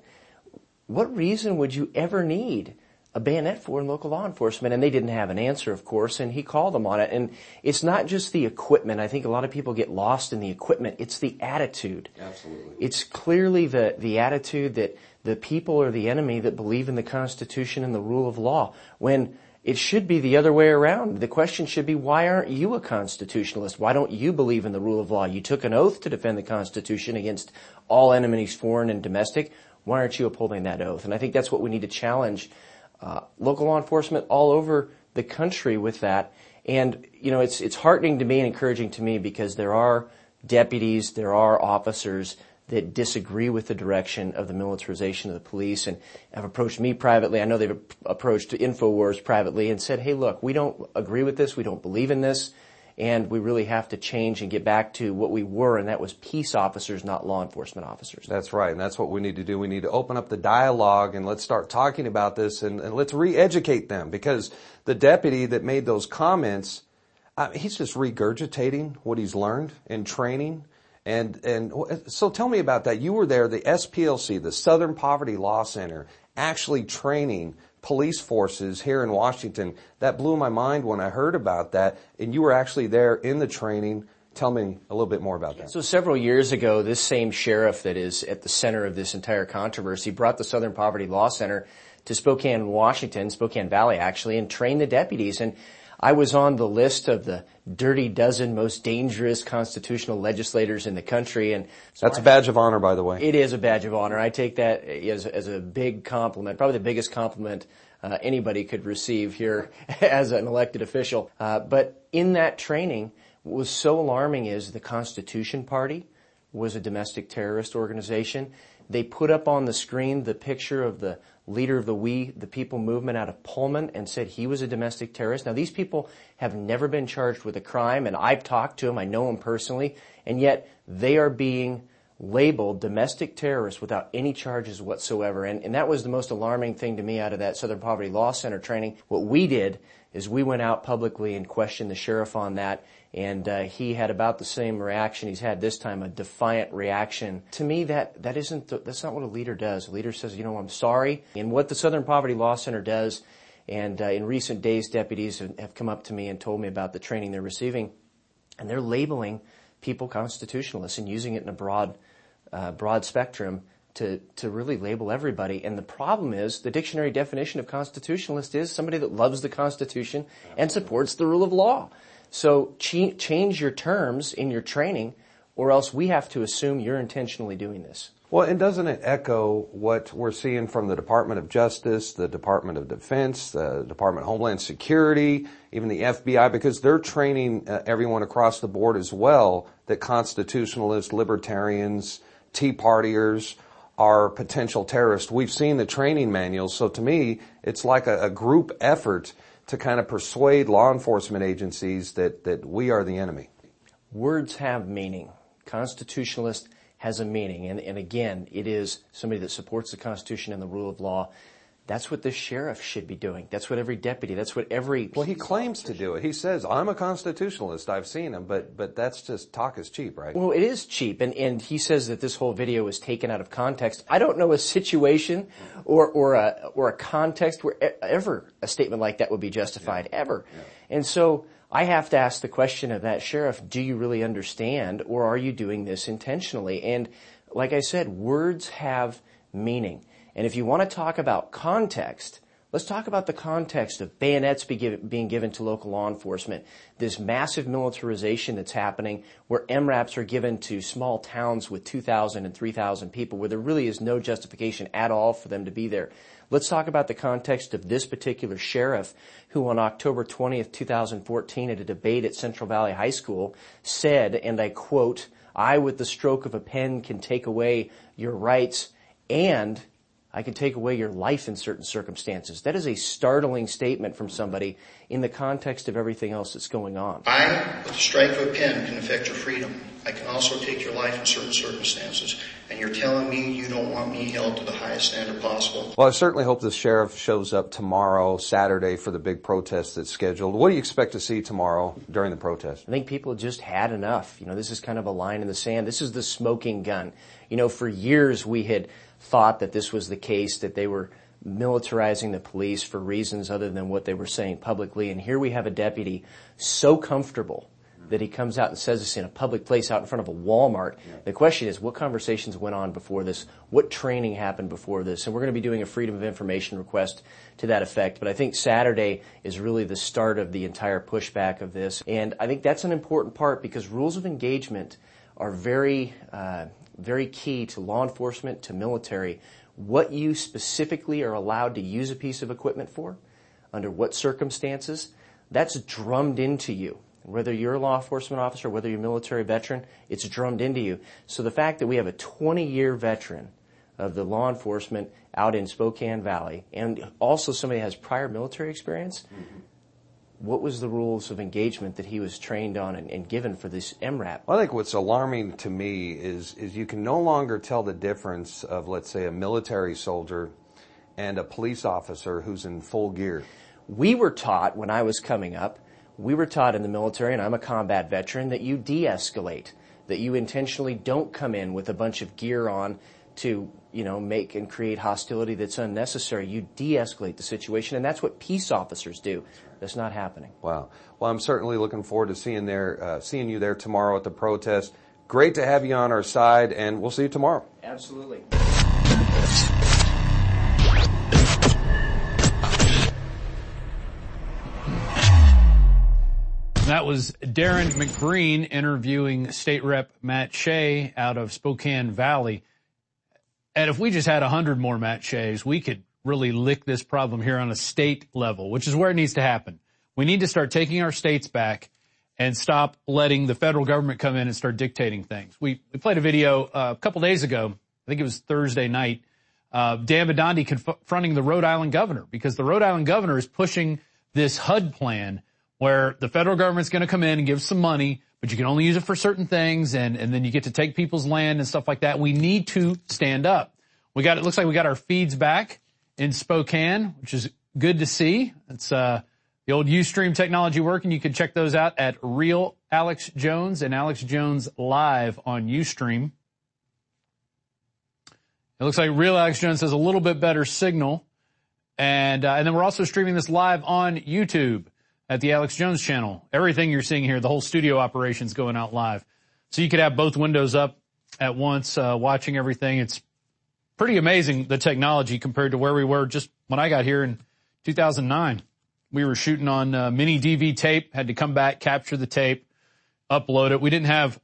what reason would you ever need a bayonet for in local law enforcement? And they didn't have an answer, of course, and he called them on it. And it's not just the equipment. I think a lot of people get lost in the equipment. It's the attitude. Absolutely. It's clearly the, the attitude that the people are the enemy that believe in the Constitution and the rule of law, when it should be the other way around. The question should be, why aren't you a constitutionalist? Why don't you believe in the rule of law? You took an oath to defend the Constitution against all enemies, foreign and domestic. Why aren't you upholding that oath? And I think that's what we need to challenge Uh, local law enforcement all over the country with that. And, you know, it's, it's heartening to me and encouraging to me because there are deputies, there are officers that disagree with the direction of the militarization of the police and have approached me privately. I know they've approached InfoWars privately and said, hey, look, we don't agree with this. We don't believe in this. And we really have to change and get back to what we were, and that was peace officers, not law enforcement officers. That's right, and that's what we need to do. We need to open up the dialogue, and let's start talking about this, and, and let's re-educate them, because the deputy that made those comments, uh, he's just regurgitating what he's learned in training. And, and so tell me about that. You were there, the S P L C, the Southern Poverty Law Center, actually training police forces here in Washington. That blew my mind when I heard about that, and you were actually there in the training. Tell me a little bit more about that. So several years ago, this same sheriff that is at the center of this entire controversy brought the Southern Poverty Law Center to Spokane, Washington, Spokane Valley actually, and trained the deputies. And I was on the list of the dirty dozen most dangerous constitutional legislators in the country, and so that's a badge of honor, by the way. It is a badge of honor. I take that as, as a big compliment, probably the biggest compliment uh, anybody could receive here as an elected official. Uh, but in that training, what was so alarming is the Constitution Party was a domestic terrorist organization. They put up on the screen the picture of the leader of the We the People movement out of Pullman and said he was a domestic terrorist. Now, these people have never been charged with a crime, and I've talked to them. I know them personally, and yet they are being labeled domestic terrorists without any charges whatsoever. And, and that was the most alarming thing to me out of that Southern Poverty Law Center training. What we did is we went out publicly and questioned the sheriff on that, and uh, he had about the same reaction he's had this time, a defiant reaction. To me, that that isn't the, that's not what a leader does. A leader says, you know, I'm sorry. And what the Southern Poverty Law Center does, and uh, in recent days, deputies have, have come up to me and told me about the training they're receiving, and they're labeling people constitutionalists and using it in a broad, uh, broad spectrum to, to really label everybody. And the problem is the dictionary definition of constitutionalist is somebody that loves the Constitution and supports the rule of law. So ch- change your terms in your training, or else we have to assume you're intentionally doing this. Well, and doesn't it echo what we're seeing from the Department of Justice, the Department of Defense, the Department of Homeland Security, even the F B I, because they're training uh, everyone across the board as well that constitutionalists, libertarians, Tea Partiers are potential terrorists. We've seen the training manuals, so to me, it's like a, a group effort to kind of persuade law enforcement agencies that, that we are the enemy. Words have meaning. Constitutionalist has a meaning. And, and again, it is somebody that supports the Constitution and the rule of law. That's what the sheriff should be doing. That's what every deputy, that's what every... Well, he claims to do it. He says, I'm a constitutionalist. I've seen him, but but that's just talk is cheap, right? Well, it is cheap. And, and he says that this whole video was taken out of context. I don't know a situation or, or a, or a context where ever a statement like that would be justified, yeah. ever. Yeah. And so I have to ask the question of that sheriff, do you really understand, or are you doing this intentionally? And like I said, words have meaning. And if you want to talk about context, let's talk about the context of bayonets be give, being given to local law enforcement, this massive militarization that's happening where M RAPs are given to small towns with two thousand and three thousand people where there really is no justification at all for them to be there. Let's talk about the context of this particular sheriff who on October twentieth, twenty fourteen at a debate at Central Valley High School said, and I quote, "I with the stroke of a pen can take away your rights and I can take away your life in certain circumstances." That is a startling statement from somebody in the context of everything else that's going on. I, with the strike of a pen, can affect your freedom. I can also take your life in certain circumstances. And you're telling me you don't want me held to the highest standard possible? Well, I certainly hope the sheriff shows up tomorrow, Saturday, for the big protest that's scheduled. What do you expect to see tomorrow during the protest? I think people just had enough. You know, this is kind of a line in the sand. This is the smoking gun. You know, for years we had thought that this was the case, that they were militarizing the police for reasons other than what they were saying publicly. And here we have a deputy so comfortable that he comes out and says this in a public place out in front of a Walmart. Yeah. The question is, what conversations went on before this? What training happened before this? And we're going to be doing a Freedom of Information request to that effect. But I think Saturday is really the start of the entire pushback of this. And I think that's an important part because rules of engagement are very, uh, very key to law enforcement, to military. What you specifically are allowed to use a piece of equipment for, under what circumstances, that's drummed into you. Whether you're a law enforcement officer, whether you're a military veteran, it's drummed into you. So the fact that we have a twenty-year veteran of the law enforcement out in Spokane Valley, and also somebody that has prior military experience, mm-hmm. what was the rules of engagement that he was trained on and, and given for this M RAP? Well, I think what's alarming to me is is you can no longer tell the difference of, let's say, a military soldier and a police officer who's in full gear. We were taught when I was coming up, we were taught in the military, and I'm a combat veteran, that you de-escalate, that you intentionally don't come in with a bunch of gear on to, you know, make and create hostility that's unnecessary. You de-escalate the situation, and that's what peace officers do. That's not happening. Wow. Well, I'm certainly looking forward to seeing there, uh, seeing you there tomorrow at the protest. Great to have you on our side, and we'll see you tomorrow. Absolutely. That was Darren McBreen interviewing State Rep Matt Shea out of Spokane Valley. And if we just had a hundred more Matt Sheas, we could really lick this problem here on a state level, which is where it needs to happen. We need to start taking our states back and stop letting the federal government come in and start dictating things. We, we played a video uh, a couple days ago, I think it was Thursday night, uh, Dan Bidandi confronting the Rhode Island governor, because the Rhode Island governor is pushing this H U D plan where the federal government's going to come in and give some money, but you can only use it for certain things, and, and then you get to take people's land and stuff like that. We need to stand up. We got, it looks like we got our feeds back in Spokane, which is good to see. It's, uh, the old Ustream technology working. You can check those out at Real Alex Jones and Alex Jones Live on Ustream. It looks like Real Alex Jones has a little bit better signal. And, uh, and then we're also streaming this live on YouTube at the Alex Jones channel. Everything you're seeing here, the whole studio operation's going out live. So you could have both windows up at once, uh, watching everything. It's pretty amazing, the technology, compared to where we were just when I got here in two thousand nine. We were shooting on uh, mini D V tape, had to come back, capture the tape, upload it. We didn't have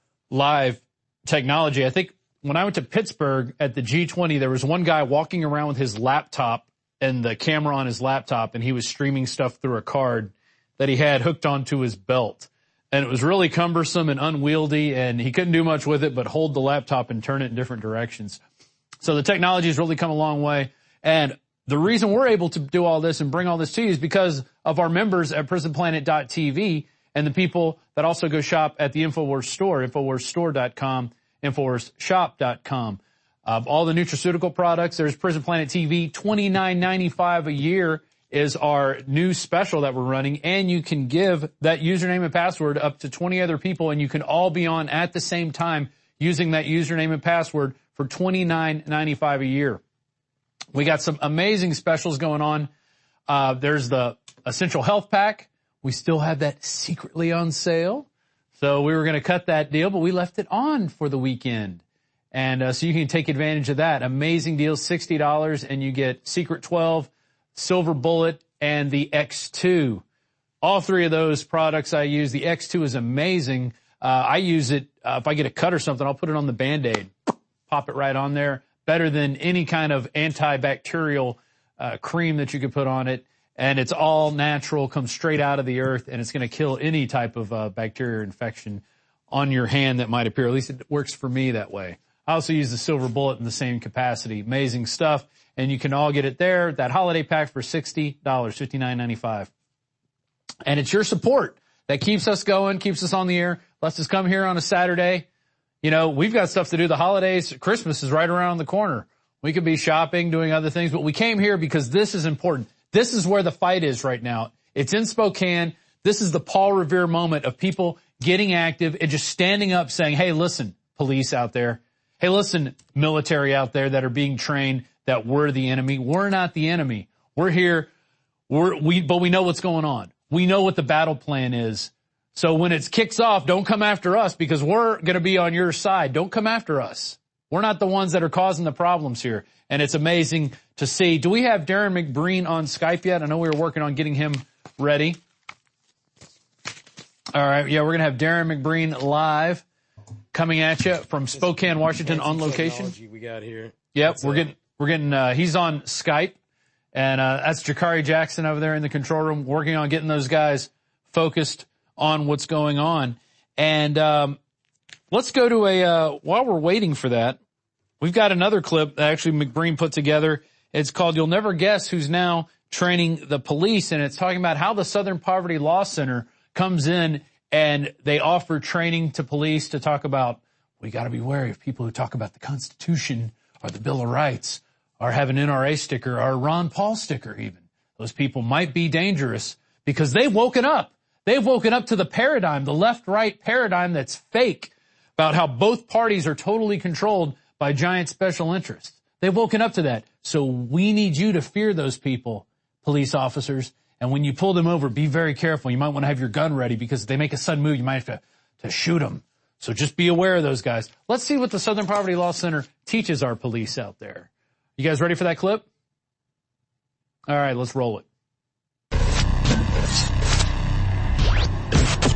live technology. I think when I went to Pittsburgh at the G twenty, there was one guy walking around with his laptop and the camera on his laptop, and he was streaming stuff through a card that he had hooked onto his belt. And it was really cumbersome and unwieldy, and he couldn't do much with it but hold the laptop and turn it in different directions. So the technology has really come a long way. And the reason we're able to do all this and bring all this to you is because of our members at prison planet dot t v and the people that also go shop at the InfoWars store, infowars store dot com, infowars shop dot com. Uh, all the nutraceutical products, there's Prison Planet T V, twenty-nine ninety-five a year is our new special that we're running, and you can give that username and password up to twenty other people, and you can all be on at the same time using that username and password for twenty-nine ninety-five a year. We got some amazing specials going on. Uh, there's the Essential Health Pack. We still have that secretly on sale. So we were going to cut that deal, but we left it on for the weekend. And uh, so you can take advantage of that. Amazing deal, sixty dollars, and you get Secret twelve, Silver Bullet, and the X two. All three of those products I use. The X two is amazing. Uh, I use it, uh, if I get a cut or something, I'll put it on the Band-Aid. Pop it right on there. Better than any kind of antibacterial uh, cream that you could put on it. And it's all natural, comes straight out of the earth, and it's going to kill any type of uh, bacteria infection on your hand that might appear. At least it works for me that way. I also use the Silver Bullet in the same capacity. Amazing stuff. And you can all get it there. That holiday pack for sixty dollars, fifty-nine ninety-five. And it's your support that keeps us going, keeps us on the air, lets us come here on a Saturday. You know, we've got stuff to do. The holidays, Christmas is right around the corner. We could be shopping, doing other things, but we came here because this is important. This is where the fight is right now. It's in Spokane. This is the Paul Revere moment of people getting active and just standing up saying, hey, listen, police out there. Hey, listen, military out there that are being trained that we're the enemy. We're not the enemy. We're here. We're, we, but we know what's going on. We know what the battle plan is. So when it kicks off, don't come after us because we're going to be on your side. Don't come after us. We're not the ones that are causing the problems here. And it's amazing to see. Do we have Darren McBreen on Skype yet? I know we were working on getting him ready. All right. Yeah, we're going to have Darren McBreen live coming at you from Spokane, Washington on location. We got here. Yep. What's we're up? getting, we're getting, uh, he's on Skype, and, uh, that's Jakari Jackson over there in the control room working on getting those guys focused on what's going on. And, um, let's go to a, uh, while we're waiting for that, we've got another clip that actually McBreen put together. It's called You'll Never Guess Who's Now Training the Police. And it's talking about how the Southern Poverty Law Center comes in and they offer training to police to talk about, we got to be wary of people who talk about the Constitution or the Bill of Rights or have an N R A sticker or a Ron Paul sticker even. Those people might be dangerous because they've woken up. They've woken up to the paradigm, the left-right paradigm that's fake about how both parties are totally controlled by giant special interests. They've woken up to that. So we need you to fear those people, police officers. And when you pull them over, be very careful. You might want to have your gun ready because if they make a sudden move, you might have to, to shoot them. So just be aware of those guys. Let's see what the Southern Poverty Law Center teaches our police out there. You guys ready for that clip? All right, let's roll it.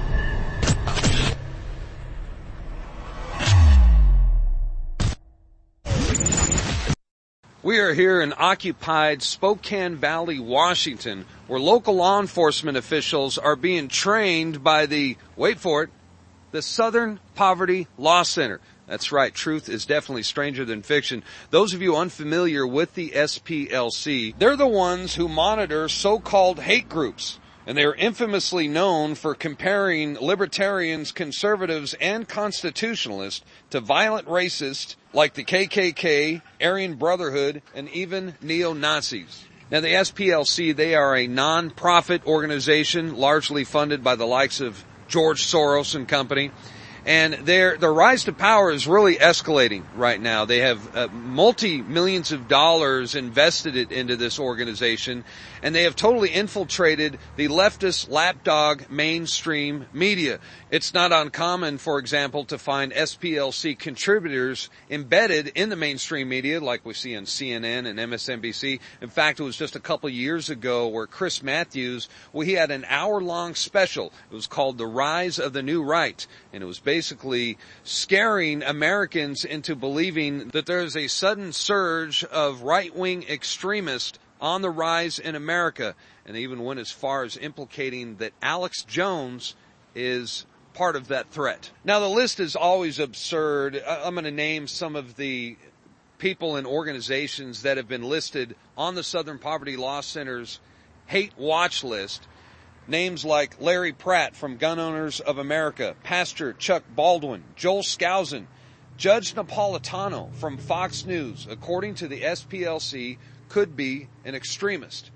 We are here in occupied Spokane Valley, Washington, where local law enforcement officials are being trained by the, wait for it, the Southern Poverty Law Center. That's right, truth is definitely stranger than fiction. Those of you unfamiliar with the S P L C, they're the ones who monitor so-called hate groups. And they're infamously known for comparing libertarians, conservatives, and constitutionalists to violent racists like the K K K, Aryan Brotherhood, and even neo-Nazis. Now, the S P L C, they are a non-profit organization largely funded by the likes of George Soros and company. And their, their rise to power is really escalating right now. They have uh, multi-millions of dollars invested it into this organization, and they have totally infiltrated the leftist lapdog mainstream media. It's not uncommon, for example, to find S P L C contributors embedded in the mainstream media, like we see on C N N and M S N B C. In fact, it was just a couple years ago where Chris Matthews, well, he had an hour-long special. It was called The Rise of the New Right, and it was basically scaring Americans into believing that there is a sudden surge of right-wing extremists on the rise in America. And they even went as far as implicating that Alex Jones is part of that threat. Now, the list is always absurd. I'm going to name some of the people and organizations that have been listed on the Southern Poverty Law Center's hate watch list. Names like Larry Pratt from Gun Owners of America, Pastor Chuck Baldwin, Joel Skousen, Judge Napolitano from Fox News, according to the S P L C, could be an extremist.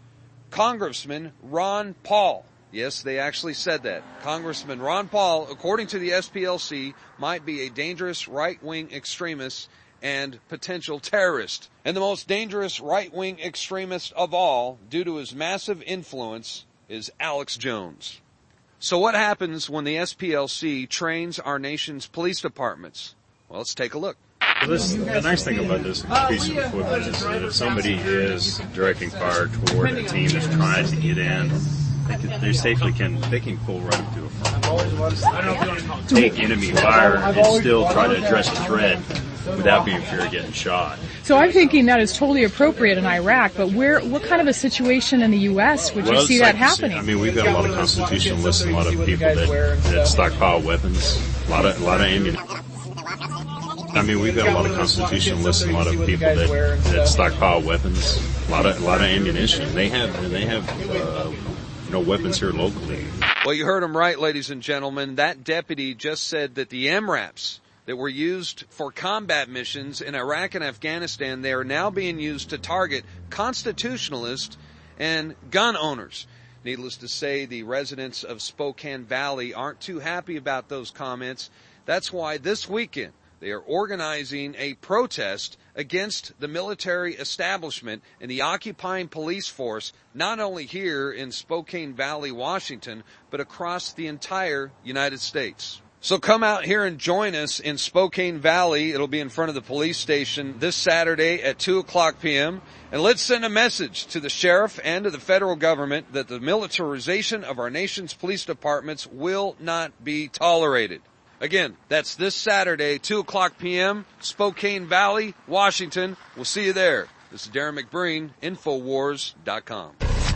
Congressman Ron Paul, yes, they actually said that. Congressman Ron Paul, according to the S P L C, might be a dangerous right-wing extremist and potential terrorist. And the most dangerous right-wing extremist of all, due to his massive influence, is Alex Jones. So what happens when the S P L C trains our nation's police departments? Well, let's take a look. This, the nice thing about this piece of equipment is that if somebody is directing fire toward a team that's trying to get in, they, can, they safely can they can pull right up to a front, take enemy fire, and still try to address a threat without being fear of getting shot. So I'm thinking that is totally appropriate in Iraq, but where, what kind of a situation in the U S would well, you see like that happening? I mean, we've got a lot of constitutionalists and a lot of people that, that stockpile weapons, a lot of, a lot of ammunition. I mean, we've got a lot of constitutionalists and a lot of people that, that stockpile weapons, a lot of, a lot of ammunition. They have, they have, uh, you know, weapons here locally. Well, you heard him right, ladies and gentlemen. That deputy just said that the M RAPs that were used for combat missions in Iraq and Afghanistan, they are now being used to target constitutionalists and gun owners. Needless to say, the residents of Spokane Valley aren't too happy about those comments. That's why this weekend they are organizing a protest against the military establishment and the occupying police force, not only here in Spokane Valley, Washington, but across the entire United States. So come out here and join us in Spokane Valley. It'll be in front of the police station this Saturday at two o'clock p.m. And let's send a message to the sheriff and to the federal government that the militarization of our nation's police departments will not be tolerated. Again, that's this Saturday, two o'clock p.m., Spokane Valley, Washington. We'll see you there. This is Darren McBreen, Infowars dot com.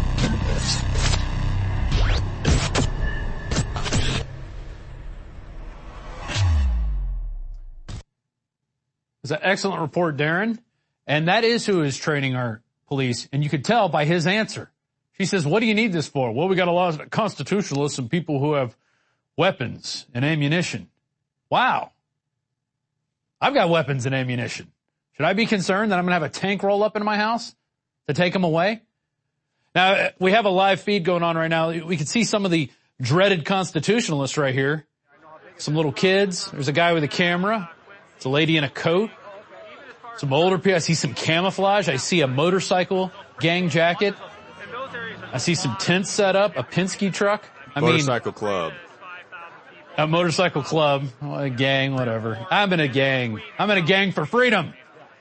It's an excellent report, Darren. And that is who is training our police. And you could tell by his answer. She says, what do you need this for? Well, we got a lot of constitutionalists and people who have weapons and ammunition. Wow. I've got weapons and ammunition. Should I be concerned that I'm going to have a tank roll up in my house to take them away? Now, we have a live feed going on right now. We can see some of the dreaded constitutionalists right here. Some little kids. There's a guy with a camera. It's a lady in a coat. Some older people. I see some camouflage. I see a motorcycle gang jacket. I see some tents set up, a Penske truck. I Motorcycle mean, club. A motorcycle club, a gang, whatever. I'm in a gang. I'm in a gang for freedom.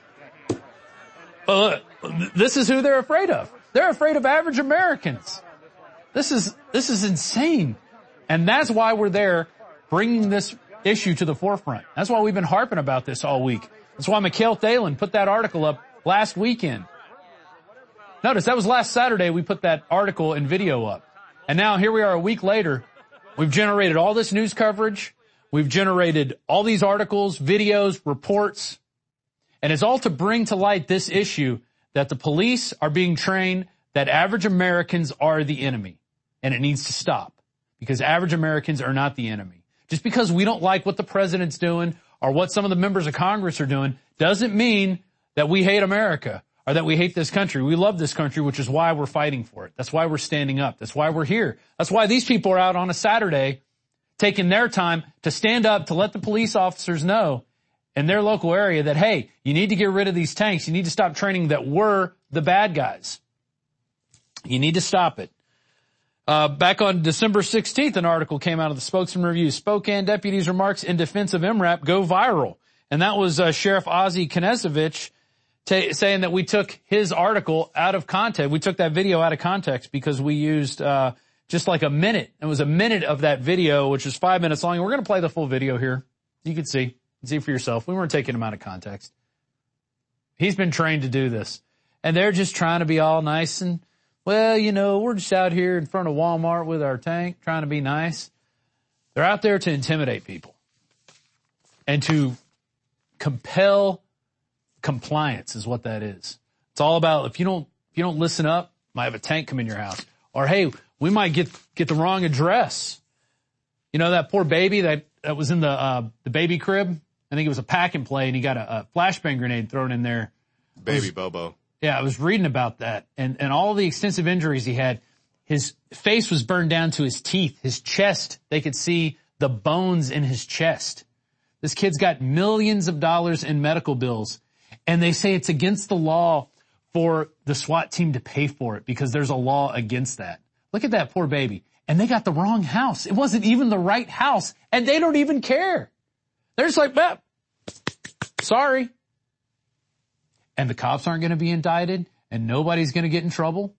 But look, this is who they're afraid of. They're afraid of average Americans. This is, this is insane. And that's why we're there bringing this issue to the forefront. That's why we've been harping about this all week. That's why Mikhail Thalen put that article up last weekend. Notice that was last Saturday we put that article and video up. And now here we are a week later. We've generated all this news coverage. We've generated all these articles, videos, reports. And it's all to bring to light this issue that the police are being trained that average Americans are the enemy. And it needs to stop because average Americans are not the enemy. Just because we don't like what the president's doing or what some of the members of Congress are doing doesn't mean that we hate America or that we hate this country. We love this country, which is why we're fighting for it. That's why we're standing up. That's why we're here. That's why these people are out on a Saturday taking their time to stand up to let the police officers know in their local area that, hey, you need to get rid of these tanks. You need to stop training that we're the bad guys. You need to stop it. Uh, back on December sixteenth, an article came out of the Spokesman Review. Spokane deputies' remarks in defense of M RAP go viral. And that was uh, Sheriff Ozzie Knezevich t- saying that we took his article out of context. We took that video out of context because we used uh just like a minute. It was a minute of that video, which is five minutes long. And we're going to play the full video here. You can see. See for yourself. We weren't taking him out of context. He's been trained to do this. And they're just trying to be all nice and, well, you know, we're just out here in front of Walmart with our tank trying to be nice. They're out there to intimidate people and to compel compliance is what that is. It's all about if you don't, if you don't listen up, might have a tank come in your house. Or, hey, we might get, get the wrong address. You know, that poor baby that, that was in the, uh, the baby crib. I think it was a pack and play and he got a, a flashbang grenade thrown in there. Baby was, Bobo. Yeah, I was reading about that and, and all the extensive injuries he had. His face was burned down to his teeth, his chest. They could see the bones in his chest. This kid's got millions of dollars in medical bills and they say it's against the law for the SWAT team to pay for it because there's a law against that. Look at that poor baby. And they got the wrong house. It wasn't even the right house and they don't even care. They're just like, bah, sorry. And the cops aren't going to be indicted and nobody's going to get in trouble.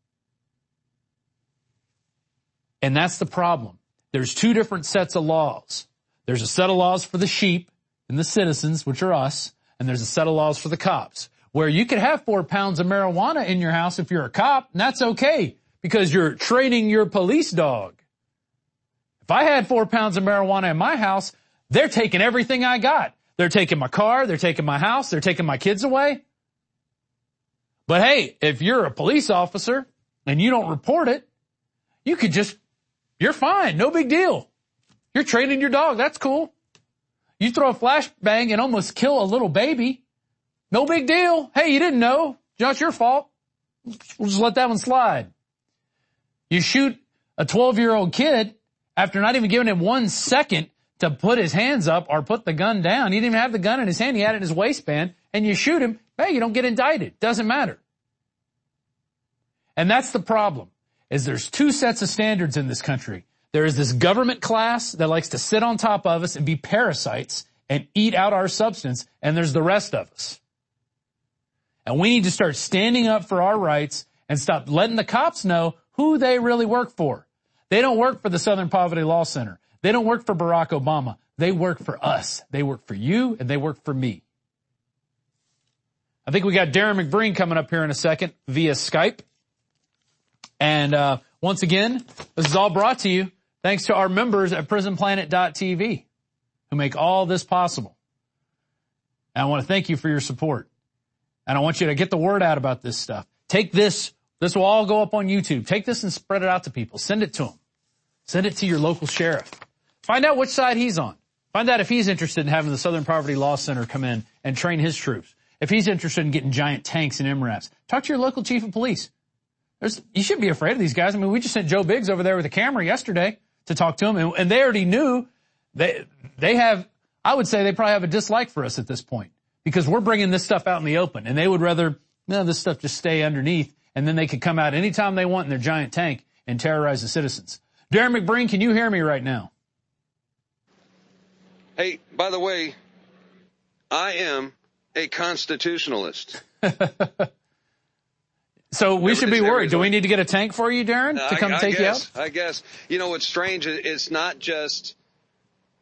And that's the problem. There's two different sets of laws. There's a set of laws for the sheep and the citizens, which are us, and there's a set of laws for the cops, where you could have four pounds of marijuana in your house if you're a cop, and that's okay because you're training your police dog. If I had four pounds of marijuana in my house, they're taking everything I got. They're taking my car. They're taking my house. They're taking my kids away. But hey, if you're a police officer and you don't report it, you could just, you're fine. No big deal. You're training your dog. That's cool. You throw a flashbang and almost kill a little baby. No big deal. Hey, you didn't know. Not your fault. We'll just let that one slide. You shoot a twelve-year-old kid after not even giving him one second to put his hands up or put the gun down. He didn't even have the gun in his hand. He had it in his waistband. And you shoot him. Hey, you don't get indicted. Doesn't matter. And that's the problem, is there's two sets of standards in this country. There is this government class that likes to sit on top of us and be parasites and eat out our substance. And there's the rest of us. And we need to start standing up for our rights and stop letting the cops know who they really work for. They don't work for the Southern Poverty Law Center. They don't work for Barack Obama. They work for us. They work for you and they work for me. I think we got Darren McBreen coming up here in a second via Skype. And uh once again, this is all brought to you thanks to our members at prison planet dot t v who make all this possible. And I want to thank you for your support. And I want you to get the word out about this stuff. Take this. This will all go up on YouTube. Take this and spread it out to people. Send it to them. Send it to your local sheriff. Find out which side he's on. Find out if he's interested in having the Southern Poverty Law Center come in and train his troops. If he's interested in getting giant tanks and M RAPs. Talk to your local chief of police. There's, you shouldn't be afraid of these guys. I mean, we just sent Joe Biggs over there with a camera yesterday to talk to him, and, and they already knew they, they have, I would say they probably have a dislike for us at this point because we're bringing this stuff out in the open, and they would rather, no, this stuff just stay underneath, and then they could come out anytime they want in their giant tank and terrorize the citizens. Darren McBreen, can you hear me right now? Hey, by the way, I am a constitutionalist. So we should be worried. Do we need to get a tank for you, Darren, to come I, I take guess, you out? I guess. You know, what's strange is it's not just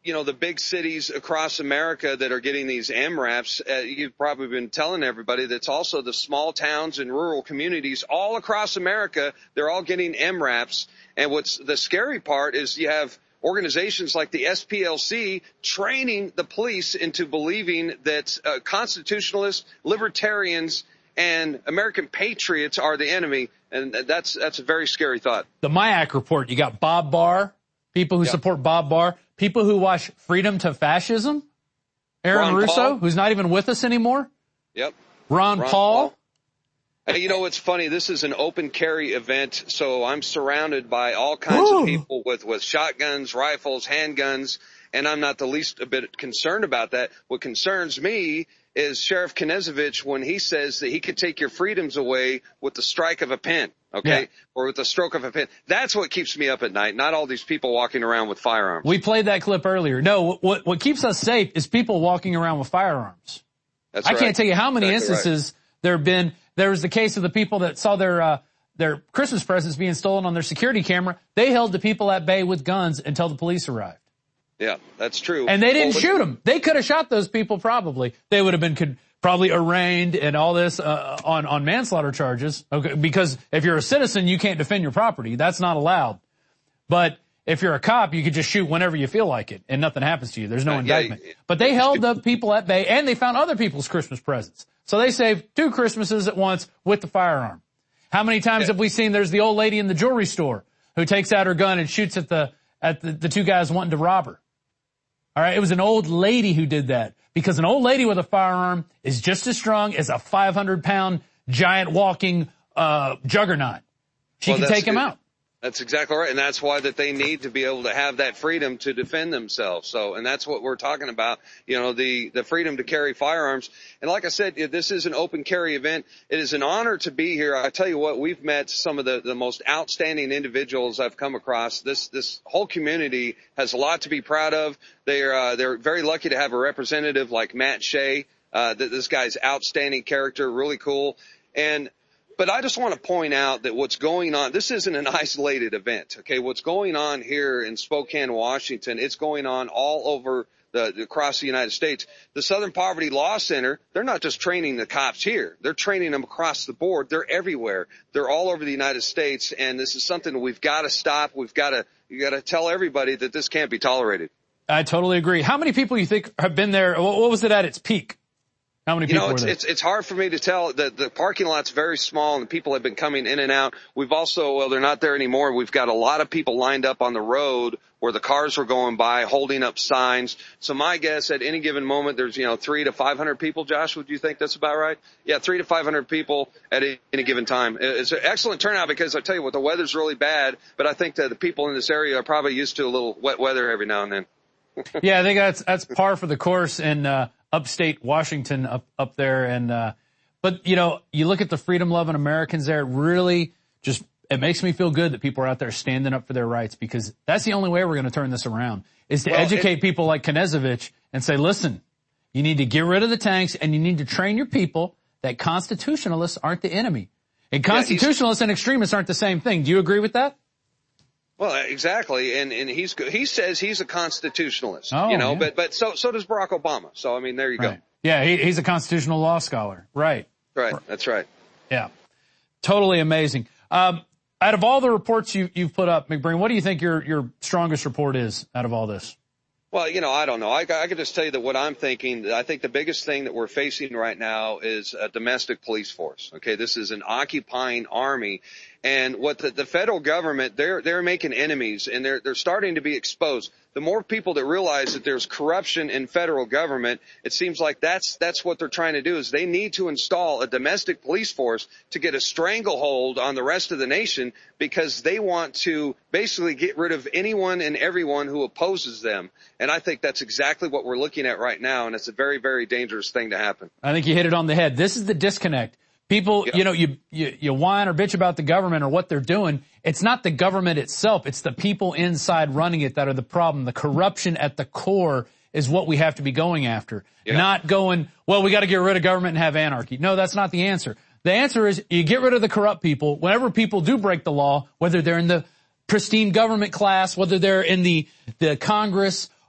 you know, the big cities across America that are getting these M RAPs, uh, you've probably been telling everybody that's also the small towns and rural communities all across America. They're all getting M RAPs. And what's the scary part is you have organizations like the S P L C training the police into believing that uh, constitutionalists, libertarians, and American patriots are the enemy. And that's that's a very scary thought. The M I A C report, you got Bob Barr, people who yep. support Bob Barr, people who watch Freedom to Fascism, Aaron Ron Russo, Paul. who's not even with us anymore. Yep. Ron, Ron Paul. Paul. Hey, you know what's funny? This is an open carry event, so I'm surrounded by all kinds Ooh. of people with, with shotguns, rifles, handguns, and I'm not the least a bit concerned about that. What concerns me is Sheriff Knezovich when he says that he could take your freedoms away with the strike of a pen, okay, yeah. or with the stroke of a pen. That's what keeps me up at night, not all these people walking around with firearms. We played that clip earlier. No, what what keeps us safe is people walking around with firearms. That's I right. can't tell you how many Exactly instances right. there have been. There was the case of the people that saw their uh, their Christmas presents being stolen on their security camera. They held the people at bay with guns until the police arrived. Yeah, that's true. And they didn't well, shoot them. They could have shot those people probably. They would have been could, probably arraigned and all this uh, on on manslaughter charges. Okay, because if you're a citizen, you can't defend your property. That's not allowed. But if you're a cop, you could just shoot whenever you feel like it, and nothing happens to you. There's no uh, indictment. Yeah, but they held the people at bay, and they found other people's Christmas presents. So they saved two Christmases at once with the firearm. How many times yeah. have we seen there's the old lady in the jewelry store who takes out her gun and shoots at the at the, the two guys wanting to rob her? All right, it was an old lady who did that because an old lady with a firearm is just as strong as a five hundred pound giant walking uh juggernaut. She well, can take him it. out. That's exactly right. And that's why that they need to be able to have that freedom to defend themselves. So, and that's what we're talking about, you know, the, the freedom to carry firearms. And like I said, this is an open carry event. It is an honor to be here. I tell you what, we've met some of the, the most outstanding individuals I've come across. This, this whole community has a lot to be proud of. They're, uh, they're very lucky to have a representative like Matt Shea. Uh, this guy's outstanding character, really cool. And, But I just want to point out that what's going on, this isn't an isolated event, okay? What's going on here in Spokane, Washington, it's going on all over the, across the United States. The Southern Poverty Law Center, they're not just training the cops here. They're training them across the board. They're everywhere. They're all over the United States, and this is something we've got to stop. We've got to, you got to tell everybody that this can't be tolerated. I totally agree. How many people you think have been there? What was it at its peak? How many you people know, were it's, there? it's, it's hard for me to tell. The, the parking lot's very small and people have been coming in and out. We've also, well, they're not there anymore. We've got a lot of people lined up on the road where the cars were going by, holding up signs. So my guess at any given moment, there's, you know, three to five hundred people. Josh, would you think that's about right? Yeah, three to five hundred people at any given time. It's an excellent turnout because I tell you what, the weather's really bad, but I think that the people in this area are probably used to a little wet weather every now and then. Yeah, I think that's, that's par for the course in, uh, upstate Washington up, up there. And, uh, but you know, you look at the freedom loving Americans there, it really just, it makes me feel good that people are out there standing up for their rights because that's the only way we're going to turn this around is to well, educate it, people like Knezovich and say, listen, you need to get rid of the tanks and you need to train your people that constitutionalists aren't the enemy. And constitutionalists yeah, and extremists aren't the same thing. Do you agree with that? Well, exactly, and and he's he says he's a constitutionalist, oh, you know, yeah. but but so so does Barack Obama. So I mean, there you right. go. Yeah, he, he's a constitutional law scholar, right? Right, that's right. Yeah, totally amazing. Um, out of all the reports you you've put up, McBreen, what do you think your your strongest report is out of all this? Well, you know, I don't know. I, I could just tell you that what I'm thinking, I think the biggest thing that we're facing right now is a domestic police force. Okay, this is an occupying army. And what the, the federal government, they're, they're making enemies and they're, they're starting to be exposed. The more people that realize that there's corruption in federal government, it seems like that's, that's what they're trying to do is they need to install a domestic police force to get a stranglehold on the rest of the nation because they want to basically get rid of anyone and everyone who opposes them. And I think that's exactly what we're looking at right now. And it's a very, very dangerous thing to happen. I think you hit it on the head. This is the disconnect. People, yeah. you know, you, you, you whine or bitch about the government or what they're doing. It's not the government itself. It's the people inside running it that are the problem. The corruption at the core is what we have to be going after. Yeah. Not going, well, we got to get rid of government and have anarchy. No, that's not the answer. The answer is you get rid of the corrupt people. Whenever people do break the law, whether they're in the pristine government class, whether they're in the, the Congress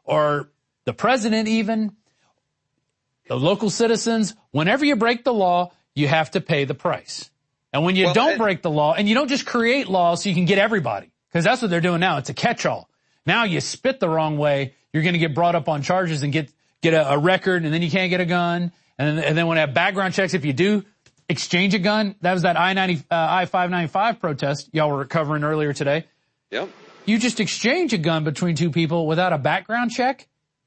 or the president even, the local citizens, whenever you break the law, you have to pay the price. And when you well, don't it, break the law, and you don't just create laws so you can get everybody, because that's what they're doing now. It's a catch-all. Now you spit the wrong way, you're going to get brought up on charges and get get a, a record, and then you can't get a gun. And then, and then when they have background checks, if you do exchange a gun, that was that I ninety, uh, I five ninety-five protest y'all were covering earlier today. Yep. You just exchange a gun between two people without a background check.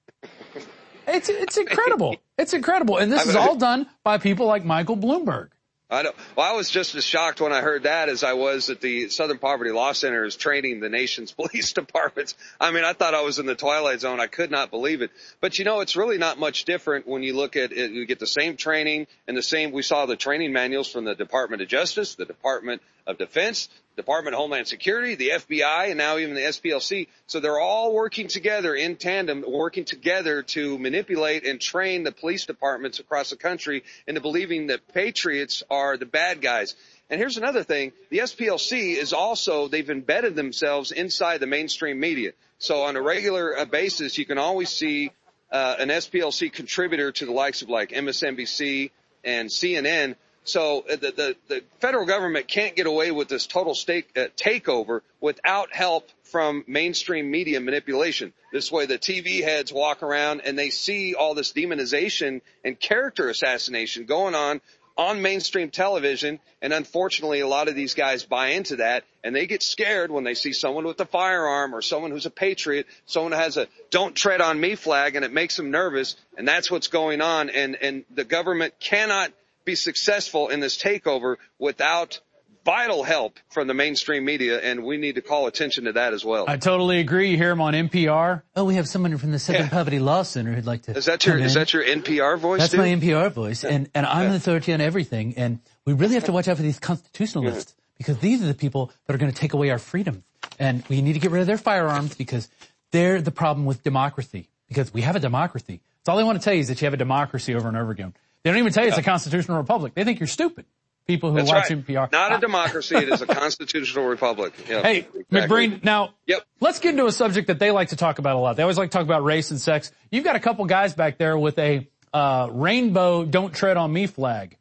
It's it's incredible. It's incredible. And this is all done by people like Michael Bloomberg. I know. Well, I was just as shocked when I heard that as I was that the Southern Poverty Law Center is training the nation's police departments. I mean, I thought I was in the twilight zone. I could not believe it. But, you know, it's really not much different when you look at it. You get the same training and the same. We saw the training manuals from the Department of Justice, the Department of Defense, Department of Homeland Security, the F B I, and now even the S P L C. So they're all working together in tandem, working together to manipulate and train the police departments across the country into believing that patriots are the bad guys. And here's another thing. The S P L C is also, they've embedded themselves inside the mainstream media. So on a regular basis, you can always see uh, an S P L C contributor to the likes of like M S N B C and C N N. So the, the, the federal government can't get away with this total stake, uh, takeover without help from mainstream media manipulation. This way the T V heads walk around and they see all this demonization and character assassination going on on mainstream television. And unfortunately, a lot of these guys buy into that and they get scared when they see someone with a firearm or someone who's a patriot, someone who has a don't tread on me flag, and it makes them nervous. And that's what's going on. And, and the government cannot be successful in this takeover without vital help from the mainstream media, and we need to call attention to that as well. I totally agree. You hear him on N P R. Oh, we have someone from the Southern yeah. Poverty Law Center who'd like to. Is that your is that your N P R voice? That's dude? my N P R voice, and and I'm yeah. an authority on everything. And we really have to watch out for these constitutionalists yeah. because these are the people that are going to take away our freedom, and we need to get rid of their firearms because they're the problem with democracy. Because we have a democracy. That's all they want to tell you is that you have a democracy over and over again. They don't even tell you it's a constitutional republic. They think you're stupid. People who That's watch right. N P R. Not a democracy. It is a constitutional republic. Yeah, hey, exactly. McBreen, now, yep. let's get into a subject that they like to talk about a lot. They always like to talk about race and sex. You've got a couple guys back there with a uh rainbow don't tread on me flag.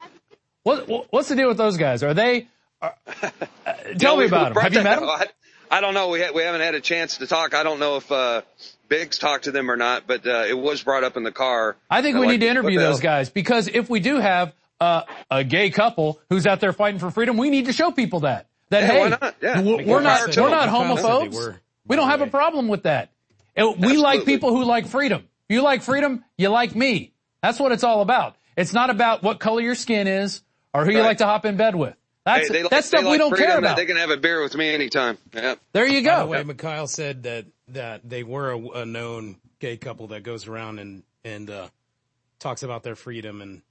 What, what's the deal with those guys? Are they are, uh, tell no, me about them. Have you met them? I, I don't know. We, ha- we haven't had a chance to talk. I don't know if uh Biggs talked to them or not, but uh it was brought up in the car. I think we like, need to interview those guys because if we do have uh a gay couple who's out there fighting for freedom, we need to show people that. That, yeah, hey, why not? Yeah. we're, we're not, we're not homophobes. We don't have a problem with that. We Absolutely. like people who like freedom. If you like freedom, you like me. That's what it's all about. It's not about what color your skin is or who right. you like to hop in bed with. That's, hey, like, that's stuff like we don't freedom, care about. They can have a beer with me anytime. Yeah. There you go. By the way, Mikhail said that, that they were a, a known gay couple that goes around and, and, uh, talks about their freedom, and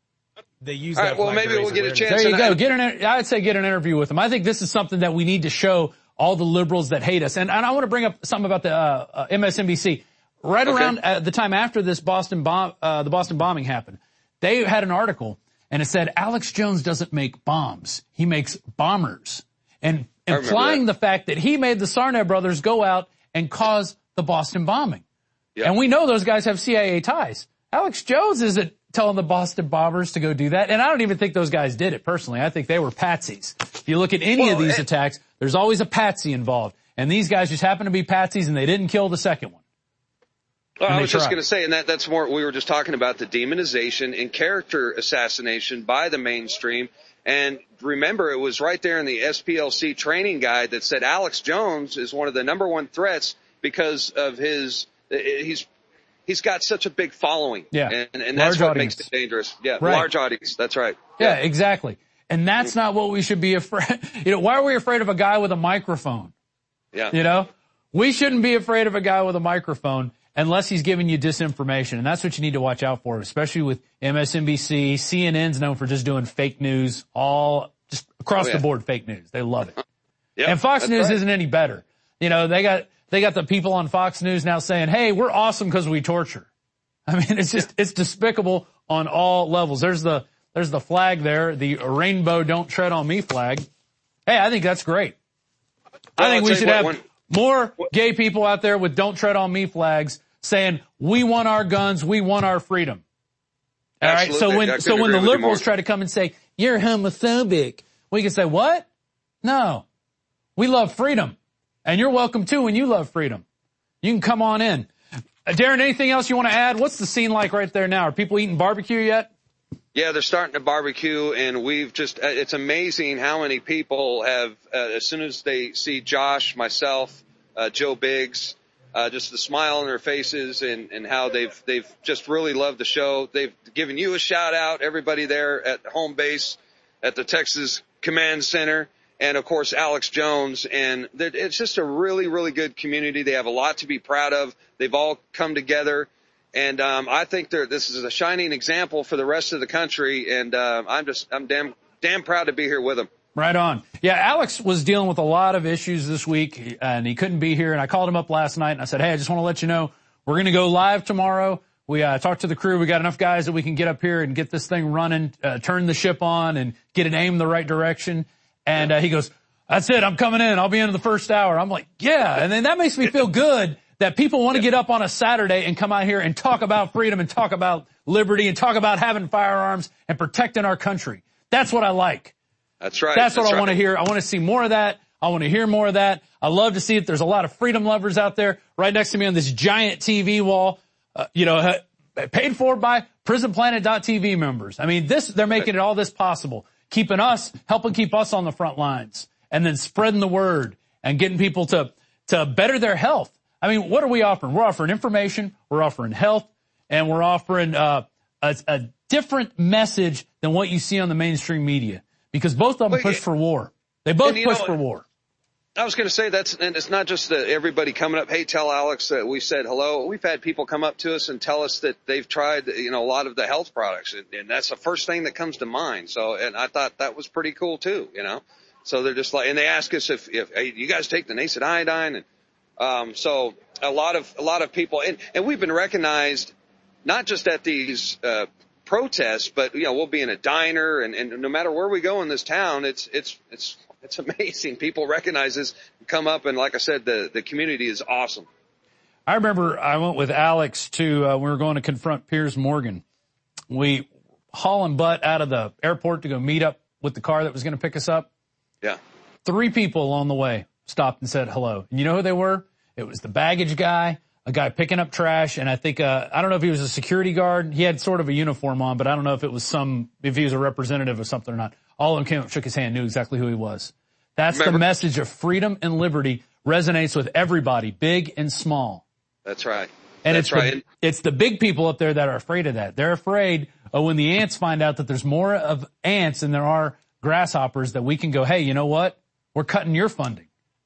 they use all that. Right, well, maybe we'll get awareness. a chance. There you go. Get an, I'd say get an interview with them. I think this is something that we need to show all the liberals that hate us. And, and I want to bring up something about the, uh, uh M S N B C. Right okay. around uh, the time after this Boston bomb, uh, the Boston bombing happened, they had an article and it said, Alex Jones doesn't make bombs. He makes bombers. And implying the fact that he made the Sarney brothers go out and cause the Boston bombing. Yep. And we know those guys have C I A ties. Alex Jones isn't telling the Boston bombers to go do that. And I don't even think those guys did it personally. I think they were patsies. If you look at any well, of these it, attacks, there's always a patsy involved. And these guys just happen to be patsies and they didn't kill the second one. Well, I was just going to say, and that, that's more, we were just talking about the demonization and character assassination by the mainstream. And remember, it was right there in the S P L C training guide that said Alex Jones is one of the number one threats because of his, he's, he's got such a big following. Yeah. And, and that's large what audience. makes it dangerous. Yeah. Right. Large audience. That's right. Yeah, yeah, exactly. And that's not what we should be afraid. You know, why are we afraid of a guy with a microphone? Yeah. You know, we shouldn't be afraid of a guy with a microphone unless he's giving you disinformation. And that's what you need to watch out for, especially with M S N B C. C N N's known for just doing fake news, all just across oh, yeah. the board fake news. They love it. Yep, and Fox News right. isn't any better. You know, they got, they got the people on Fox News now saying, hey, we're awesome because we torture. I mean, it's just, yeah. it's despicable on all levels. There's the, there's the flag there, the rainbow don't tread on me flag. Hey, I think that's great. Well, I think I'll we should what, have when, More gay people out there with "Don't Tread on Me" flags saying, "We want our guns, we want our freedom." All right. So when so when the liberals try to come and say you're homophobic, we can say what? No, we love freedom, and you're welcome too when you love freedom. You can come on in. Uh, Darren, anything else you want to add? What's the scene like right there now? Are people eating barbecue yet? Yeah, they're starting to barbecue, and we've just, it's amazing how many people have, uh, as soon as they see Josh, myself, uh, Joe Biggs, uh, just the smile on their faces and, and how they've, they've just really loved the show. They've given you a shout out, everybody there at home base at the Texas Command Center, and of course, Alex Jones. And it's just a really, really good community. They have a lot to be proud of. They've all come together. And, um, I think they're, this is a shining example for the rest of the country. And, uh, I'm just, I'm damn, damn proud to be here with them. Right on. Yeah, Alex was dealing with a lot of issues this week and he couldn't be here. And I called him up last night and I said, hey, I just want to let you know we're going to go live tomorrow. We, uh, talked to the crew. We got enough guys that we can get up here and get this thing running, uh, turn the ship on and get it aimed the right direction. And, uh, he goes, that's it. I'm coming in. I'll be in the first hour. I'm like, yeah. And then that makes me feel good that people want to get up on a Saturday and come out here and talk about freedom and talk about liberty and talk about having firearms and protecting our country. That's what I like. That's right. That's what That's I right. want to hear. I want to see more of that. I want to hear more of that. I love to see it. There's a lot of freedom lovers out there right next to me on this giant T V wall, uh, you know, paid for by prison planet dot t v members. I mean, this, they're making it all this possible, keeping us, helping keep us on the front lines and then spreading the word and getting people to, to better their health. I mean, what are we offering? We're offering information, we're offering health, and we're offering uh, a, a different message than what you see on the mainstream media. Because both of them push for war. They both push for war. I was going to say that's, and it's not just the, everybody coming up, hey, tell Alex that we said hello. We've had people come up to us and tell us that they've tried, you know, a lot of the health products, and, and that's the first thing that comes to mind. So, and I thought that was pretty cool too, you know. So they're just like, and they ask us if, if hey, you guys take the nascent iodine, and Um, so a lot of, a lot of people, and, and we've been recognized not just at these, uh, protests, but, you know, we'll be in a diner and, and no matter where we go in this town, it's, it's, it's, it's amazing. People recognize us, come up, and like I said, the, the community is awesome. I remember I went with Alex to, uh, we were going to confront Piers Morgan. We hauling butt out of the airport to go meet up with the car that was going to pick us up. Yeah. Three people along the way stopped and said hello. And you know who they were? It was the baggage guy, a guy picking up trash, and I think, uh, I don't know if he was a security guard. He had sort of a uniform on, but I don't know if it was some, if he was a representative of something or not. All of them came up, shook his hand, knew exactly who he was. That's Remember? The message of freedom and liberty resonates with everybody, big and small. That's right. And That's it's right. the, it's the big people up there that are afraid of that. They're afraid of when the ants find out that there's more of ants than there are grasshoppers, that we can go, hey, you know what? We're cutting your funding.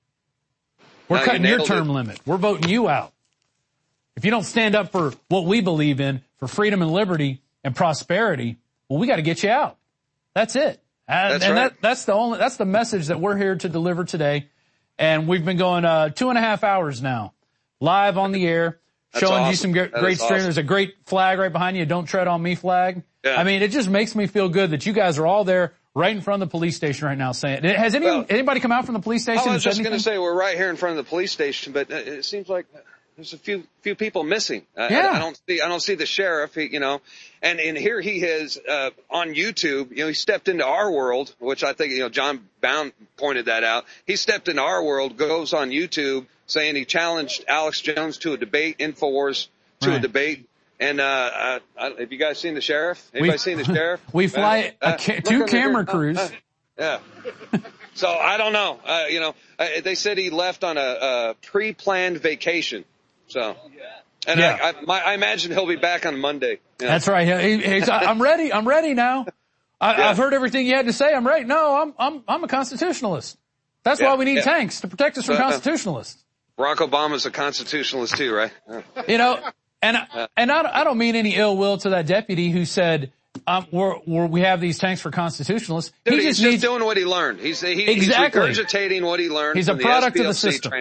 We're No, cutting you your nailed term it. limit. We're voting you out. If you don't stand up for what we believe in, for freedom and liberty and prosperity, well, we got to get you out. That's it. And, That's and right. that, that's the only, that's the message that we're here to deliver today. And we've been going, uh, two and a half hours now, live on the air, That's showing you awesome. some great, That great is stream. awesome. There's a great flag right behind you. Don't tread on me flag. Yeah. I mean, it just makes me feel good that you guys are all there right in front of the police station right now saying, has any, Well, anybody come out from the police station I and was said just going anything? to say we're right here in front of the police station, but it seems like there's a few few people missing. I, Yeah. I, I don't see I don't see the sheriff. He, you know, and and here he is uh, on YouTube. You know, he stepped into our world, which I think you know John Bound pointed that out. He stepped into our world, goes on YouTube saying he challenged Alex Jones to a debate, Infowars to Right. a debate. And uh, uh, have you guys seen the sheriff? Anybody We- seen the sheriff? we fly Uh, a ca- look two under here. camera Uh, crews. uh, Yeah. So I don't know. Uh, you know, uh, they said he left on a, a pre-planned vacation. So, and Yeah. I, I, my, I imagine he'll be back on Monday. you know. That's right. He- he- he's- I'm ready. I'm ready now. I, Yeah. I've heard everything you had to say. I'm ready. No, I'm, I'm, I'm a constitutionalist. That's Yeah, why we need yeah. tanks to protect us from Uh, uh, constitutionalists. Barack Obama's a constitutionalist too, right? Yeah. You know, and, and I, I don't mean any ill will to that deputy who said, um, we're, we're, we have these tanks for constitutionalists. Dude, he he's just just needs, doing what he learned. He's, he, Exactly. he's regurgitating what he learned. He's a from product the of the S P L C system. training.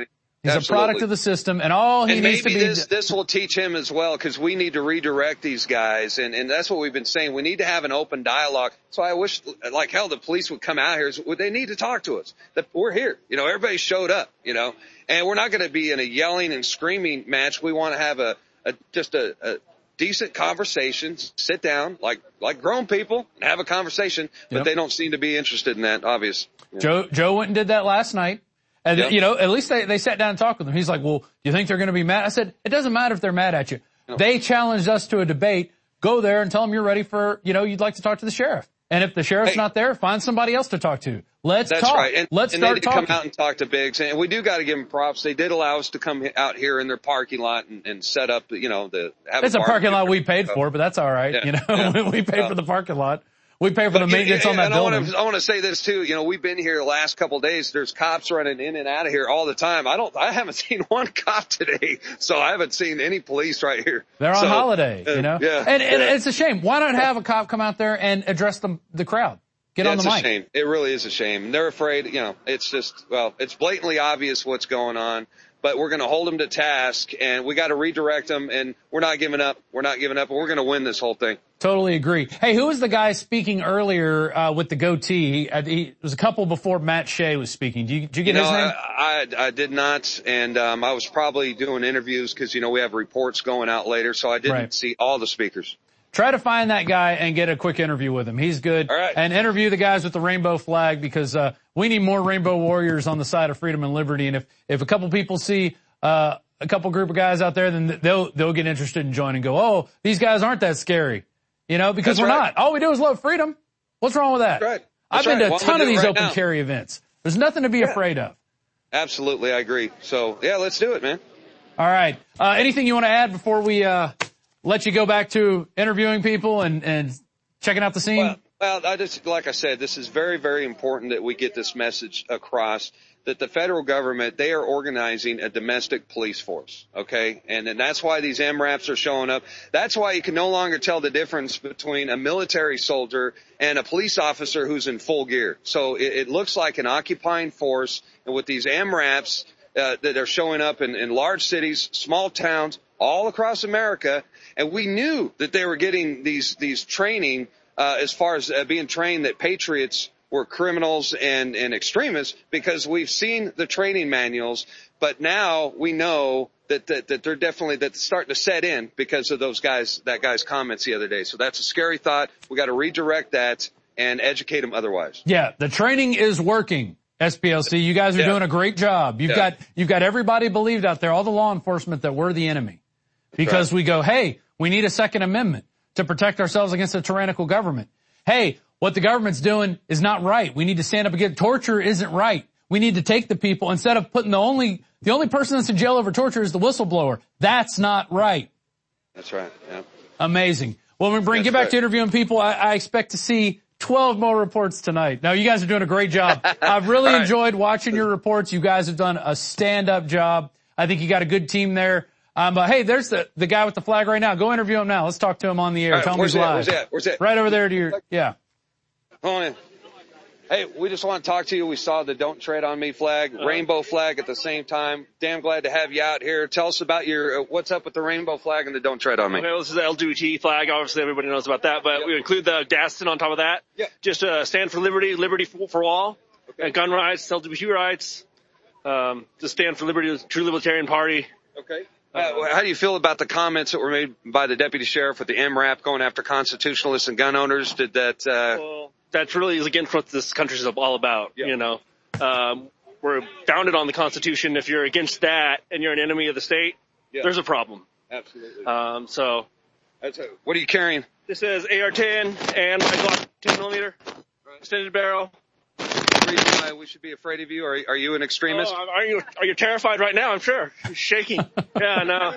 He's Absolutely. a product of the system, and all he and needs to maybe be. this this will teach him as well, because we need to redirect these guys, and and that's what we've been saying. We need to have an open dialogue. So I wish, like hell, the police would come out here. They need to talk to us. That we're here. You know, everybody showed up. You know, and we're not going to be in a yelling and screaming match. We want to have a, a just a, a decent conversation. Sit down like like grown people and have a conversation. But Yep. they don't seem to be interested in that. Obvious. You know. Joe Joe went and did that last night. And, Yep. you know, at least they, they sat down and talked with him. He's like, well, do you think they're going to be mad? I said, it doesn't matter if they're mad at you. No. They challenged us to a debate. Go there and tell them you're ready for, you know, you'd like to talk to the sheriff. And if the sheriff's Hey. not there, find somebody else to talk to. Let's That's talk. right. And, Let's and start they did talking. come out and talk to Biggs, and we do got to give them props. They did allow us to come out here in their parking lot and, and set up, you know, the have It's a parking lot we paid So- for, but that's all right. Yeah. You know, Yeah. we paid Uh, for the parking lot. We pay for the But, maintenance yeah, on that and building. I want to I want to say this too. You know, we've been here the last couple of days. There's cops running in and out of here all the time. I don't. I haven't seen one cop today, so I haven't seen any police right here. They're on So, holiday, uh, you know. Yeah, and, and yeah. it's a shame. Why not have a cop come out there and address the the crowd? Get Yeah, on the it's mic. a shame. It really is a shame. And they're afraid, you know, it's just, well, it's blatantly obvious what's going on, but we're going to hold them to task, and we got to redirect them, and we're not giving up. We're not giving up, and we're going to win this whole thing. Totally agree. Hey, who was the guy speaking earlier uh, with the goatee? He, uh, he it was a couple before Matt Shea was speaking. Did you, did you get You his know, name? I, I, I did not, and um, I was probably doing interviews because, you know, we have reports going out later, so I didn't Right. see all the speakers. Try to find that guy and get a quick interview with him. He's good. All right. And interview the guys with the rainbow flag, because uh, we need more rainbow warriors on the side of freedom and liberty. And if, if a couple people see uh, a couple group of guys out there, then they'll they'll get interested in joining and go, oh, these guys aren't that scary. You know, because That's we're right. not. All we do is love freedom. What's wrong with that? That's right. I've That's been right. to a Why don't ton we of do it these right open now? carry events. There's nothing to be afraid of. Absolutely, I agree. So, yeah, let's do it, man. All right. Uh, anything you want to add before we uh, let you go back to interviewing people and, and checking out the scene? Well, well, I just, like I said, this is very, very important that we get this message across, that the federal government, they are organizing a domestic police force, okay? And then that's why these M RAPs are showing up. That's why you can no longer tell the difference between a military soldier and a police officer who's in full gear. So it, it looks like an occupying force, and with these M RAPs uh, that are showing up in, in large cities, small towns, all across America, and we knew that they were getting these these training uh, as far as uh, being trained that patriots were criminals and, and extremists, because we've seen the training manuals, but now we know that, that, that they're definitely, that's starting to set in because of those guys, that guy's comments the other day. So that's a scary thought. We got to redirect that and educate them otherwise. Yeah, the training is working. S P L C, you guys are Yeah. doing a great job. You've Yeah. got you've got everybody believed out there, all the law enforcement, that we're the enemy. Because right. we go, hey, we need a Second Amendment to protect ourselves against a tyrannical government. Hey, what the government's doing is not right. We need to stand up against torture. Isn't right. We need to take the people, instead of putting the only the only person that's in jail over torture is the whistleblower. That's not right. That's right. Yeah. Amazing. Well, when we bring That's get back right. to interviewing people, I, I expect to see twelve more reports tonight. Now, you guys are doing a great job. I've really All right. enjoyed watching your reports. You guys have done a stand-up job. I think you got a good team there. Um, but hey, there's the, the guy with the flag right now. Go interview him now. Let's talk to him on the air. All right, Tell him where's he's that? live. Where's that? Where's that? Right over there to your, yeah. Hold on in. Hey, we just want to talk to you. We saw the Don't Tread on Me flag, rainbow flag at the same time. Damn glad to have you out here. Tell us about your, uh, what's up with the rainbow flag and the Don't Tread on Me. Okay, well, this is the L G B T flag. Obviously, everybody knows about that, but Yep. we include the Gaston on top of that. Yeah. Just uh, stand for liberty, liberty for, for all, Okay. and gun rights, L G B T rights. Um, just stand for liberty, true libertarian party. Okay. Uh, how do you feel about the comments that were made by the deputy sheriff with the M RAP going after constitutionalists and gun owners? Did that, uh, Well, that really is against what this country is all about. Yeah. You know, um, we're founded on the Constitution. If you're against that and you're an enemy of the state, Yeah. there's a problem. absolutely. Um, so That's a, what are you carrying? this is A R ten and my Glock ten millimeter extended barrel. Reason why we should be afraid of you? Are, are you an extremist? Oh, are you are you terrified right now? I'm sure. You're shaking. Yeah, no,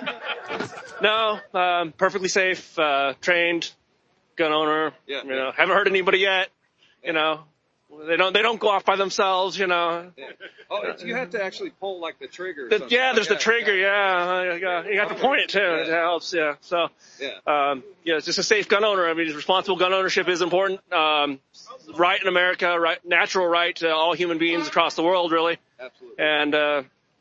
no. Um, perfectly safe, uh, trained gun owner. Yeah. You know, haven't hurt anybody yet. You know, they don't they don't go off by themselves. You know. Yeah. Oh, it's, you have to actually pull like the trigger. or The- something. yeah, there's the Yeah, trigger. Yeah, yeah. You have to point it too. Yeah. It helps. Yeah. So, Yeah. um, yeah, it's just a safe gun owner. I mean, responsible gun ownership is important. Um, right in America, right, natural right to all human beings across the world, really. Absolutely. And uh,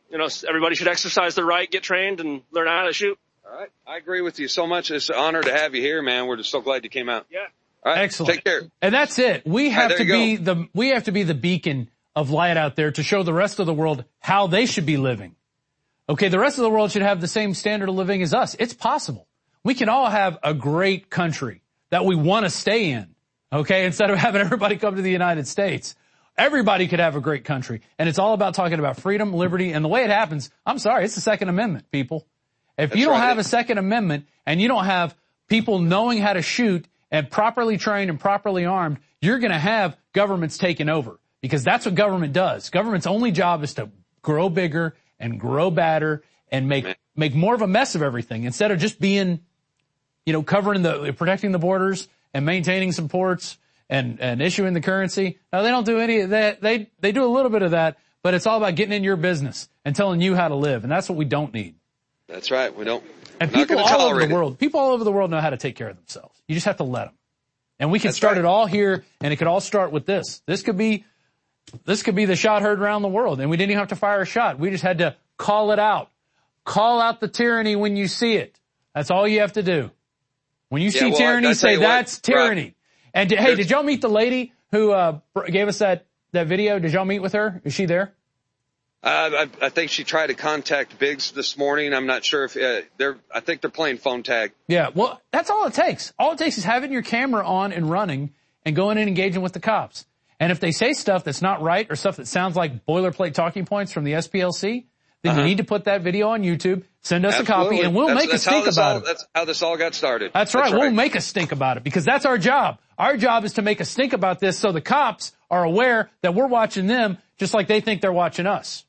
you know, everybody should exercise their right, get trained, and learn how to shoot. All right. I agree with you so much. It's an honor to have you here, man. We're just so glad you came out. Yeah. All right. Excellent. Take care. And that's it. We have right, to you be the, we have to be the beacon of light out there to show the rest of the world how they should be living. Okay. The rest of the world should have the same standard of living as us. It's possible. We can all have a great country that we want to stay in. Okay. Instead of having everybody come to the United States. Everybody could have a great country. And it's all about talking about freedom, liberty, and the way it happens, I'm sorry, it's the Second Amendment, people. If That's you don't right. have a Second Amendment and you don't have people knowing how to shoot and properly trained and properly armed, you're going to have governments taking over because that's what government does. Government's only job is to grow bigger and grow badder and make, make more of a mess of everything instead of just being, you know, covering the, protecting the borders and maintaining some ports and, and issuing the currency. No, they don't do any of that. They, they do a little bit of that, but it's all about getting in your business and telling you how to live. And that's what we don't need. That's right. We don't. And not people gonna all over tolerate the it. world, people all over the world know how to take care of themselves. You just have to let them. And we can That's start right. it all here, and it could all start with this. This could be, this could be the shot heard around the world, and we didn't even have to fire a shot. We just had to call it out. Call out the tyranny when you see it. That's all you have to do. When you Yeah, see well, tyranny, I- I say tell you what, that's tyranny. Rob, and hey, there's- did y'all meet the lady who uh gave us that that video? Did y'all meet with her? Is she there? Uh, I, I think she tried to contact Biggs this morning. I'm not sure if uh, they're. I think they're playing phone tag. Yeah, well, that's all it takes. All it takes is having your camera on and running and going and engaging with the cops. And if they say stuff that's not right or stuff that sounds like boilerplate talking points from the S P L C, then Uh-huh. you need to put that video on YouTube, send us Absolutely. a copy, and we'll that's, make that's a how stink this about all, it. That's how this all got started. That's right. We'll make a stink about it because that's our job. Our job is to make a stink about this so the cops are aware that we're watching them just like they think they're watching us.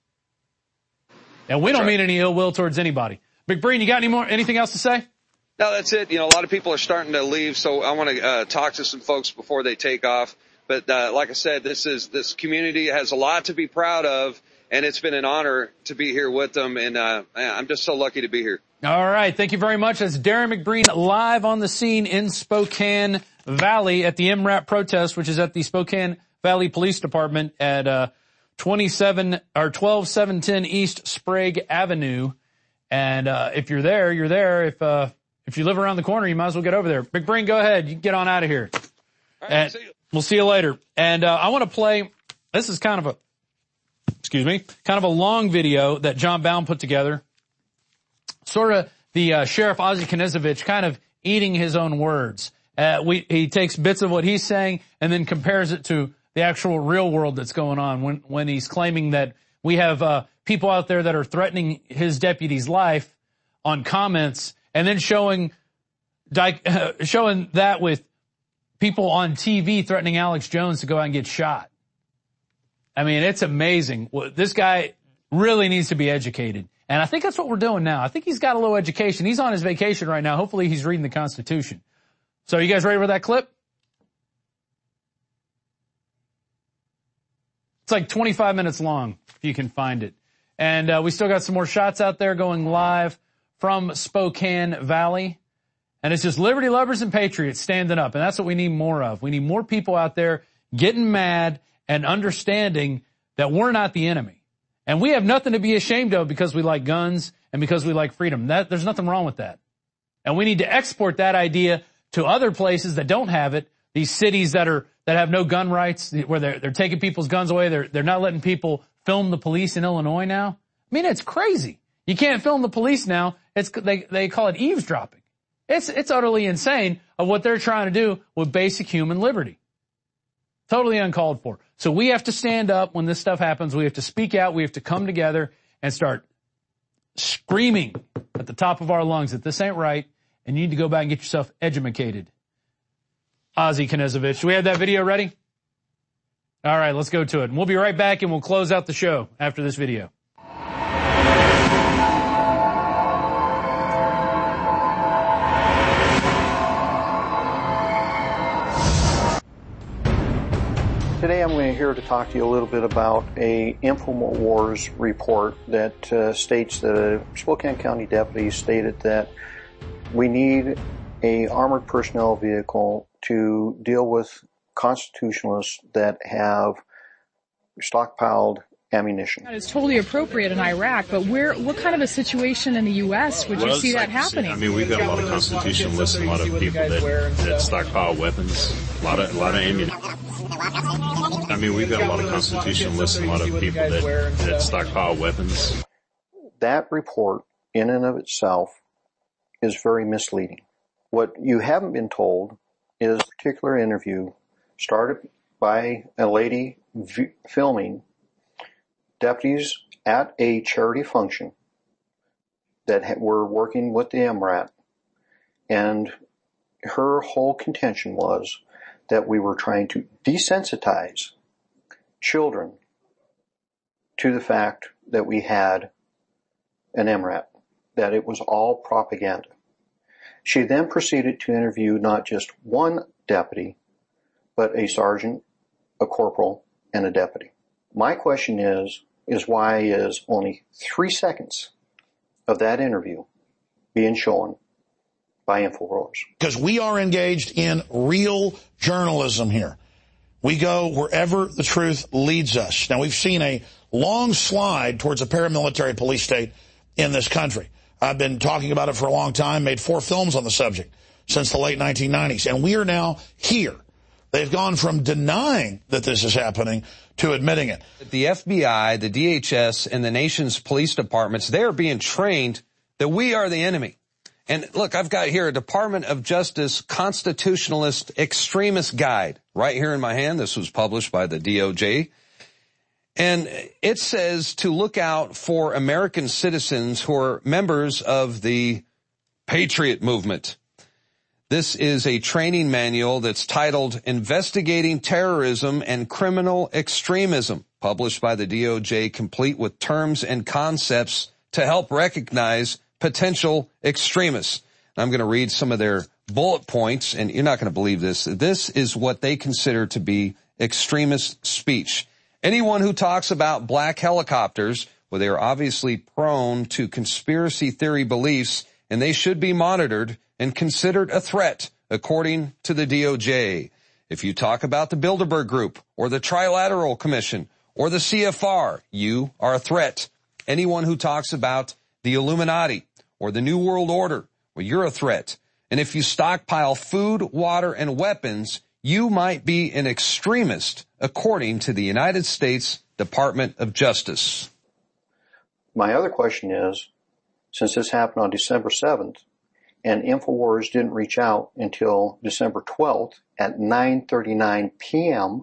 And we That's don't right. mean any ill will towards anybody. Big Breen, you got any more, anything else to say? No, that's it. You know, a lot of people are starting to leave, so I want to uh, talk to some folks before they take off. But uh, like I said, this is this community has a lot to be proud of, and it's been an honor to be here with them. And uh, I'm just so lucky to be here. All right. Thank you very much. That's Darren McBreen live on the scene in Spokane Valley at the M RAP protest, which is at the Spokane Valley Police Department at uh twenty-seven or twelve seven ten East Sprague Avenue. And uh if you're there, you're there. If uh if you live around the corner, you might as well get over there. McBreen, go ahead. You can get on out of here. All right, And see you. we'll see you later. And uh I want to play, this is kind of a, excuse me, kind of a long video that John Baum put together. Sort of the uh, Sheriff Ozzie Knezovich kind of eating his own words. Uh, we, he takes bits of what he's saying and then compares it to the actual real world that's going on when, when he's claiming that we have uh, people out there that are threatening his deputy's life on comments and then showing, uh, showing that with people on T V threatening Alex Jones to go out and get shot. I mean, it's amazing. This guy really needs to be educated. And I think that's what we're doing now. I think he's got a little education. He's on his vacation right now. Hopefully he's reading the Constitution. So you guys ready for that clip? It's like twenty-five minutes long, if you can find it. And uh, we still got some more shots out there going live from Spokane Valley. And it's just liberty lovers and patriots standing up. And that's what we need more of. We need more people out there getting mad and understanding that we're not the enemy. And we have nothing to be ashamed of because we like guns and because we like freedom. That, there's nothing wrong with that. And we need to export that idea to other places that don't have it. These cities that are, that have no gun rights, where they're, they're taking people's guns away. They're, they're not letting people film the police in Illinois now. I mean, it's crazy. You can't film the police now. It's, they, they call it eavesdropping. It's, it's utterly insane of what they're trying to do with basic human liberty. Totally uncalled for. So we have to stand up when this stuff happens. We have to speak out. We have to come together and start screaming at the top of our lungs that this ain't right, and you need to go back and get yourself edumacated. Ozzie Knezovich. Do we have that video ready? All right, let's go to it. And we'll be right back, and we'll close out the show after this video. Today I'm going to here to talk to you a little bit about a InfoWars report that uh, states that a Spokane County deputy stated that we need a armored personnel vehicle to deal with constitutionalists that have stockpiled ammunition. That is totally appropriate in Iraq, but where, what kind of a situation in the U S would you well, see that like happening? I mean, we've got a lot of constitutionalists and a lot of people that, that stockpile weapons, a lot of, a lot of ammunition. I mean, we've got a lot of constitutionalists and a lot of people that, that stockpile weapons. That report, in and of itself, is very misleading. What you haven't been told is a particular interview started by a lady v- filming deputies at a charity function that ha- were working with the M RAP, and her whole contention was that we were trying to desensitize children to the fact that we had an M RAP, that it was all propaganda. She then proceeded to interview not just one deputy, but a sergeant, a corporal, and a deputy. My question is, is why is only three seconds of that interview being shown by InfoWars? Because we are engaged in real journalism here. We go wherever the truth leads us. Now, we've seen a long slide towards a paramilitary police state in this country. I've been talking about it for a long time, made four films on the subject since the late nineteen nineties, and we are now here. They've gone from denying that this is happening to admitting it. The F B I, the D H S, and the nation's police departments, they are being trained that we are the enemy. And look, I've got here a Department of Justice Constitutionalist Extremist Guide right here in my hand. This was published by the D O J. And it says to look out for American citizens who are members of the Patriot Movement. This is a training manual that's titled Investigating Terrorism and Criminal Extremism, published by the D O J, complete with terms and concepts to help recognize potential extremists. I'm going to read some of their bullet points, and you're not going to believe this. This is what they consider to be extremist speech. Anyone who talks about black helicopters, well, they are obviously prone to conspiracy theory beliefs, and they should be monitored and considered a threat, according to the D O J. If you talk about the Bilderberg Group or the Trilateral Commission or the C F R, you are a threat. Anyone who talks about the Illuminati or the New World Order, well, you're a threat. And if you stockpile food, water, and weapons, you might be an extremist, according to the United States Department of Justice. My other question is, since this happened on December seventh, and InfoWars didn't reach out until December twelfth at nine thirty-nine p.m.,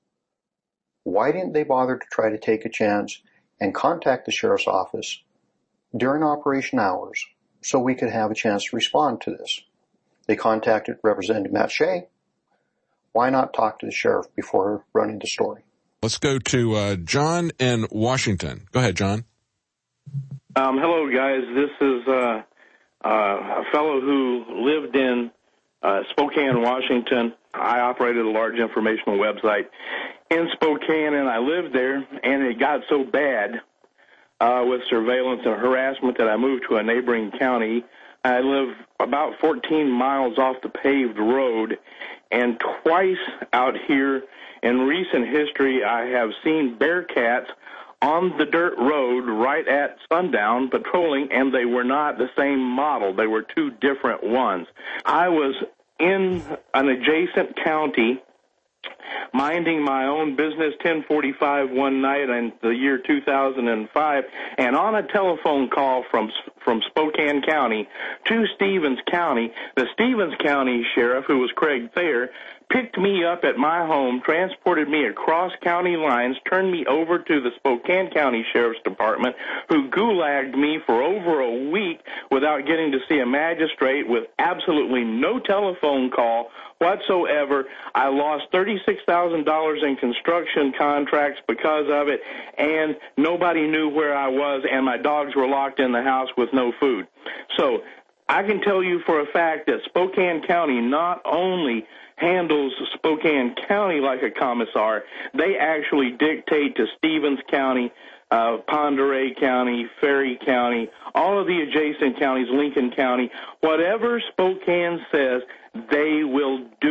why didn't they bother to try to take a chance and contact the sheriff's office during operation hours so we could have a chance to respond to this? They contacted Representative Matt Shea. Why not talk to the sheriff before running the story? Let's go to uh, John in Washington. Go ahead, John. Um, hello, guys. This is uh, uh, a fellow who lived in uh, Spokane, Washington. I operated a large informational website in Spokane, and I lived there, and it got so bad uh, with surveillance and harassment that I moved to a neighboring county. I live about fourteen miles off the paved road, and twice out here in recent history I have seen Bearcats on the dirt road right at sundown patrolling, and they were not the same model. They were two different ones. I was in an adjacent county minding my own business, ten forty-five one night in the year two thousand five, and on a telephone call from from Spokane County to Stevens County, the Stevens County sheriff, who was Craig Thayer, picked me up at my home, transported me across county lines, turned me over to the Spokane County Sheriff's Department, who gulagged me for over a week without getting to see a magistrate, with absolutely no telephone call whatsoever. I lost thirty-six thousand dollars in construction contracts because of it, and nobody knew where I was, and my dogs were locked in the house with no food. So I can tell you for a fact that Spokane County not only handles Spokane County like a commissar, they actually dictate to Stevens County, uh, Pend Oreille County, Ferry County, all of the adjacent counties, Lincoln County. Whatever Spokane says, they will do it.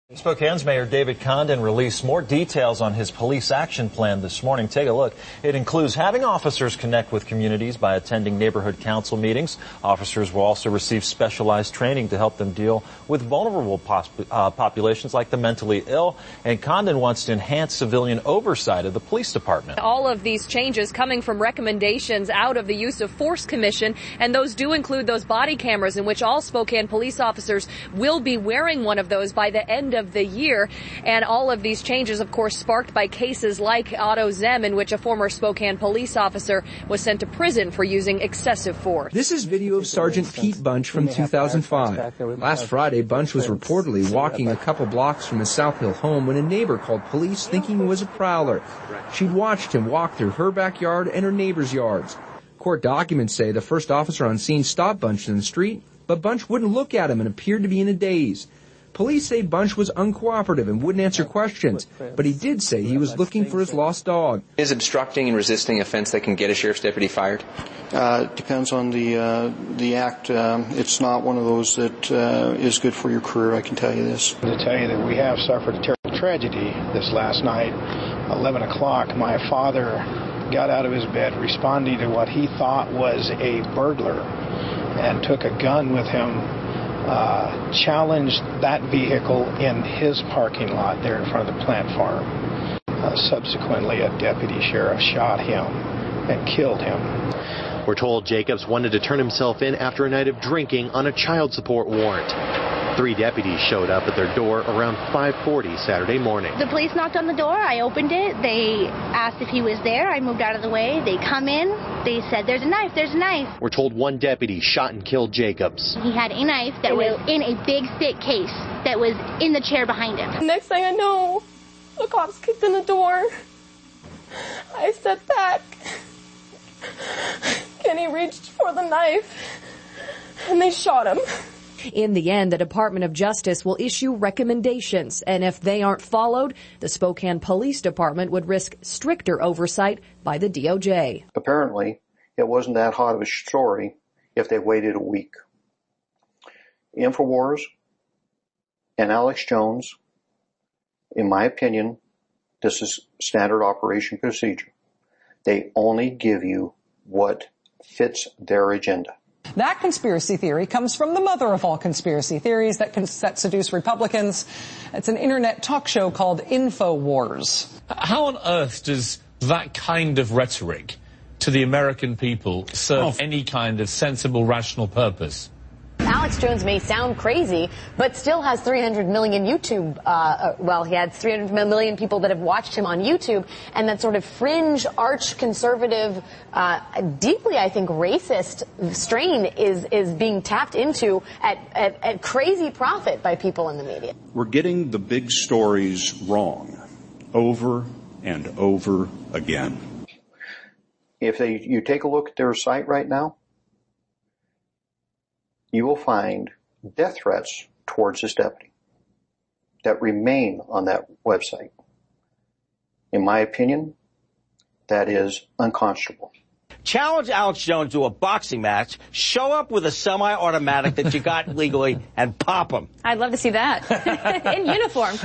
Spokane's Mayor David Condon released more details on his police action plan this morning. Take a look. It includes having officers connect with communities by attending neighborhood council meetings. Officers will also receive specialized training to help them deal with vulnerable pos- uh, populations like the mentally ill. And Condon wants to enhance civilian oversight of the police department. All of these changes coming from recommendations out of the Use of Force Commission, and those do include those body cameras in which all Spokane police officers will be wearing one of those by the end of the year. And all of these changes, of course, sparked by cases like Otto Zem, in which a former Spokane police officer was sent to prison for using excessive force. This is video of Sergeant Pete Bunch from two thousand five. Last Friday, Bunch was reportedly walking a couple blocks from his South Hill home when a neighbor called police thinking he was a prowler. She'd watched him walk through her backyard and her neighbor's yards. Court documents say the first officer on scene stopped Bunch in the street, but Bunch wouldn't look at him and appeared to be in a daze. Police say Bunch was uncooperative and wouldn't answer questions, but he did say he was looking for his lost dog. Is obstructing and resisting offense that can get a sheriff's deputy fired? Uh, depends on the uh, the act. Um, it's not one of those that uh, is good for your career, I can tell you this. To tell you that we have suffered a terrible tragedy this last night, eleven o'clock, my father got out of his bed responding to what he thought was a burglar and took a gun with him. Uh, challenged that vehicle in his parking lot there in front of the plant farm. Uh, subsequently, a deputy sheriff shot him and killed him. We're told Jacobs wanted to turn himself in after a night of drinking on a child support warrant. Three deputies showed up at their door around five forty Saturday morning. The police knocked on the door. I opened it. They asked if he was there. I moved out of the way. They come in. They said, there's a knife. There's a knife. We're told one deputy shot and killed Jacobs. He had a knife that was in a big, thick case that was in the chair behind him. Next thing I know, the cops kicked in the door. I stepped back. Kenny reached for the knife, and they shot him. In the end, the Department of Justice will issue recommendations, and if they aren't followed, the Spokane Police Department would risk stricter oversight by the D O J. Apparently, it wasn't that hot of a story if they waited a week. InfoWars and Alex Jones, in my opinion, this is standard operation procedure. They only give you what fits their agenda. That conspiracy theory comes from the mother of all conspiracy theories that, can, that seduce Republicans. It's an internet talk show called InfoWars. How on earth does that kind of rhetoric to the American people serve oh. any kind of sensible, rational purpose? Alex Jones may sound crazy, but still has three hundred million YouTube, uh, well, he had three hundred million people that have watched him on YouTube, and that sort of fringe, arch-conservative, uh, deeply, I think, racist strain is, is being tapped into at, at, at crazy profit by people in the media. We're getting the big stories wrong over and over again. If they, you take a look at their site right now, you will find death threats towards this deputy that remain on that website. In my opinion, that is unconscionable. Challenge Alex Jones to a boxing match, show up with a semi-automatic that you got legally, and pop him. I'd love to see that. In uniform.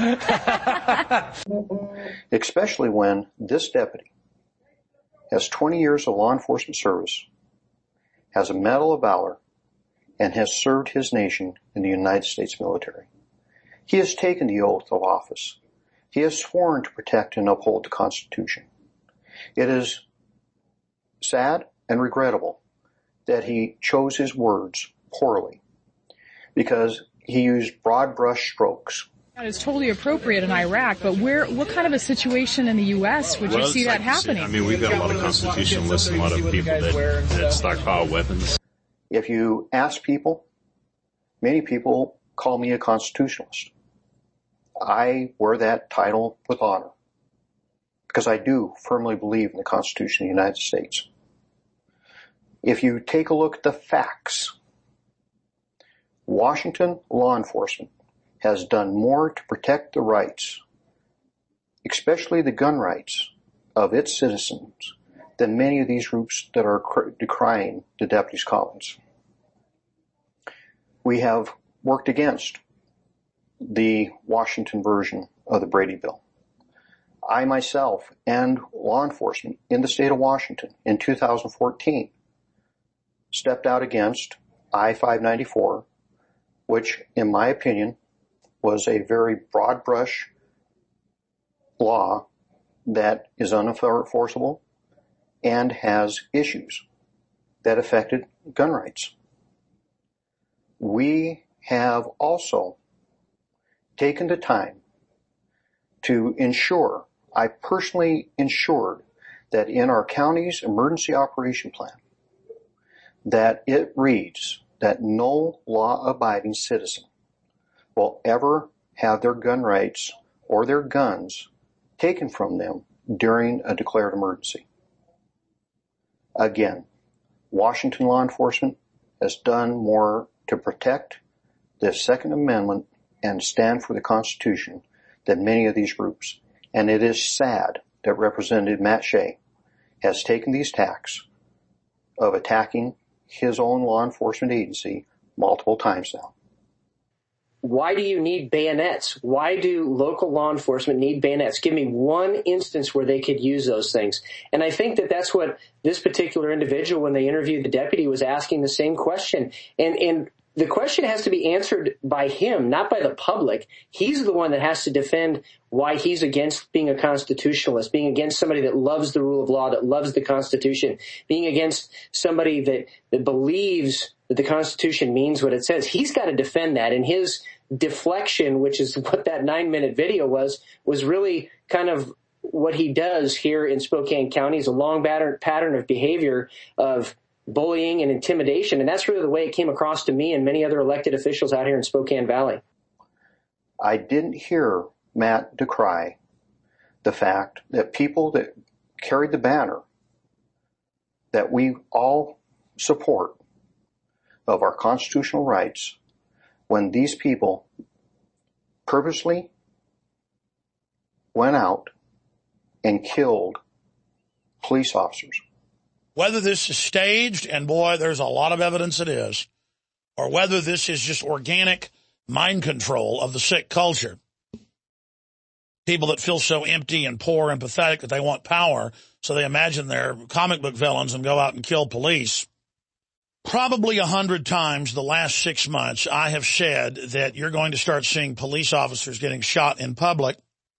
Especially when this deputy has twenty years of law enforcement service, has a Medal of Valor, and has served his nation in the United States military. He has taken the oath of office. He has sworn to protect and uphold the Constitution. It is sad and regrettable that he chose his words poorly because he used broad brush strokes. It's totally appropriate in Iraq, but where, what kind of a situation in the U S would well, you see that like happening? I mean, we've got a lot of constitutionalists and a lot of people that, that stockpile weapons. If you ask people, many people call me a constitutionalist. I wear that title with honor because I do firmly believe in the Constitution of the United States. If you take a look at the facts, Washington law enforcement has done more to protect the rights, especially the gun rights of its citizens, than many of these groups that are decrying the deputy's comments. We have worked against the Washington version of the Brady Bill. I myself and law enforcement in the state of Washington in two thousand fourteen stepped out against I five ninety-four, which in my opinion was a very broad brush law that is unenforceable and has issues that affected gun rights. We have also taken the time to ensure, I personally ensured that in our county's emergency operation plan, that it reads that no law-abiding citizen will ever have their gun rights or their guns taken from them during a declared emergency. Again, Washington law enforcement has done more to protect the Second Amendment and stand for the Constitution than many of these groups. And it is sad that Representative Matt Shea has taken these tacks of attacking his own law enforcement agency multiple times now. Why do you need bayonets? Why do local law enforcement need bayonets? Give me one instance where they could use those things. And I think that that's what this particular individual, when they interviewed the deputy, was asking the same question. And, and the question has to be answered by him, not by the public. He's the one that has to defend why he's against being a constitutionalist, being against somebody that loves the rule of law, that loves the Constitution, being against somebody that, that believes that the Constitution means what it says. He's got to defend that. And his deflection, which is what that nine-minute video was, was really kind of what he does here in Spokane County. Is a long pattern of behavior of bullying and intimidation. And that's really the way it came across to me and many other elected officials out here in Spokane Valley. I didn't hear Matt decry the fact that people that carried the banner that we all support of our constitutional rights, when these people purposely went out and killed police officers. Whether this is staged, and boy, there's a lot of evidence it is, or whether this is just organic mind control of the sick culture. People that feel so empty and poor and pathetic that they want power, so they imagine they're comic book villains and go out and kill police. Probably a hundred times the last six months, I have said that you're going to start seeing police officers getting shot in public,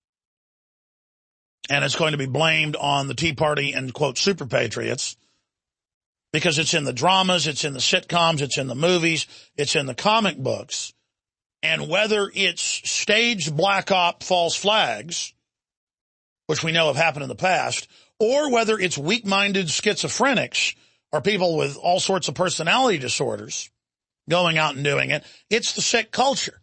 and it's going to be blamed on the Tea Party and, quote, super patriots, because it's in the dramas, it's in the sitcoms, it's in the movies, it's in the comic books. And whether it's staged black op false flags, which we know have happened in the past, or whether it's weak-minded schizophrenics or people with all sorts of personality disorders going out and doing it, it's the sick culture.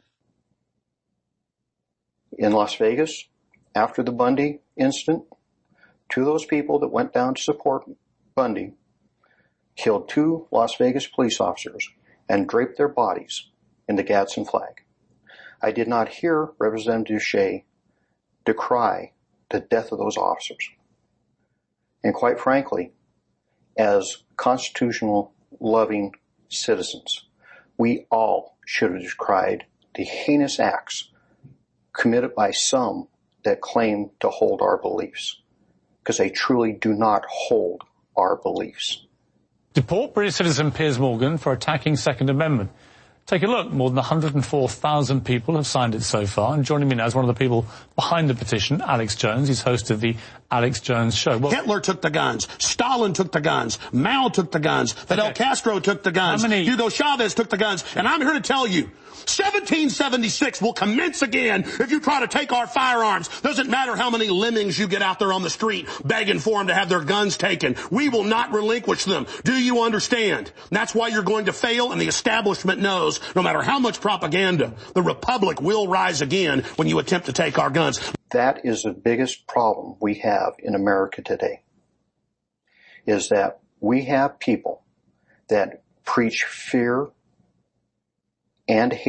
In Las Vegas, after the Bundy incident, two of those people that went down to support Bundy killed two Las Vegas police officers and draped their bodies in the Gadsden flag. I did not hear Representative Shea decry the death of those officers. And quite frankly, as constitutional loving citizens, we all should have decried the heinous acts committed by some that claim to hold our beliefs, because they truly do not hold our beliefs. Deport British citizen Piers Morgan for attacking Second Amendment. Take a look. More than one hundred four thousand people have signed it so far. And joining me now is one of the people behind the petition, Alex Jones. He's host of the Alex Jones Show. Well, Hitler took the guns. Stalin took the guns. Mao took the guns. Fidel okay. Castro took the guns. How many? Hugo Chavez took the guns. And I'm here to tell you, seventeen seventy-six will commence again if you try to take our firearms. Doesn't matter how many lemmings you get out there on the street begging for them to have their guns taken. We will not relinquish them. Do you understand? And that's why you're going to fail, and the establishment knows no matter how much propaganda, the Republic will rise again when you attempt to take our guns. That is the biggest problem we have in America today, is that we have people that preach fear and hatred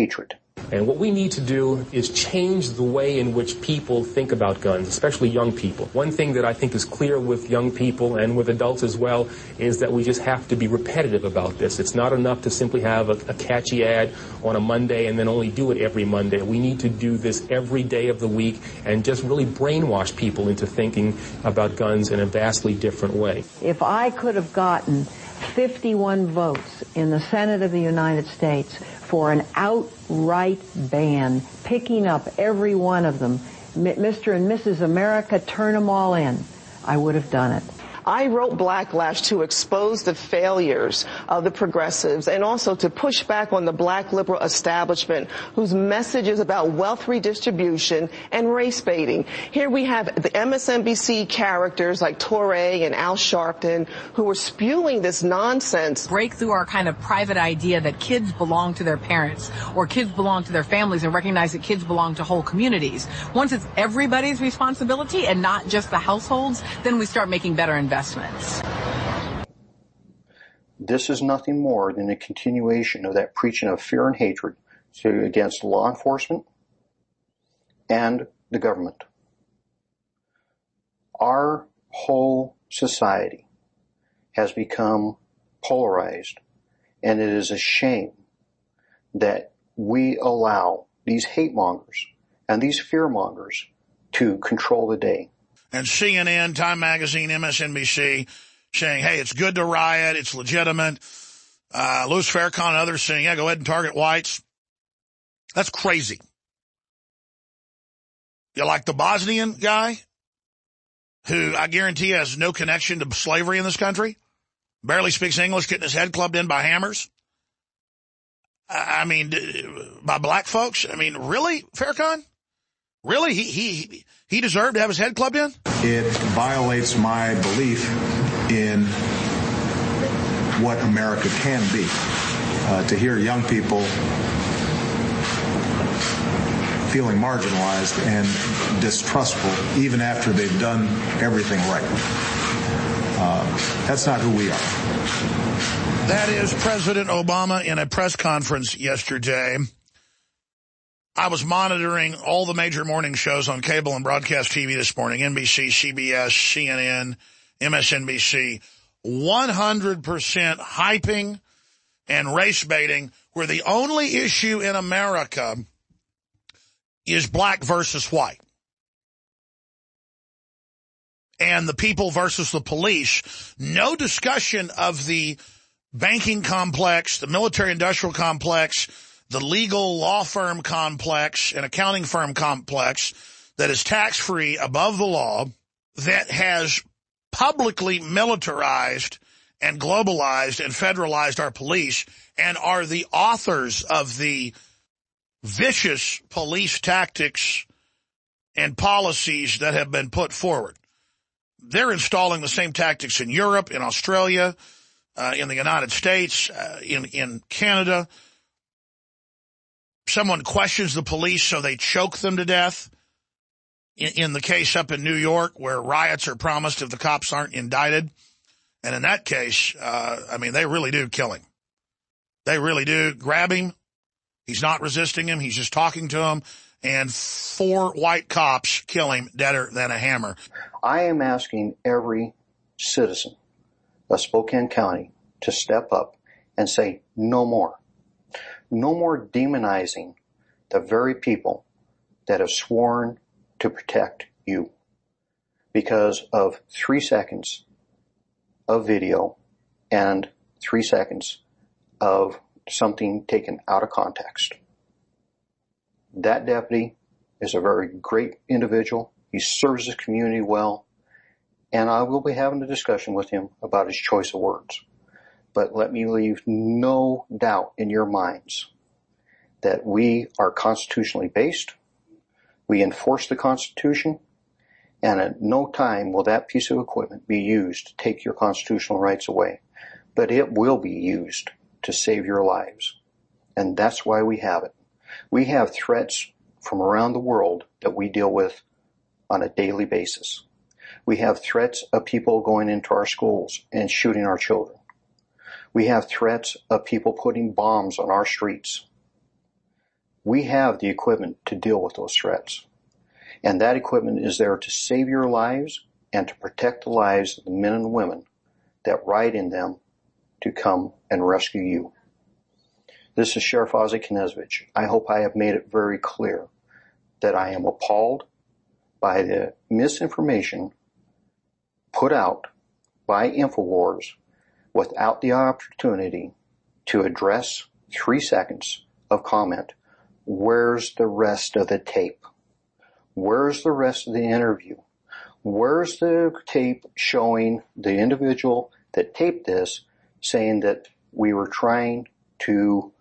And what we need to do is change the way in which people think about guns, especially young people. One thing that I think is clear with young people and with adults as well is that we just have to be repetitive about this. It's not enough to simply have a, a catchy ad on a Monday and then only do it every Monday. We need to do this every day of the week and just really brainwash people into thinking about guns in a vastly different way. If I could have gotten fifty-one votes in the Senate of the United States for an outright ban, picking up every one of them, Mister and Missus America, turn them all in, I would have done it. I wrote Blacklash to expose the failures of the progressives and also to push back on the black liberal establishment whose message is about wealth redistribution and race baiting. Here we have the M S N B C characters like Touré and Al Sharpton who are spewing this nonsense. Break through our kind of private idea that kids belong to their parents or kids belong to their families and recognize that kids belong to whole communities. Once it's everybody's responsibility and not just the households, then we start making better investments. Investments. This is nothing more than a continuation of that preaching of fear and hatred to, against law enforcement and the government. Our whole society has become polarized, and it is a shame that we allow these hate mongers and these fear mongers to control the day. And C N N, Time Magazine, M S N B C saying, hey, it's good to riot, it's legitimate. Uh, Louis Farrakhan and others saying, yeah, go ahead and target whites. That's crazy. You like the Bosnian guy, who I guarantee has no connection to slavery in this country, barely speaks English, getting his head clubbed in by hammers. I mean, by black folks. I mean, really, Farrakhan? Really? He, he, he deserved to have his head clubbed in? It violates my belief in what America can be. Uh, to hear young people feeling marginalized and distrustful even after they've done everything right. Uh, that's not who we are. That is President Obama in a press conference yesterday. I was monitoring all the major morning shows on cable and broadcast T V this morning, N B C, C B S, C N N, M S N B C, one hundred percent hyping and race baiting, where the only issue in America is black versus white. And the people versus the police. No discussion of the banking complex, the military-industrial complex, the legal law firm complex and accounting firm complex that is tax-free above the law, that has publicly militarized and globalized and federalized our police and are the authors of the vicious police tactics and policies that have been put forward. They're installing the same tactics in Europe, in Australia, uh, in the United States, uh, in, in Canada. Someone questions the police, so they choke them to death. In, in the case up in New York, where riots are promised if the cops aren't indicted. And in that case, uh, I mean, they really do kill him. They really do grab him. He's not resisting him. He's just talking to him. And four white cops kill him deader than a hammer. I am asking every citizen of Spokane County to step up and say no more. No more demonizing the very people that have sworn to protect you because of three seconds of video and three seconds of something taken out of context. That deputy is a very great individual. He serves his community well, and I will be having a discussion with him about his choice of words. But let me leave no doubt in your minds that we are constitutionally based, we enforce the Constitution, and at no time will that piece of equipment be used to take your constitutional rights away. But it will be used to save your lives. And that's why we have it. We have threats from around the world that we deal with on a daily basis. We have threats of people going into our schools and shooting our children. We have threats of people putting bombs on our streets. We have the equipment to deal with those threats. And that equipment is there to save your lives and to protect the lives of the men and women that ride in them to come and rescue you. This is Sheriff Ozzie Knezovich. I hope I have made it very clear that I am appalled by the misinformation put out by InfoWars without the opportunity to address three seconds of comment. Where's the rest of the tape? Where's the rest of the interview? Where's the tape showing the individual that taped this saying that we were trying to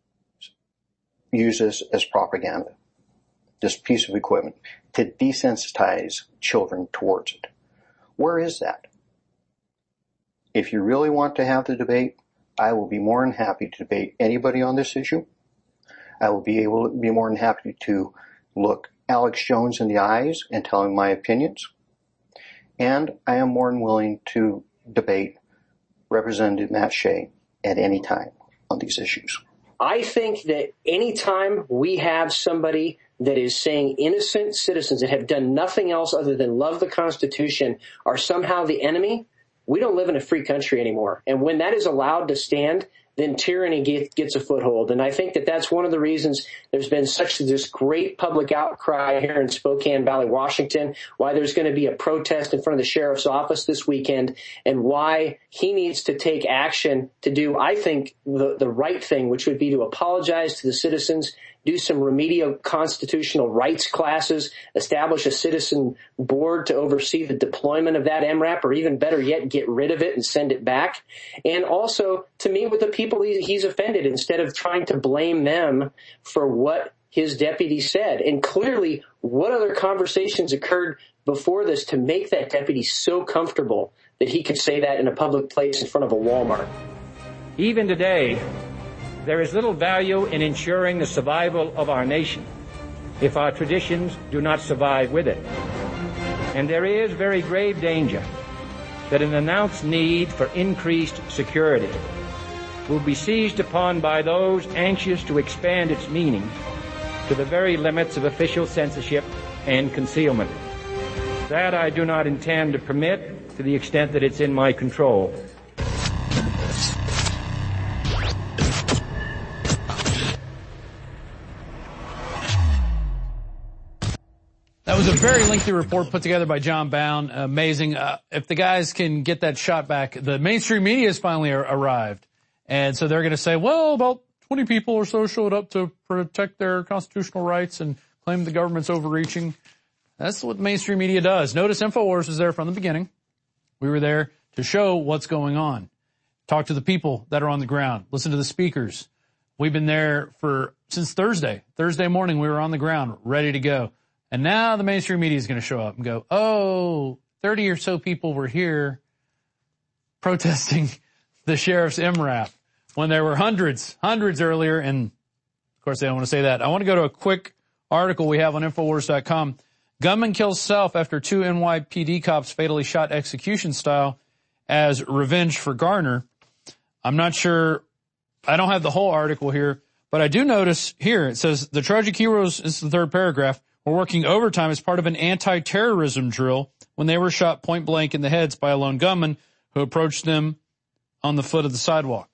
use this as propaganda, this piece of equipment, to desensitize children towards it? Where is that? If you really want to have the debate, I will be more than happy to debate anybody on this issue. I will be able to be more than happy to look Alex Jones in the eyes and tell him my opinions. And I am more than willing to debate Representative Matt Shea at any time on these issues. I think that anytime we have somebody that is saying innocent citizens that have done nothing else other than love the Constitution are somehow the enemy, we don't live in a free country anymore. And when that is allowed to stand, then tyranny get, gets a foothold. And I think that that's one of the reasons there's been such this great public outcry here in Spokane Valley, Washington, why there's going to be a protest in front of the sheriff's office this weekend, and why he needs to take action to do, I think, the, the right thing, which would be to apologize to the citizens, do some remedial constitutional rights classes, establish a citizen board to oversee the deployment of that M RAP, or even better yet, get rid of it and send it back. And also to meet with the people he's offended instead of trying to blame them for what his deputy said. And clearly, what other conversations occurred before this to make that deputy so comfortable that he could say that in a public place in front of a Walmart? Even today, there is little value in ensuring the survival of our nation if our traditions do not survive with it. And there is very grave danger that an announced need for increased security will be seized upon by those anxious to expand its meaning to the very limits of official censorship and concealment. That I do not intend to permit to the extent that it's in my control. That was a very lengthy report put together by John Bound. Amazing. Uh, if the guys can get that shot back, the mainstream media has finally ar- arrived. And so they're going to say, well, about twenty people or so showed up to protect their constitutional rights and claim the government's overreaching. That's what mainstream media does. Notice InfoWars was there from the beginning. We were there to show what's going on. Talk to the people that are on the ground. Listen to the speakers. We've been there for since Thursday. Thursday morning we were on the ground, ready to go. And now the mainstream media is going to show up and go, oh, thirty or so people were here protesting the sheriff's M RAP when there were hundreds, hundreds earlier. And of course, they don't want to say that. I want to go to a quick article we have on Infowars dot com. Gunman kills self after two N Y P D cops fatally shot execution style as revenge for Garner. I'm not sure. I don't have the whole article here, but I do notice here it says the tragic heroes, this is the third paragraph, were working overtime as part of an anti-terrorism drill when they were shot point blank in the heads by a lone gunman who approached them on the foot of the sidewalk.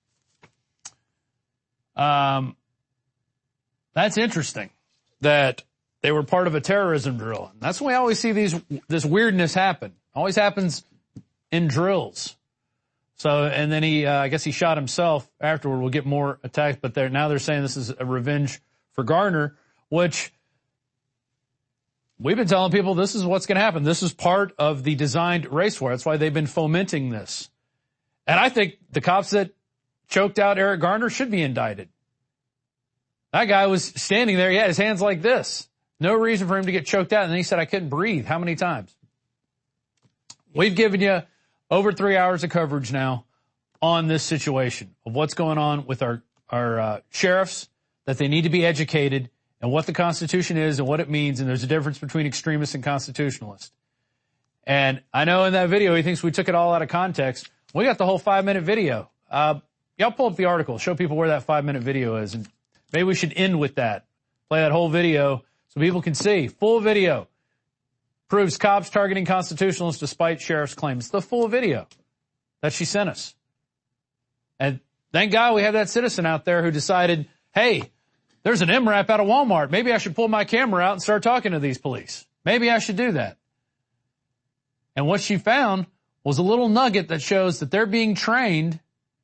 Um, that's interesting that they were part of a terrorism drill. That's when we always see these, this weirdness happen. Always happens in drills. So, and then he, uh, I guess he shot himself afterward. We'll get more attacks, but they're, now they're saying this is a revenge for Garner, which we've been telling people this is what's going to happen. This is part of the designed race war. That's why they've been fomenting this. And I think the cops that choked out Eric Garner should be indicted. That guy was standing there. He had his hands like this. No reason for him to get choked out. And then he said, I couldn't breathe. How many times? We've given you over three hours of coverage now on this situation of what's going on with our, our uh, sheriffs, that they need to be educated, and what the Constitution is and what it means, and there's a difference between extremists and constitutionalists. And I know in that video he thinks we took it all out of context. We got the whole five-minute video. Uh, y'all pull up the article, show people where that five-minute video is, and Maybe we should end with that. Play that whole video so people can see. Full video. Proves cops targeting constitutionalists despite sheriff's claims. The full video that she sent us. And thank God we have that citizen out there who decided, hey, there's an M RAP out of Walmart. Maybe I should pull my camera out and start talking to these police. Maybe I should do that. And what she found was a little nugget that shows that they're being trained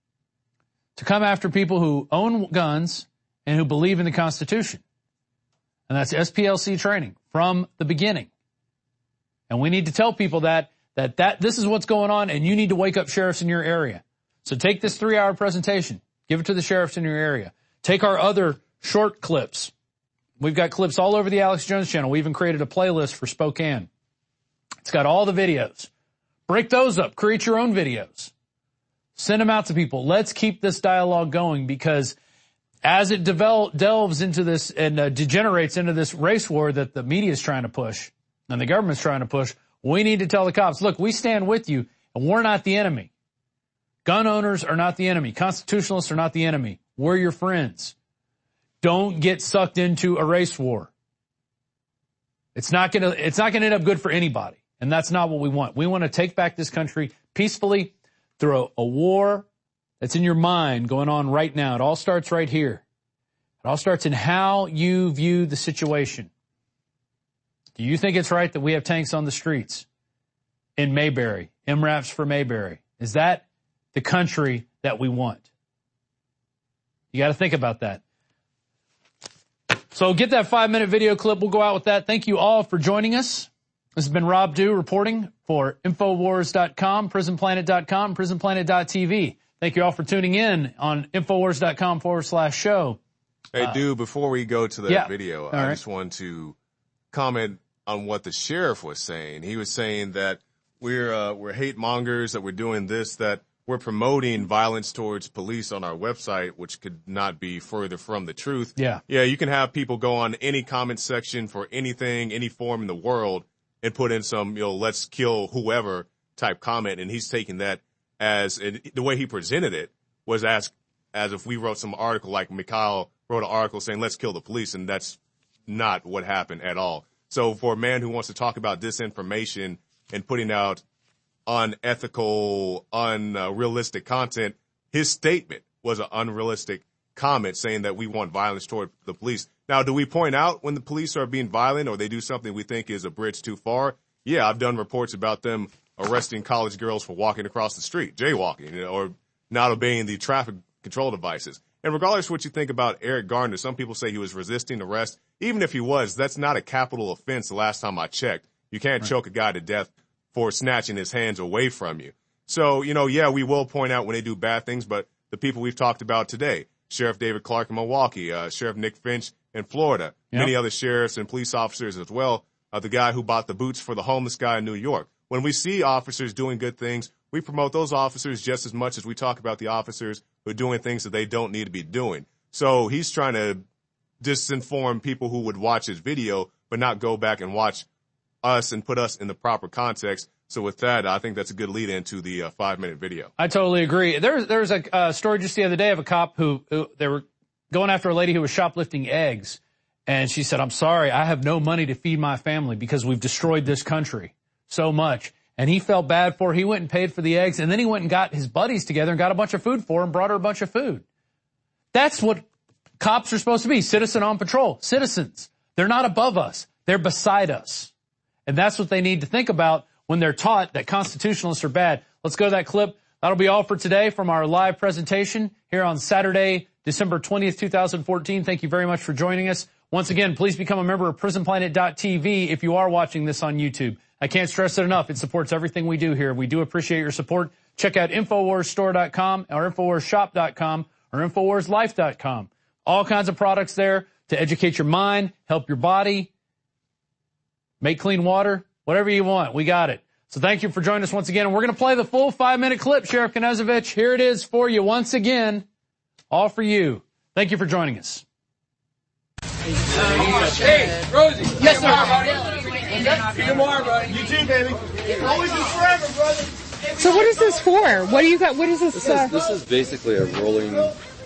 to come after people who own guns and who believe in the Constitution. And that's S P L C training from the beginning. And we need to tell people that, that, that this is what's going on, and you need to wake up sheriffs in your area. So take this three-hour presentation. Give it to the sheriffs in your area. Take our other short clips. We've got clips all over the Alex Jones channel. We even created a playlist for Spokane. It's got all the videos. Break those up. Create your own videos. Send them out to people. Let's keep this dialogue going, because as it devel- delves into this and uh, degenerates into this race war that the media is trying to push and the government's trying to push, we need to tell the cops, look, we stand with you, and we're not the enemy. Gun owners are not the enemy. Constitutionalists are not the enemy. We're your friends. Don't get sucked into a race war. It's not gonna, it's not gonna end up good for anybody. And that's not what we want. We want to take back this country peacefully through a, a war that's in your mind going on right now. It all starts right here. It all starts in how you view the situation. Do you think it's right that we have tanks on the streets in Mayberry, M RAPs for Mayberry? Is that the country that we want? You got to think about that. So get that five-minute video clip. We'll go out with that. Thank you all for joining us. This has been Rob Dew reporting for Infowars dot com, Prison Planet dot com, Prison Planet dot T V. Thank you all for tuning in on Infowars dot com forward slash show. Hey, uh, Dew, before we go to the yeah. video, All I right. just want to comment on what the sheriff was saying. He was saying that we're uh, we're hate mongers, that we're doing this, that we're promoting violence towards police on our website, which could not be further from the truth. Yeah. Yeah, you can have people go on any comment section for anything, any form in the world, and put in some, you know, let's kill whoever type comment. And he's taking that as, it, the way he presented it was as, as if we wrote some article, like Mikhail wrote an article saying, let's kill the police. And that's not what happened at all. So for a man who wants to talk about disinformation and putting out unethical, unrealistic content, his statement was an unrealistic comment saying that we want violence toward the police. Now, do we point out when the police are being violent or they do something we think is a bridge too far? Yeah, I've done reports about them arresting college girls for walking across the street, jaywalking, you know, or not obeying the traffic control devices. And regardless of what you think about Eric Garner, some people say he was resisting arrest. Even if he was, that's not a capital offense the last time I checked. You can't right. choke a guy to death for snatching his hands away from you. So, you know, yeah, we will point out when they do bad things, but the people we've talked about today, Sheriff David Clark in Milwaukee, uh, Sheriff Nick Finch in Florida, yep. many other sheriffs and police officers as well, uh, the guy who bought the boots for the homeless guy in New York. When we see officers doing good things, we promote those officers just as much as we talk about the officers who are doing things that they don't need to be doing. So he's trying to disinform people who would watch his video, but not go back and watch us and put us in the proper context. So with that, I think that's a good lead into the uh, five-minute video. I totally agree. There's there's a uh, story just the other day of a cop who, who they were going after a lady who was shoplifting eggs, and she said, "I'm sorry, I have no money to feed my family because we've destroyed this country so much." And he felt bad for her. He went and paid for the eggs, and then he went and got his buddies together and got a bunch of food for her and brought her a bunch of food. That's what cops are supposed to be, citizen on patrol, citizens. They're not above us. They're beside us. And that's what they need to think about when they're taught that constitutionalists are bad. Let's go to that clip. That'll be all for today from our live presentation here on Saturday, December twentieth, twenty fourteen. Thank you very much for joining us. Once again, please become a member of Prison Planet dot T V if you are watching this on YouTube. I can't stress it enough. It supports everything we do here. We do appreciate your support. Check out Infowars Store dot com or Infowars Shop dot com or Infowars Life dot com. All kinds of products there to educate your mind, help your body, make clean water, whatever you want. We got it. So thank you for joining us once again. And we're going to play the full five-minute clip, Sheriff Knezovich. Here it is for you once again. All for you. Thank you for joining us. Hey, Rosie. Yes, sir. See you tomorrow, buddy. You too, baby. Always and forever, brother. So what is this for? What do you got? What is this? This uh... is, this is basically a rolling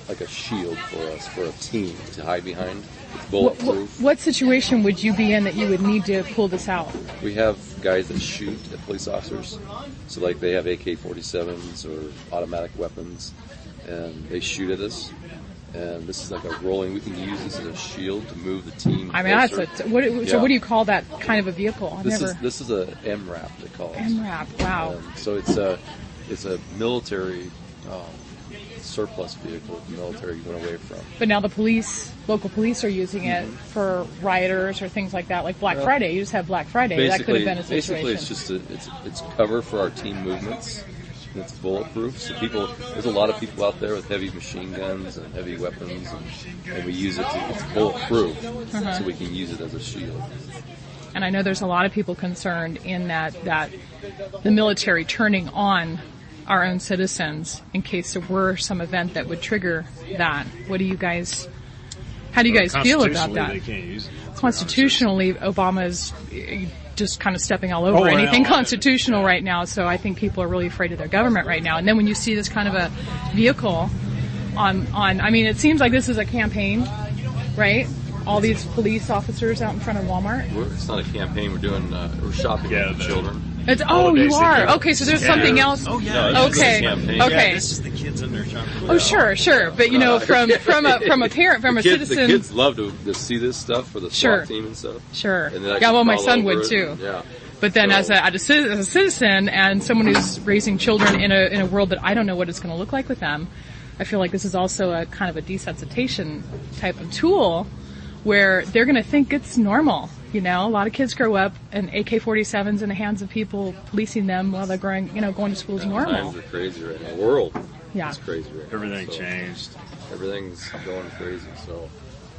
like a shield for us, for a team to hide behind. It's What, bulletproof. what, what situation would you be in that you would need to pull this out? We have guys that shoot at police officers. So like they have A K forty-sevens or automatic weapons, and they shoot at us. And this is like a rolling, we can use this as a shield to move the team I mean, closer. that's a, what, so Yeah. what do you call that kind of a vehicle? I've This never. is this is a M RAP they call it. M RAP, wow. Um, so it's a it's a military um, surplus vehicle the military went away from. But now the police, local police are using it Mm-hmm. for rioters or things like that, like Black Well, Friday. You just have Black Friday. That could have been a situation. Basically, it's just a, it's it's cover for our team movements. And it's bulletproof, so people. There's a lot of people out there with heavy machine guns and heavy weapons, and, and we use it to. It's bulletproof, Uh-huh. so we can use it as a shield. And I know there's a lot of people concerned in that, that the military turning on our own citizens in case there were some event that would trigger that. What do you guys, how do you guys feel about that? They can't use it. Constitutionally, Obama's uh, just kind of stepping all over Oh, well, anything yeah. constitutional right now, so I think people are really afraid of their government right now. And then when you see this kind of a vehicle on, on, I mean, it seems like this is a campaign, right? All these police officers out in front of Walmart. We're, it's not a campaign. We're doing. Uh, we're shopping Yeah, with the the- children. It's, oh, you are. Okay, so there's Yeah. something else. Oh, yeah. No, this is Okay. a campaign. Okay. Yeah, This is the kids in there shopping. Oh, sure, sure. But you know, from, from a, from a parent, from the a kids, citizen. The kids love to, to see this stuff for the Sure. SWAT team and stuff. Sure. And then I Yeah, can well, my follow son over would it too. and- yeah. But then So- as a, as a as a citizen and someone who's raising children in a, in a world that I don't know what it's going to look like with them, I feel like this is also a kind of a desensitization type of tool where they're going to think it's normal. You know, a lot of kids grow up and A K forty-sevens in the hands of people policing them while they're growing, you know, going to school is normal. Times are crazy right now. The world Yeah. is crazy right now. Everything So, changed. Everything's going crazy. So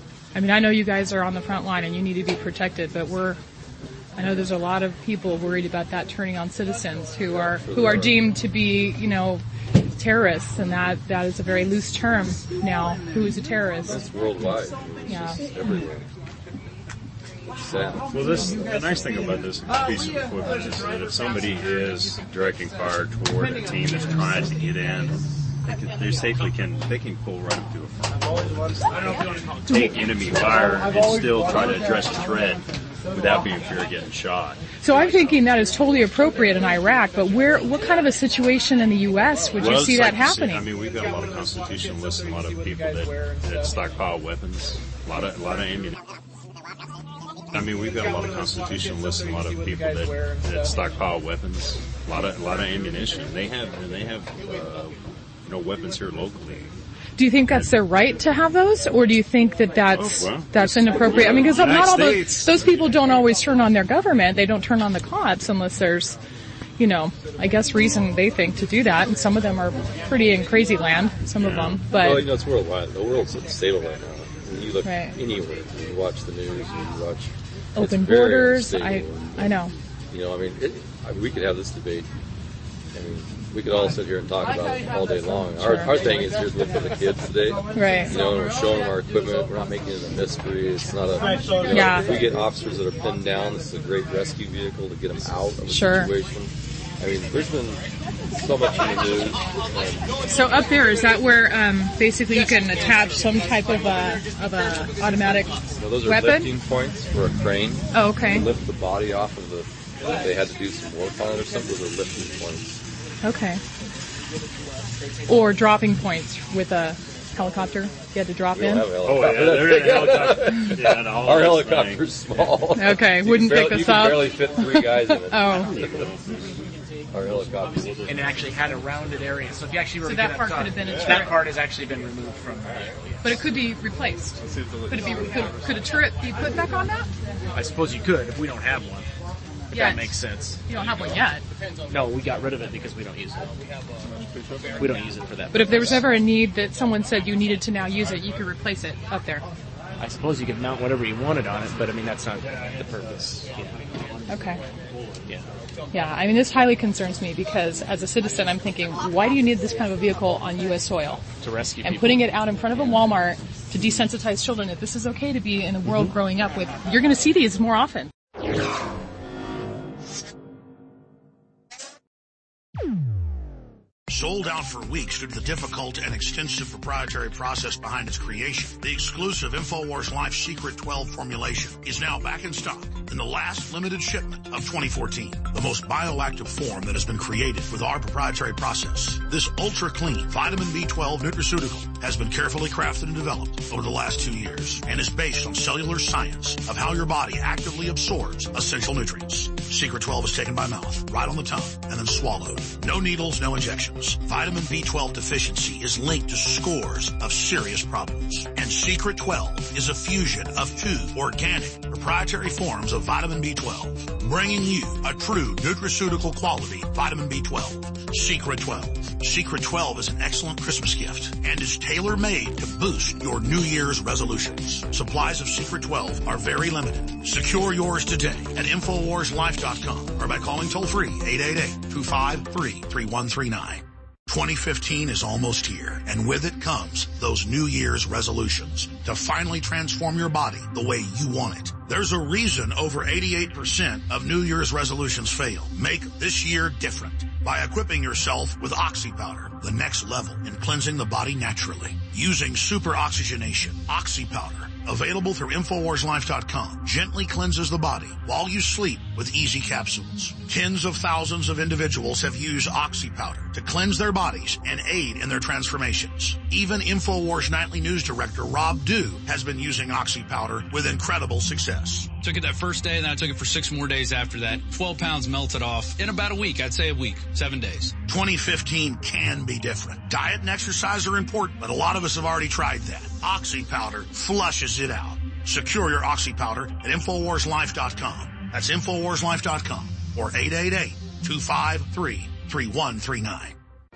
I mean, I know you guys are on the front line and you need to be protected, but we're, I know there's a lot of people worried about that turning on citizens who are, who are deemed to be, you know, terrorists, and that, that is a very loose term now. Who is a terrorist? that's worldwide. It's Yeah. just everywhere. It's sad. Well, this the nice thing about this piece of equipment is that if somebody is directing fire toward a team that's trying to get in, they, can, they safely can they can pull right up to a front, take enemy fire, and still try to address a threat without being fear of getting shot. So I'm thinking that is totally appropriate in Iraq, but where, what kind of a situation in the U S would you Well, see it's that like you see- happening? I mean, we've got a lot of constitutionalists and a lot of people that, that stockpile weapons, a lot of a lot of ammunition. I mean, we've got a lot of constitutionalists and a lot of people that, that stockpile weapons, a lot of a lot of ammunition. They have and they have uh, you know weapons here locally. Do you think that's their right to have those, or do you think that that's Oh, well, that's inappropriate? I mean, because not United all those States. those people don't always turn on their government. They don't turn on the cops unless there's, you know, I guess reason they think to do that. And some of them are pretty in crazy land. Some of them, but well, you know, it's worldwide. The world's unstable right now. When you look Right. anywhere, when you watch the news, when you watch open it's very borders. I unstable. I know. You know, I mean, it, I mean, we could have this debate. I mean, we could all sit here and talk about it all day long. Our, our thing is here's what for the kids today. Right. You know, we're showing them our equipment. We're not making it a mystery. It's not a, you know, Yeah. if we get officers that are pinned down, this is a great rescue vehicle to get them out of a Sure. situation. I mean, there's been so much in the news. And So up there, is that where um, basically you can attach some type of a of a automatic you know, those are weapon? lifting points for a crane. Oh, okay. To lift the body off of the, if they had to do some work on it or something, those are lifting points. Okay. Or dropping points with a helicopter. You had to drop We in. don't have a Oh, helicopter. yeah, they're in a helicopter. Yeah, and all Our this helicopter's small. Okay, You wouldn't can pick barely, us you up. can barely fit three guys in it. Oh. Our helicopter. And it actually had a rounded area. So if you actually were So to that get up part top, could have been a turret. that part has actually been removed from. But it could be replaced. Could it be? Could, could a turret be put back on that? I suppose you could if we don't have one. If Yes. that makes sense. You don't have one yet. No, we got rid of it because we don't use it. We don't use it for that. But if there was purpose. ever a need that someone said you needed to now use it, you could replace it up there. I suppose you could mount whatever you wanted on it, but I mean that's not the purpose. Yeah. Okay. Yeah. Yeah, I mean, this highly concerns me because as a citizen, I'm thinking, why do you need this kind of a vehicle on U S soil? To rescue And people. putting it out in front of a Walmart to desensitize children that this is okay to be in a world growing up with. You're going to see these more often. Sold out for weeks due to the difficult and extensive proprietary process behind its creation, the exclusive InfoWars Life Secret twelve formulation is now back in stock in the last limited shipment of twenty fourteen. The most bioactive form that has been created with our proprietary process. This ultra-clean vitamin B twelve nutraceutical has been carefully crafted and developed over the last two years and is based on cellular science of how your body actively absorbs essential nutrients. Secret twelve is taken by mouth, right on the tongue, and then swallowed. No needles, no injections. Vitamin B twelve deficiency is linked to scores of serious problems. And Secret twelve is a fusion of two organic proprietary forms of vitamin B twelve, bringing you a true nutraceutical quality vitamin B twelve. Secret twelve. Secret twelve is an excellent Christmas gift and is tailor-made to boost your New Year's resolutions. Supplies of Secret twelve are very limited. Secure yours today at Infowars Life dot com or by calling toll-free eight eight eight, two five three, three one three nine. twenty fifteen is almost here, and with it comes those New Year's resolutions to finally transform your body the way you want it. There's a reason over eighty-eight percent of New Year's resolutions fail. Make this year different by equipping yourself with Oxy Powder, the next level in cleansing the body naturally. Using super oxygenation, Oxy Powder, available through Infowars Life dot com, gently cleanses the body while you sleep with easy capsules. Tens of thousands of individuals have used Oxy Powder to cleanse their bodies and aid in their transformations. Even Infowars Nightly News Director Rob Dew has been using Oxy Powder with incredible success. Took it that first day, and then I took it for six more days after that. twelve pounds melted off in about a week. I'd say a week, seven days. twenty fifteen can be different. Diet and exercise are important, but a lot of us have already tried that. Oxy Powder flushes it out. Secure your Oxy Powder at Infowars Life dot com. That's Infowars Life dot com or eight eight eight, two five three, three one three nine.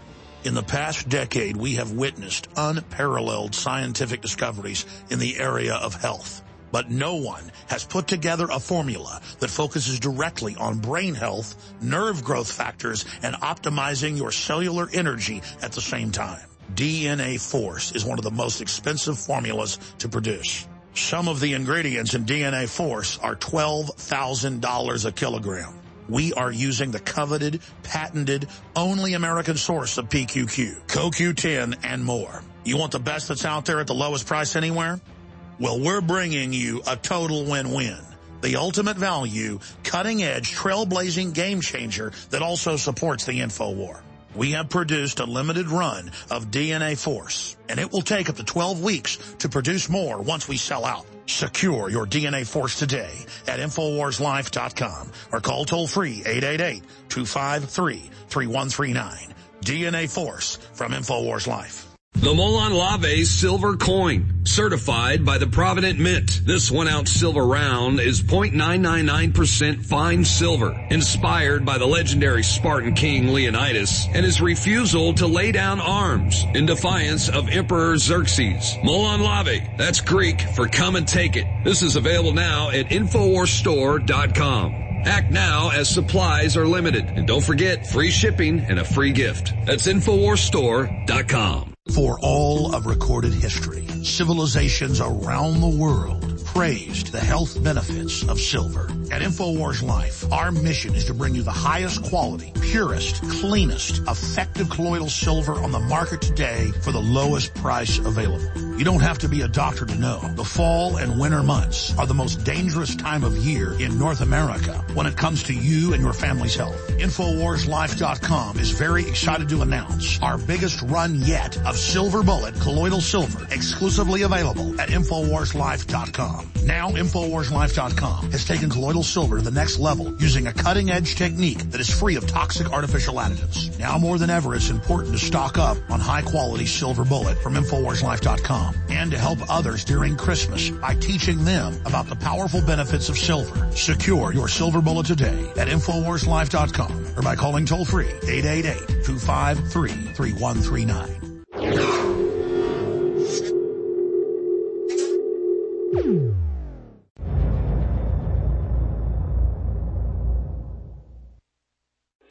In the past decade, we have witnessed unparalleled scientific discoveries in the area of health. But no one has put together a formula that focuses directly on brain health, nerve growth factors, and optimizing your cellular energy at the same time. D N A Force is one of the most expensive formulas to produce. Some of the ingredients in D N A Force are twelve thousand dollars a kilogram. We are using the coveted, patented, only American source of P Q Q, C O Q ten, and more. You want the best that's out there at the lowest price anywhere? Well, we're bringing you a total win-win. The ultimate value, cutting-edge, trailblazing game changer that also supports the InfoWar. We have produced a limited run of D N A Force, and it will take up to twelve weeks to produce more once we sell out. Secure your D N A Force today at Infowars Life dot com or call toll-free eight eight eight, two five three, three one three nine. D N A Force from Infowars Life. The Molon Lave Silver Coin, certified by the Provident Mint. This one-ounce silver round is zero point nine nine nine percent fine silver, inspired by the legendary Spartan king Leonidas and his refusal to lay down arms in defiance of Emperor Xerxes. Molon Lave, that's Greek for come and take it. This is available now at Infowars Store dot com. Act now as supplies are limited. And don't forget, free shipping and a free gift. That's Infowars Store dot com. For all of recorded history, civilizations around the world praised the health benefits of silver. At Infowars Life, our mission is to bring you the highest quality, purest, cleanest, effective colloidal silver on the market today for the lowest price available. You don't have to be a doctor to know. The fall and winter months are the most dangerous time of year in North America when it comes to you and your family's health. Infowars Life dot com is very excited to announce our biggest run yet of Silver Bullet colloidal silver, exclusively available at Infowars Life dot com. Now Infowars Life dot com has taken colloidal silver to the next level using a cutting-edge technique that is free of toxic artificial additives. Now more than ever, it's important to stock up on high-quality Silver Bullet from Infowars Life dot com and to help others during Christmas by teaching them about the powerful benefits of silver. Secure your Silver Bullet today at Infowars Life dot com or by calling toll-free eight eight eight, two five three, three one three nine.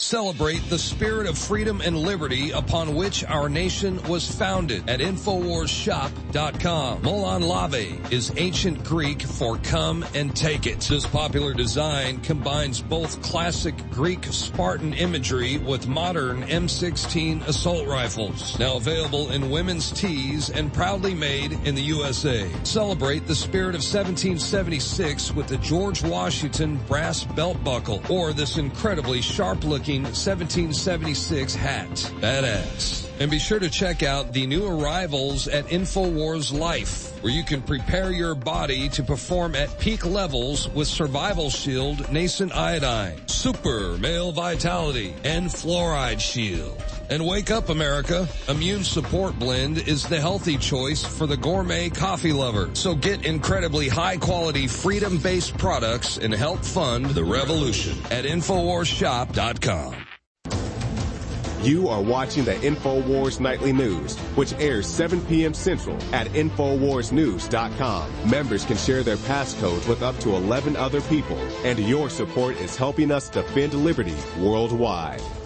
Celebrate the spirit of freedom and liberty upon which our nation was founded at Infowars Shop dot com. Molon Lave is ancient Greek for come and take it. This popular design combines both classic Greek Spartan imagery with modern M sixteen assault rifles. Now available in women's tees and proudly made in the U S A. Celebrate the spirit of seventeen seventy-six with the George Washington brass belt buckle or this incredibly sharp-looking seventeen seventy-six hat. Badass. And be sure to check out the new arrivals at InfoWars Life, where you can prepare your body to perform at peak levels with Survival Shield, Nascent Iodine, Super Male Vitality, and Fluoride Shield. And wake up, America. Immune Support Blend is the healthy choice for the gourmet coffee lover. So get incredibly high-quality, freedom-based products and help fund the revolution at Infowars Shop dot com. You are watching the InfoWars Nightly News, which airs seven p.m. Central at Infowars News dot com. Members can share their passcodes with up to eleven other people, and your support is helping us defend liberty worldwide.